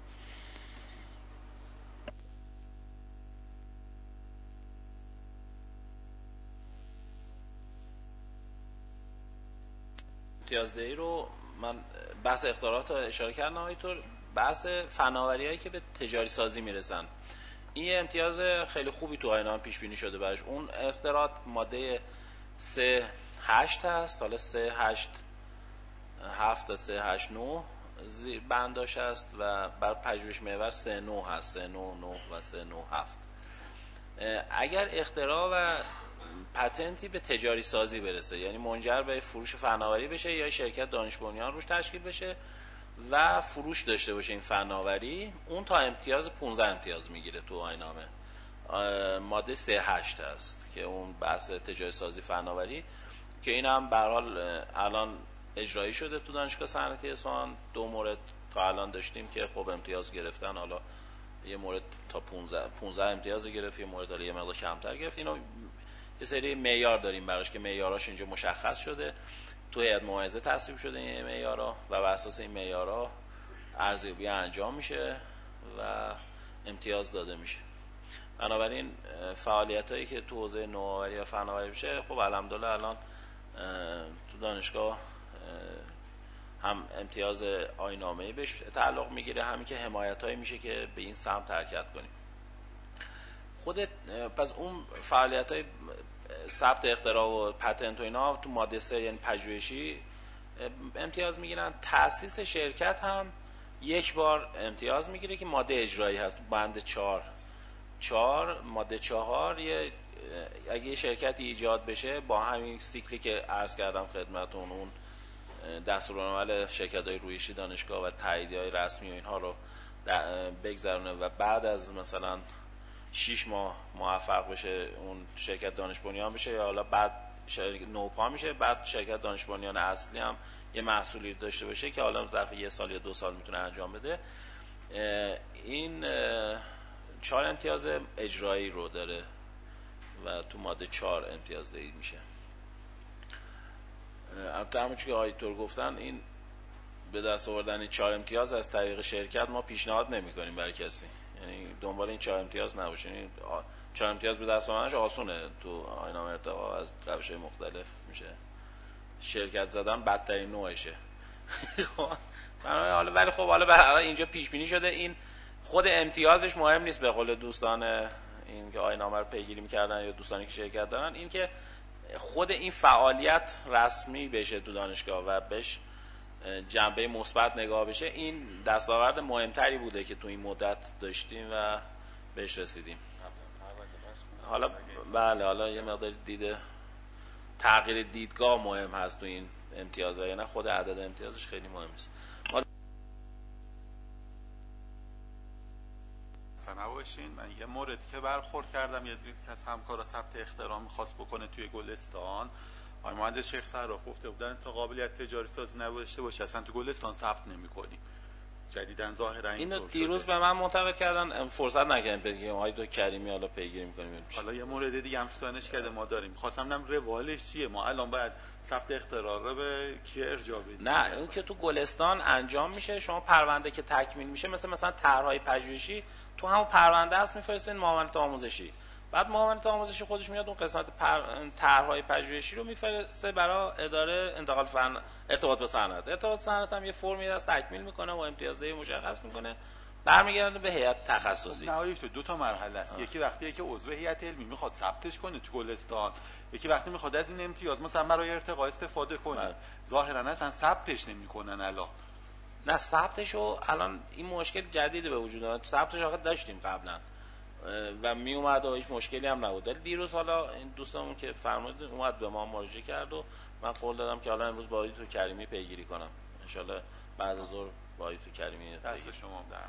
امتیازدهی رو من بحث اختراعات رو اشاره کردم آقای دکتر، بحث فناوری‌هایی که به تجاری سازی میرسن. این امتیاز خیلی خوبی تو آیین نامه پیش بینی شده براش. اون اختراعات ماده سه هشت هست، حالا سه هشت هفت تا سه هشت نه بنداش هست و بر پژوهش محور سه نه هست، سه نه نه و سه نه هفت. اگر اختراع و پتنتی به تجاری سازی برسه، یعنی منجر به فروش فناوری بشه یا شرکت دانش بنیان روش تشکیل بشه و فروش داشته باشه این فناوری، اون تا امتیاز پانزده امتیاز میگیره تو آیین‌نامه. ماده سه هشت هست که اون بحث تجاری سازی فناوری که این هم به هر حال الان اجرایی شده تو دانشگاه صنعتی اصفهان. دو مورد تا الان داشتیم که خب امتیاز گرفتن، حالا یه مورد تا پانزده پانزده امتیاز گرفت، یه مورد حالا یه مقدار کمتر گرفت. اینو یه سری معیار داریم براش که معیاراش اینجا مشخص شده، تو هیئت مواعظه تصویب شده این معیارها و بر اساس این معیارها ارزیابی انجام میشه و امتیاز داده میشه. بنابراین فعالیتایی که تو حوزه نوآوری و فناوری میشه خب الحمدلله الان تو دانشگاه هم امتیاز آیین‌نامه‌ای بهش تعلق میگیره، همین که حمایتایی میشه که به این سمت حرکت کنیم. خود پس اون فعالیت‌های ثبت اختراع و پتنت و اینا تو ماده سه یعنی پژوهشی امتیاز میگیرن. تأسیس شرکت هم یک بار امتیاز میگیره که ماده اجرایی هست تو بند چهار چهار ماده چهار. یه اگه یه شرکتی ایجاد بشه با همین سیکلی که عرض کردم خدمتون، اون دستورالعمل شرکت‌های رویشی دانشگاه و تاییدیه‌های رسمی و اینها رو بگذرونه و بعد از مثلا شش ماه موفق بشه اون شرکت دانش بنیان بشه یا حالا بعد شرکت نوپا میشه، بعد شرکت دانش بنیان اصلی هم یه محصولی داشته باشه که حالا ظرف یه سال یا دو سال میتونه انجام بده. این چهار امتیاز اجرایی رو داره و تو ماده چهار امتیاز دهی میشه. البته همون چیزی که آقای دکتر گفتن، این به دست آوردن این چهار امتیاز از طریق شرکت ما پیشنهاد نمی‌کنیم برای کسی، یعنی دنبال این چهار امتیاز نباشین. این چهار امتیاز به دست آوردنش آسونه، تو آیین‌نامه ارتقا از روش‌های مختلف میشه شرکت زدن بدترین نوعشه. حالا ولی خب حالا به اینجا پیش بینی شده این خود امتیازش مهم نیست. به قول دوستان این که آیین‌نامه رو پیگیری می‌کردن یا دوستانی که شرکت دارن، این که خود این فعالیت رسمی بشه تو دانشگاه و بهش جنبه مثبت نگاه بشه، این دستاورد مهمتری بوده که تو این مدت داشتیم و بهش رسیدیم. حالا بله، حالا یه مقدار دیده تغییر دیدگاه مهم هست تو این امتیازها، یعنی خود عدد امتیازش خیلی مهم نیست. نباشین. من یه موردی که برخورد کردم، یه از همکارا ثبت اختراع می‌خواست بکنه توی گلستان، آقای مهندس شیخ صراح گفته بودن تا قابلیت تجاری سازی نداشته باشه اصلا تو گلستان ثبت نمی‌کنیم. جدیداً ظاهرا این اینو دیروز به من منتقل کردن، فرصت نکردم بگم آقای دکتر کریمی حالا پیگیری می‌کنیم. حالا یه مورد دیگه هم دانشکده ما داریم، خواستم ببینم روالش چیه. ما الان باید ثبت اختراع رو به کی ارجاع بدیم؟ نه، اون که تو گلستان انجام میشه، شما پرونده که تکمیل میشه، مثل مثلا طرح‌های پژوهشی تو همون پرونده است میفرستین معاونت آموزشی، بعد معاونت آموزشی خودش میاد اون قسمت طرح‌های پژوهشی رو میفرسته برای اداره انتقال فن ارتباط با صنعت. ارتباط صنعت هم یه فرمی هست تکمیل میکنه و امتیازدهی مشخص میکنه، برمیگرده به هیئت تخصصی. نه تو دو تا مرحله است. یکی وقتیه که عضو هیئت علمی میخواد ثبتش کنه تو گلستان، یکی وقتی میخواد از این امتیاز مثلا برای ارتقا استفاده کنه. ظاهرا اصلا ثبتش نمیکنن الان. نه ثبتشو الان این مشکل جدید به وجود اومد. ثبتش آخه داشتیم قبلا و می اومد و هیچ مشکلی هم نبود. ولی دیروز حالا این دوستمون که فرمودید اومد به ما مراجعه کرد و من قول دادم که حالا امروز با آقای تو کریمی پیگیری کنم. ان شاءالله بعد از ظهر با آقای تو کریمی دست شما در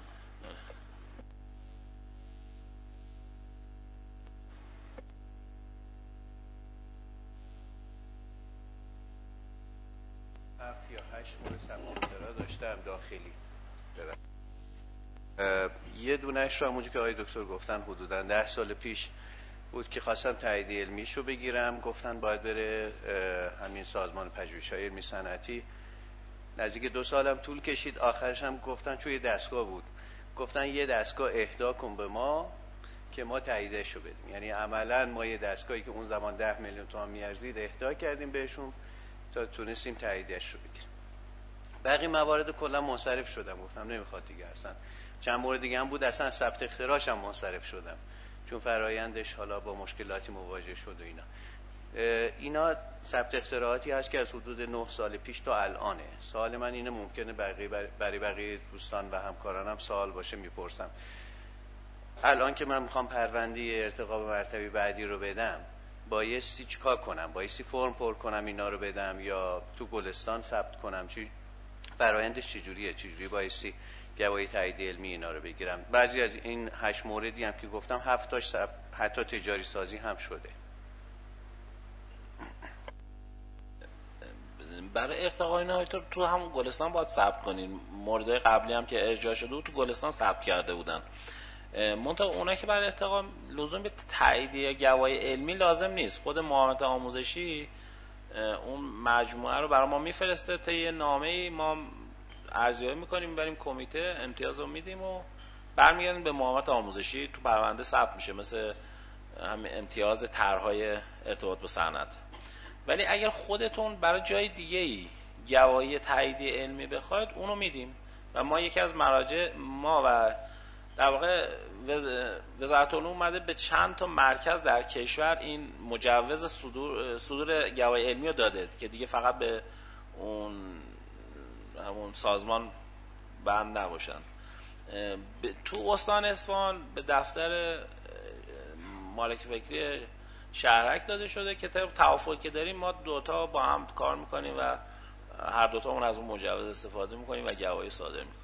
هفت یا هشت مورد ثبت اختراع داشتم داخلی. یه دونش رو همونجور که آقای دکتر گفتن حدوداً ده سال پیش بود که خواستم تایید علمیشو بگیرم، گفتن باید بره همین سازمان پژوهش‌های علمی صنعتی. نزدیک دو سالم طول کشید، آخرش هم گفتن توی دستگاه بود، گفتن یه دستگاه اهدا کن به ما که ما تاییدشو بدیم. یعنی عملا ما یه دستگاهی که اون زمان ده میلیون تومان میارزید اهدا کردیم بهشون تا تونستیم تاییدش رو بگیریم. باقی موارد کلا منصرف شدم، گفتم نمیخواد دیگه. اصلا چند مورد دیگه هم بود اصلا ثبت اختراعش هم منصرف شدم چون فرایندش حالا با مشکلاتی مواجه شد و اینا. اینا ثبت اختراعاتی هست که از حدود نه سال پیش تا الانه. سوال من اینه، ممکنه بقیه برای بقیه دوستان و همکارانم سوال باشه میپرسم، الان که من میخوام پرونده ارتقا به مرتبه بعدی رو بدم بایستی چیکار کنم؟ بایستی فرم پر کنم اینا رو بدم یا تو گلستان ثبت کنم؟ چی فرآیندش چجوریه؟ چجوری بایستی گواهی تایید علمی اینا رو بگیرم؟ بعضی از این هشت موردی هم که گفتم هفت تاش حتی تجاری سازی هم شده. برای ارتقا اینا تو تو همون گلستان باید ثبت کنین. مورد قبلی هم که ارجاع شده بود تو گلستان ثبت کرده بودن. منتها اونایی که برای ارتقا لزوم به تایید گواهی علمی لازم نیست. خود معاونت آموزشی اون مجموعه رو برای ما میفرسته تا یه نامه‌ای ما ارزیابی میکنیم، میبریم کمیته، امتیاز رو میدیم و برمیگردیم به معاونت آموزشی، تو پرونده ثبت میشه مثل همین امتیاز طرح‌های ارتباط با صنعت. ولی اگر خودتون برای جای دیگه‌ای گواهی تاییدی علمی بخواید اونو میدیم و ما یکی از مراجع ما و در واقع وزارت علوم اومده به چند تا مرکز در کشور این مجوز صدور صدور گواهی علمی رو داده که دیگه فقط به اون همون سازمان بند نباشن. تو استان اصفهان به دفتر مالک فکری شهرک داده شده که طبق توافقی که داریم ما دوتا با هم کار میکنیم و هر دوتا اون از اون مجوز استفاده میکنیم و گواهی صادر میکنیم.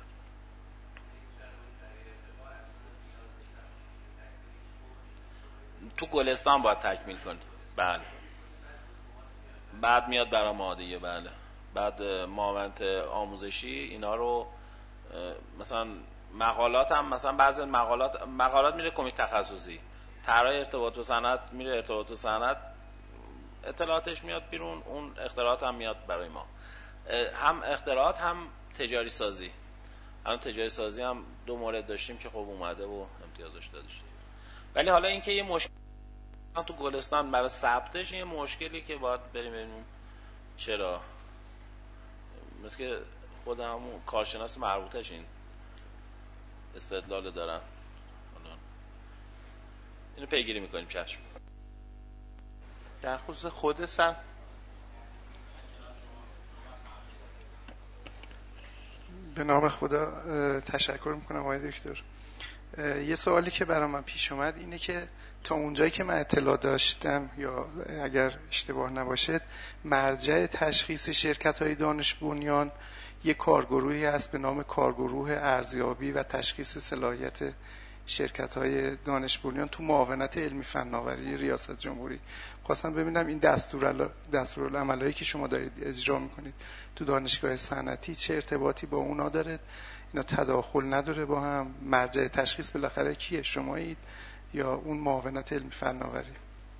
تو گلستان باید تکمیل کنیم. بله. بعد میاد برای ما دیگه. بله. بعد معاونت آموزشی اینا رو مثلا مقالات هم مثلا بعضی مقالات مقالات میره کمیته تخصصی، طرح ارتباط با صنعت میره ارتباط با صنعت، اطلاعاتش میاد بیرون، اون اختراعات هم میاد برای ما. هم اختراعات هم تجاری سازی. الان تجاری سازی هم دو مورد داشتیم که خب اومده و امتیازش داده شد. ولی حالا اینکه یه مشکل تو گلستان برای ثبتش یه مشکلی که باید بریم ببینیم چرا، مثل که خود همون کارشناس مربوطش این استدلال دارن، اینو پیگیری میکنیم. چشم. در خصوص خود سم به نام خدا تشکر میکنم آقای دکتر. یه سوالی که برای من پیش اومد اینه که تا اونجایی که من اطلاع داشتم یا اگر اشتباه نباشه مرجع تشخیص شرکت‌های دانش بنیان یک کارگروهی هست به نام کارگروه ارزیابی و تشخیص صلاحیت شرکت‌های دانش بنیان تو معاونت علمی فناوری ریاست جمهوری. خواستم ببینم این دستور دستورالعملایی که شما دارید اجرا میکنید تو دانشگاه صنعتی چه ارتباطی با اونا داره؟ اینا تداخل نداره با هم؟ مرجع تشخیص بالاخره کیه، شمایید یا اون معاونت علمی فناوری؟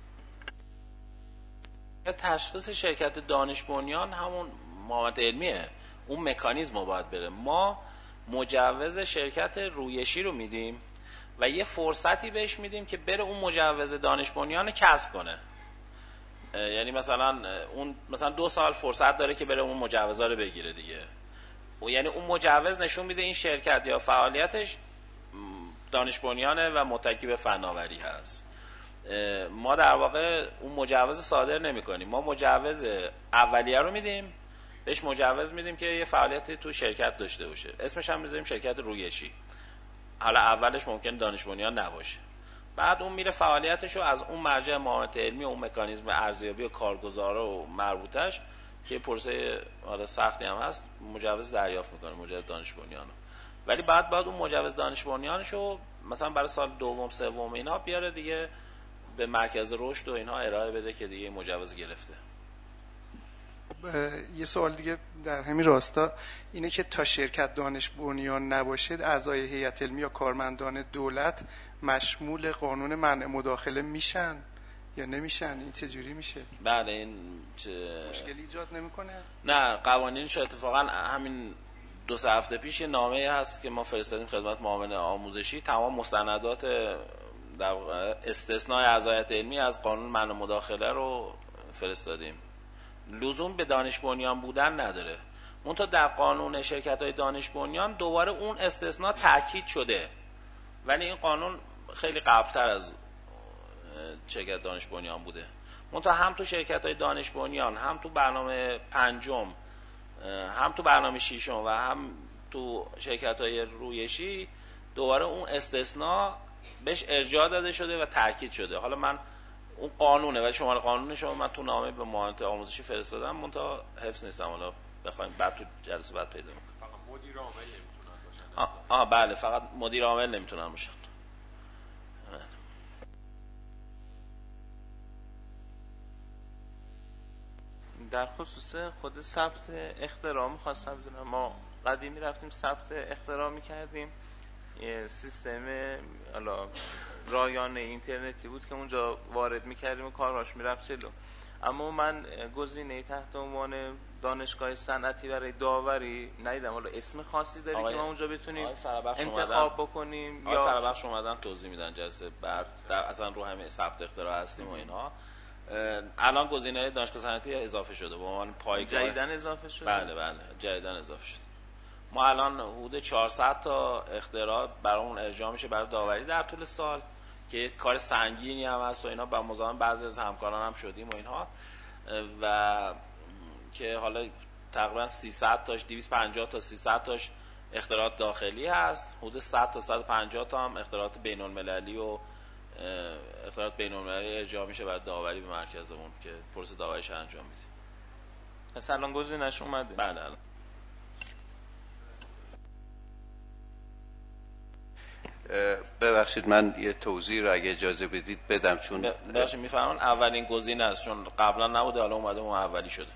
تشخیص شرکت دانش بنیان همون معاونت علمیه، اون مکانیزم رو باید بره. ما مجوز شرکت رویشی رو میدیم و یه فرصتی بهش میدیم که بره اون مجوز دانش بنیان کسب کنه. یعنی مثلا اون مثلا دو سال فرصت داره که بره اون مجوزا رو بگیره دیگه. و یعنی اون مجوز نشون میده این شرکت یا فعالیتش دانش بنیانه و متکی به فناوری هست. ما در واقع اون مجوز صادر نمی کنیم، ما مجوز اولیه رو میدیم، بهش مجوز میدیم که یه فعالیتی تو شرکت داشته باشه، اسمش هم میذاریم شرکت رویشی. حالا اولش ممکن دانش بنیان نباشه، بعد اون میره فعالیتش رو از اون مرجع معاونت علمی و اون مکانیزم ارزیابی و کارگزارا و مربوطش که پروسه حالا سختی هم هست مجوز دریافت میکنه، مجوز دانش بنیان رو. ولی بعد بعد اون مجوز دانش بنیانشو مثلا برای سال دوم سوم اینا بیاره دیگه به مرکز رشد و اینها ارائه بده که دیگه مجوز گرفته. یه سوال دیگه در همین راستا اینه که تا شرکت دانش بنیان نباشه اعضای هیئت علمی یا کارمندان دولت مشمول قانون منع مداخله میشن یا نمیشن؟ این چه جوری میشه؟ بله این چه... مشکلی ایجاد نمیکنه؟ نه قوانینش اتفاقا همین دو سه هفته پیش نامه هست که ما فرستادیم خدمت معاون آموزشی، تمام مستندات در استثنای از هیئت علمی از قانون منع مداخله رو فرستادیم. لزوم به دانش بنیان بودن نداره، منتها در قانون شرکت‌های دانش بنیان دوباره اون استثناء تاکید شده، ولی این قانون خیلی قبلتر از شرکت دانش بنیان بوده. منتها هم تو شرکت‌های دانش بنیان، هم تو برنامه پنجم، هم تو برنامه ششم و هم تو شرکت‌های رویشی دوباره اون استثناء بهش ارجاع داده شده و تاکید شده. حالا من اون قانونه و شماره قانونش رو من تو نامه به معاون آموزشی فرستادم، منتها حفظ نیستم، حالا بخوایم بعد تو جلسه بعد پیدا می‌کنم. فقط مدیر عامل نمیتونن باشن. آه, آه بله فقط مدیر عامل نمیتونن باشن. در خصوص خود ثبت اختراع می‌خواستم بدونم، ما قدیمی رفتیم ثبت اختراع می‌کردیم، یه سیستم حالا رایان اینترنتی بود که اونجا وارد می‌کردیم و کارهاش می‌رفت جلو، اما من گزینه تحت عنوان دانشگاه صنعتی برای داوری ندیدم. حالا اسم خاصی داره که ما اونجا بتونیم انتخاب بکنیم یا فرابخش اومدن توضیح میدن جلسه بعد در اصلا رو همه ثبت اختراع هستیم و اینها. الان گزینه دانشگاه صنعتی اضافه شده به عنوان پایگاه جدیدن اضافه شده. بله بله جدیدن اضافه شده. ما الان حدود چهارصد تا اختراع برامون ارجاع میشه برای داوری در طول سال که کار سنگینی هم هست و اینا، با مزاحم بعضی از همکاران هم شدیم و اینها، و که حالا تقریبا سیصد تاش دویست و پنجاه تا سیصد تاش اختراعات داخلی هست، حدود صد تا صد و پنجاه تا هم اختراعات بین المللی و اختراعات بین المللی ارجاع میشه برای داوری به مرکزمون که پروسه داوریش انجام میدیم. پس الان گزینه‌اش اومده. بله الان. ببخشید من یه توضیح رو اگه اجازه بدید بدم، چون باشه میفهمن اولین گزینه است، چون قبلا نبوده حالا اومده اون اولی شده.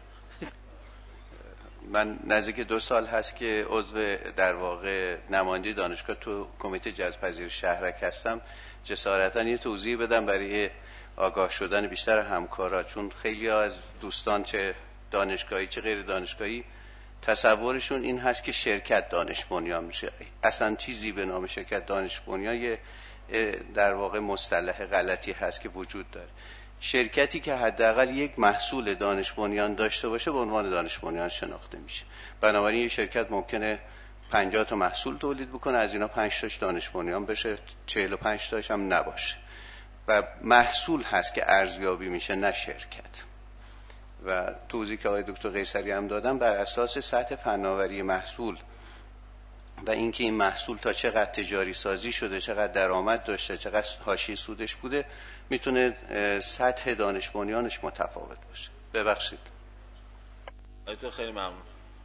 من نزدیک دو سال هست که عضو در واقع نماینده دانشگاه تو کمیته جذب‌پذیر شهرک هستم. جسارتاً یه توضیح بدم برای آگاه شدن بیشتر همکارا، چون خیلی ها از دوستان چه دانشگاهی چه غیر دانشگاهی تصورشون این هست که شرکت دانش بنیان میشه. اصلا چیزی به نام شرکت دانش بنیان یه در واقع مصطلح غلطی هست که وجود داره. شرکتی که حداقل یک محصول دانش بنیان داشته باشه به عنوان دانش بنیان شناخته میشه. بنابراین یک شرکت ممکنه پنجاه تا محصول تولید بکنه، از اینا پنج تاش دانش بنیان بشه، چهل و پنج تاش هم نباشه، و محصول هست که ارزیابی میشه نه شرکت. و توضیحی که آقای دکتر قیصری هم دادن بر اساس سطح فناوری محصول و اینکه این محصول تا چقدر تجاری سازی شده، چقدر درآمد داشته، چقدر حاشیه سودش بوده، میتونه سطح دانش بنیانش متفاوت باشه. ببخشید. تو خیلی ممنون.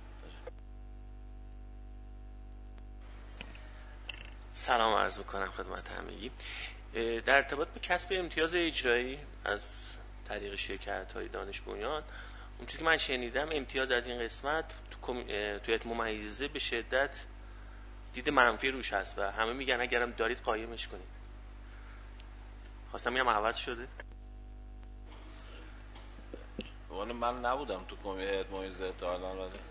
سلام عرض میکنم خدمت همگی. در ارتباط به کسب امتیاز اجرایی از طریق شرکت های دانش بنیان، اون چیزی که من شنیدم امتیاز از این قسمت تو هیئت ممیزه به شدت دید منفی روش هست و همه میگن اگرم دارید قایمش کنید. خواستم میگم عوض شده. والا من نبودم تو هیئت ممیزه تا الان، ولی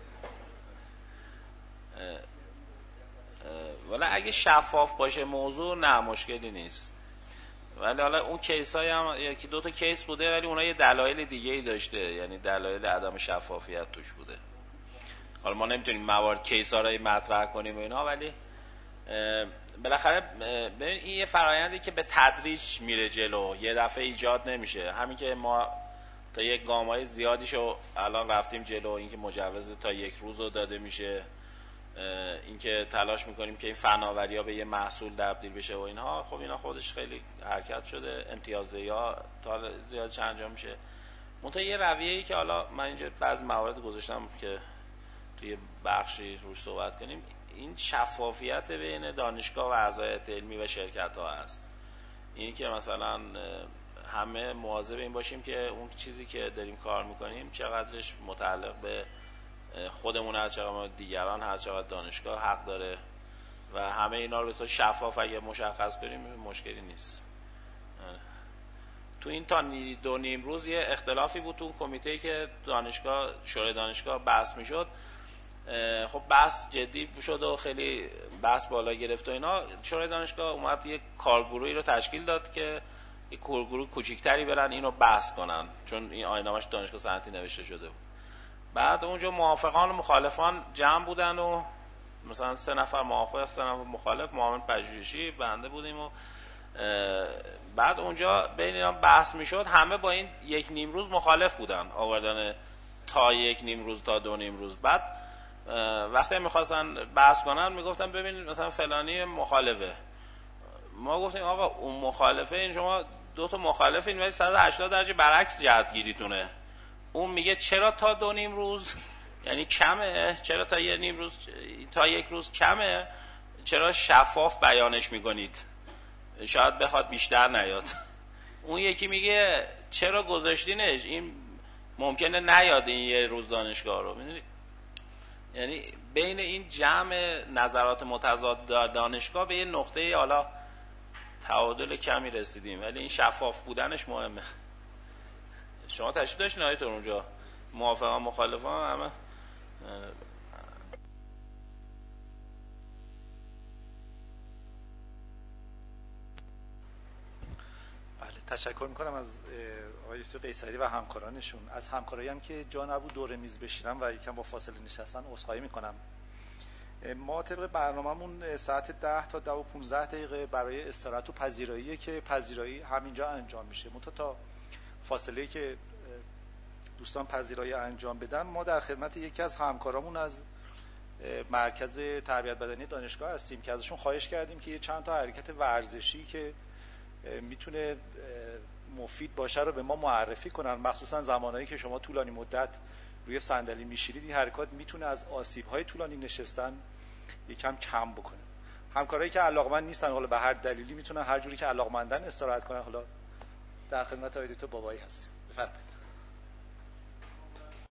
ولی اگه شفاف باشه موضوع نه مشکلی نیست. ولی حالا اون کیس های هم یکی دو تا کیس بوده ولی اونها یه دلایل دیگه ای داشته، یعنی دلایل عدم شفافیت توش بوده. حالا ما نمیتونیم موارد کیس ها رو مطرح کنیم و اینا، ولی بالاخره این یه فرآیندی که به تدریج میره جلو، یه دفعه ایجاد نمیشه. همین که ما تا یک گام‌های زیادیشو الان رفتیم جلو، اینکه مجوز تا یک روز رو داده میشه، اینکه تلاش میکنیم که این فناوری‌ها به یه محصول تبدیل بشه و اینها، خب اینا خودش خیلی حرکت شده. امتیازدهی‌ها تا زیادش انجام میشه. منتها یه رویه‌ای که حالا من اینجا بعضی موارد گذاشتم که توی بخشی روش صحبت کنیم، این شفافیت بین دانشگاه و اعضای هیئت علمی و شرکت‌ها هست. این که مثلا همه مواظب این باشیم که اون چیزی که داریم کار میکنیم چقدرش متعلق به خودمون هست، چقدر دیگران هست، چقدر دانشگاه حق داره و همه اینا رو تا شفاف اگه مشخص کنیم مشکلی نیست. تو این تا دو نیم روز یه اختلافی بود تو کمیته‌ای که دانشگاه شورای دانشگاه بحث میشد. خب بحث جدی شد و خیلی بحث بالا گرفت و اینا. شورای دانشگاه اومد یه کارگروهی رو تشکیل داد که یه کارگروه کوچیکتری برن اینو بحث کنن، چون این آیین‌نامه‌اش دانشگاه صنعتی نوشته شده بود. بعد اونجا موافقان و مخالفان جمع بودن و مثلا سه نفر موافق، سه نفر مخالف، معاون پژوهشی بنده بودیم و بعد اونجا بین اینا بحث میشد. همه با این یک نیم روز مخالف بودن، آوردن تا یک نیم روز تا دو نیم روز. بعد وقتی میخواستن بحث کنن میگفتن ببینید مثلا فلانی مخالفه. ما گفتیم آقا اون مخالفه، این شما دو تا مخالفین ولی صد و هشتاد درجه برعکس جهت گیریتونه. اون میگه چرا تا دو نیم روز یعنی کمه، چرا تا یک نیم روز تا یک روز کمه، چرا شفاف بیانش میکنید، شاید بخواد بیشتر نیاد. اون یکی میگه چرا گذاشتینش، این ممکنه نیاد این یه روز دانشگاه رو. میدونید یعنی بین این جمع نظرات متضاد دانشگاه به یه نقطه حالا تعادل کمی رسیدیم، ولی این شفاف بودنش مهمه. شما تشریف داشتین آیتون اونجا، موافقان مخالفان همه. تشکر میکنم از آقای دکتر قیصری و همکارانشون. از همکارایی هم که جا نبود دور میز بشینم و یکم با فاصله نشستن عذرخواهی میکنم. ما طبق برنامه‌مون ساعت ده تا ده و پانزده دقیقه برای استراحت و پذیراییه که پذیرایی همینجا انجام میشه. منتها تا فاصله‌ای که دوستان پذیرایی انجام بدن ما در خدمت یکی از همکارامون از مرکز تربیت بدنی دانشگاه هستیم که ازشون خواهش کردیم که یه چند تا حرکت ورزشی که میتونه مفید باشه رو به ما معرفی کنن، مخصوصا زمانهایی که شما طولانی مدت روی صندلی میشینید. این حرکات میتونه از آسیب‌های طولانی نشستن یکم کم بکنه. همکارایی که علاقمند نیستن حالا به هر دلیلی میتونن هر جوری که علاقمندن استراحت کنن. حالا در خدمت آقای دکتر بابایی هستیم. بفرمایید.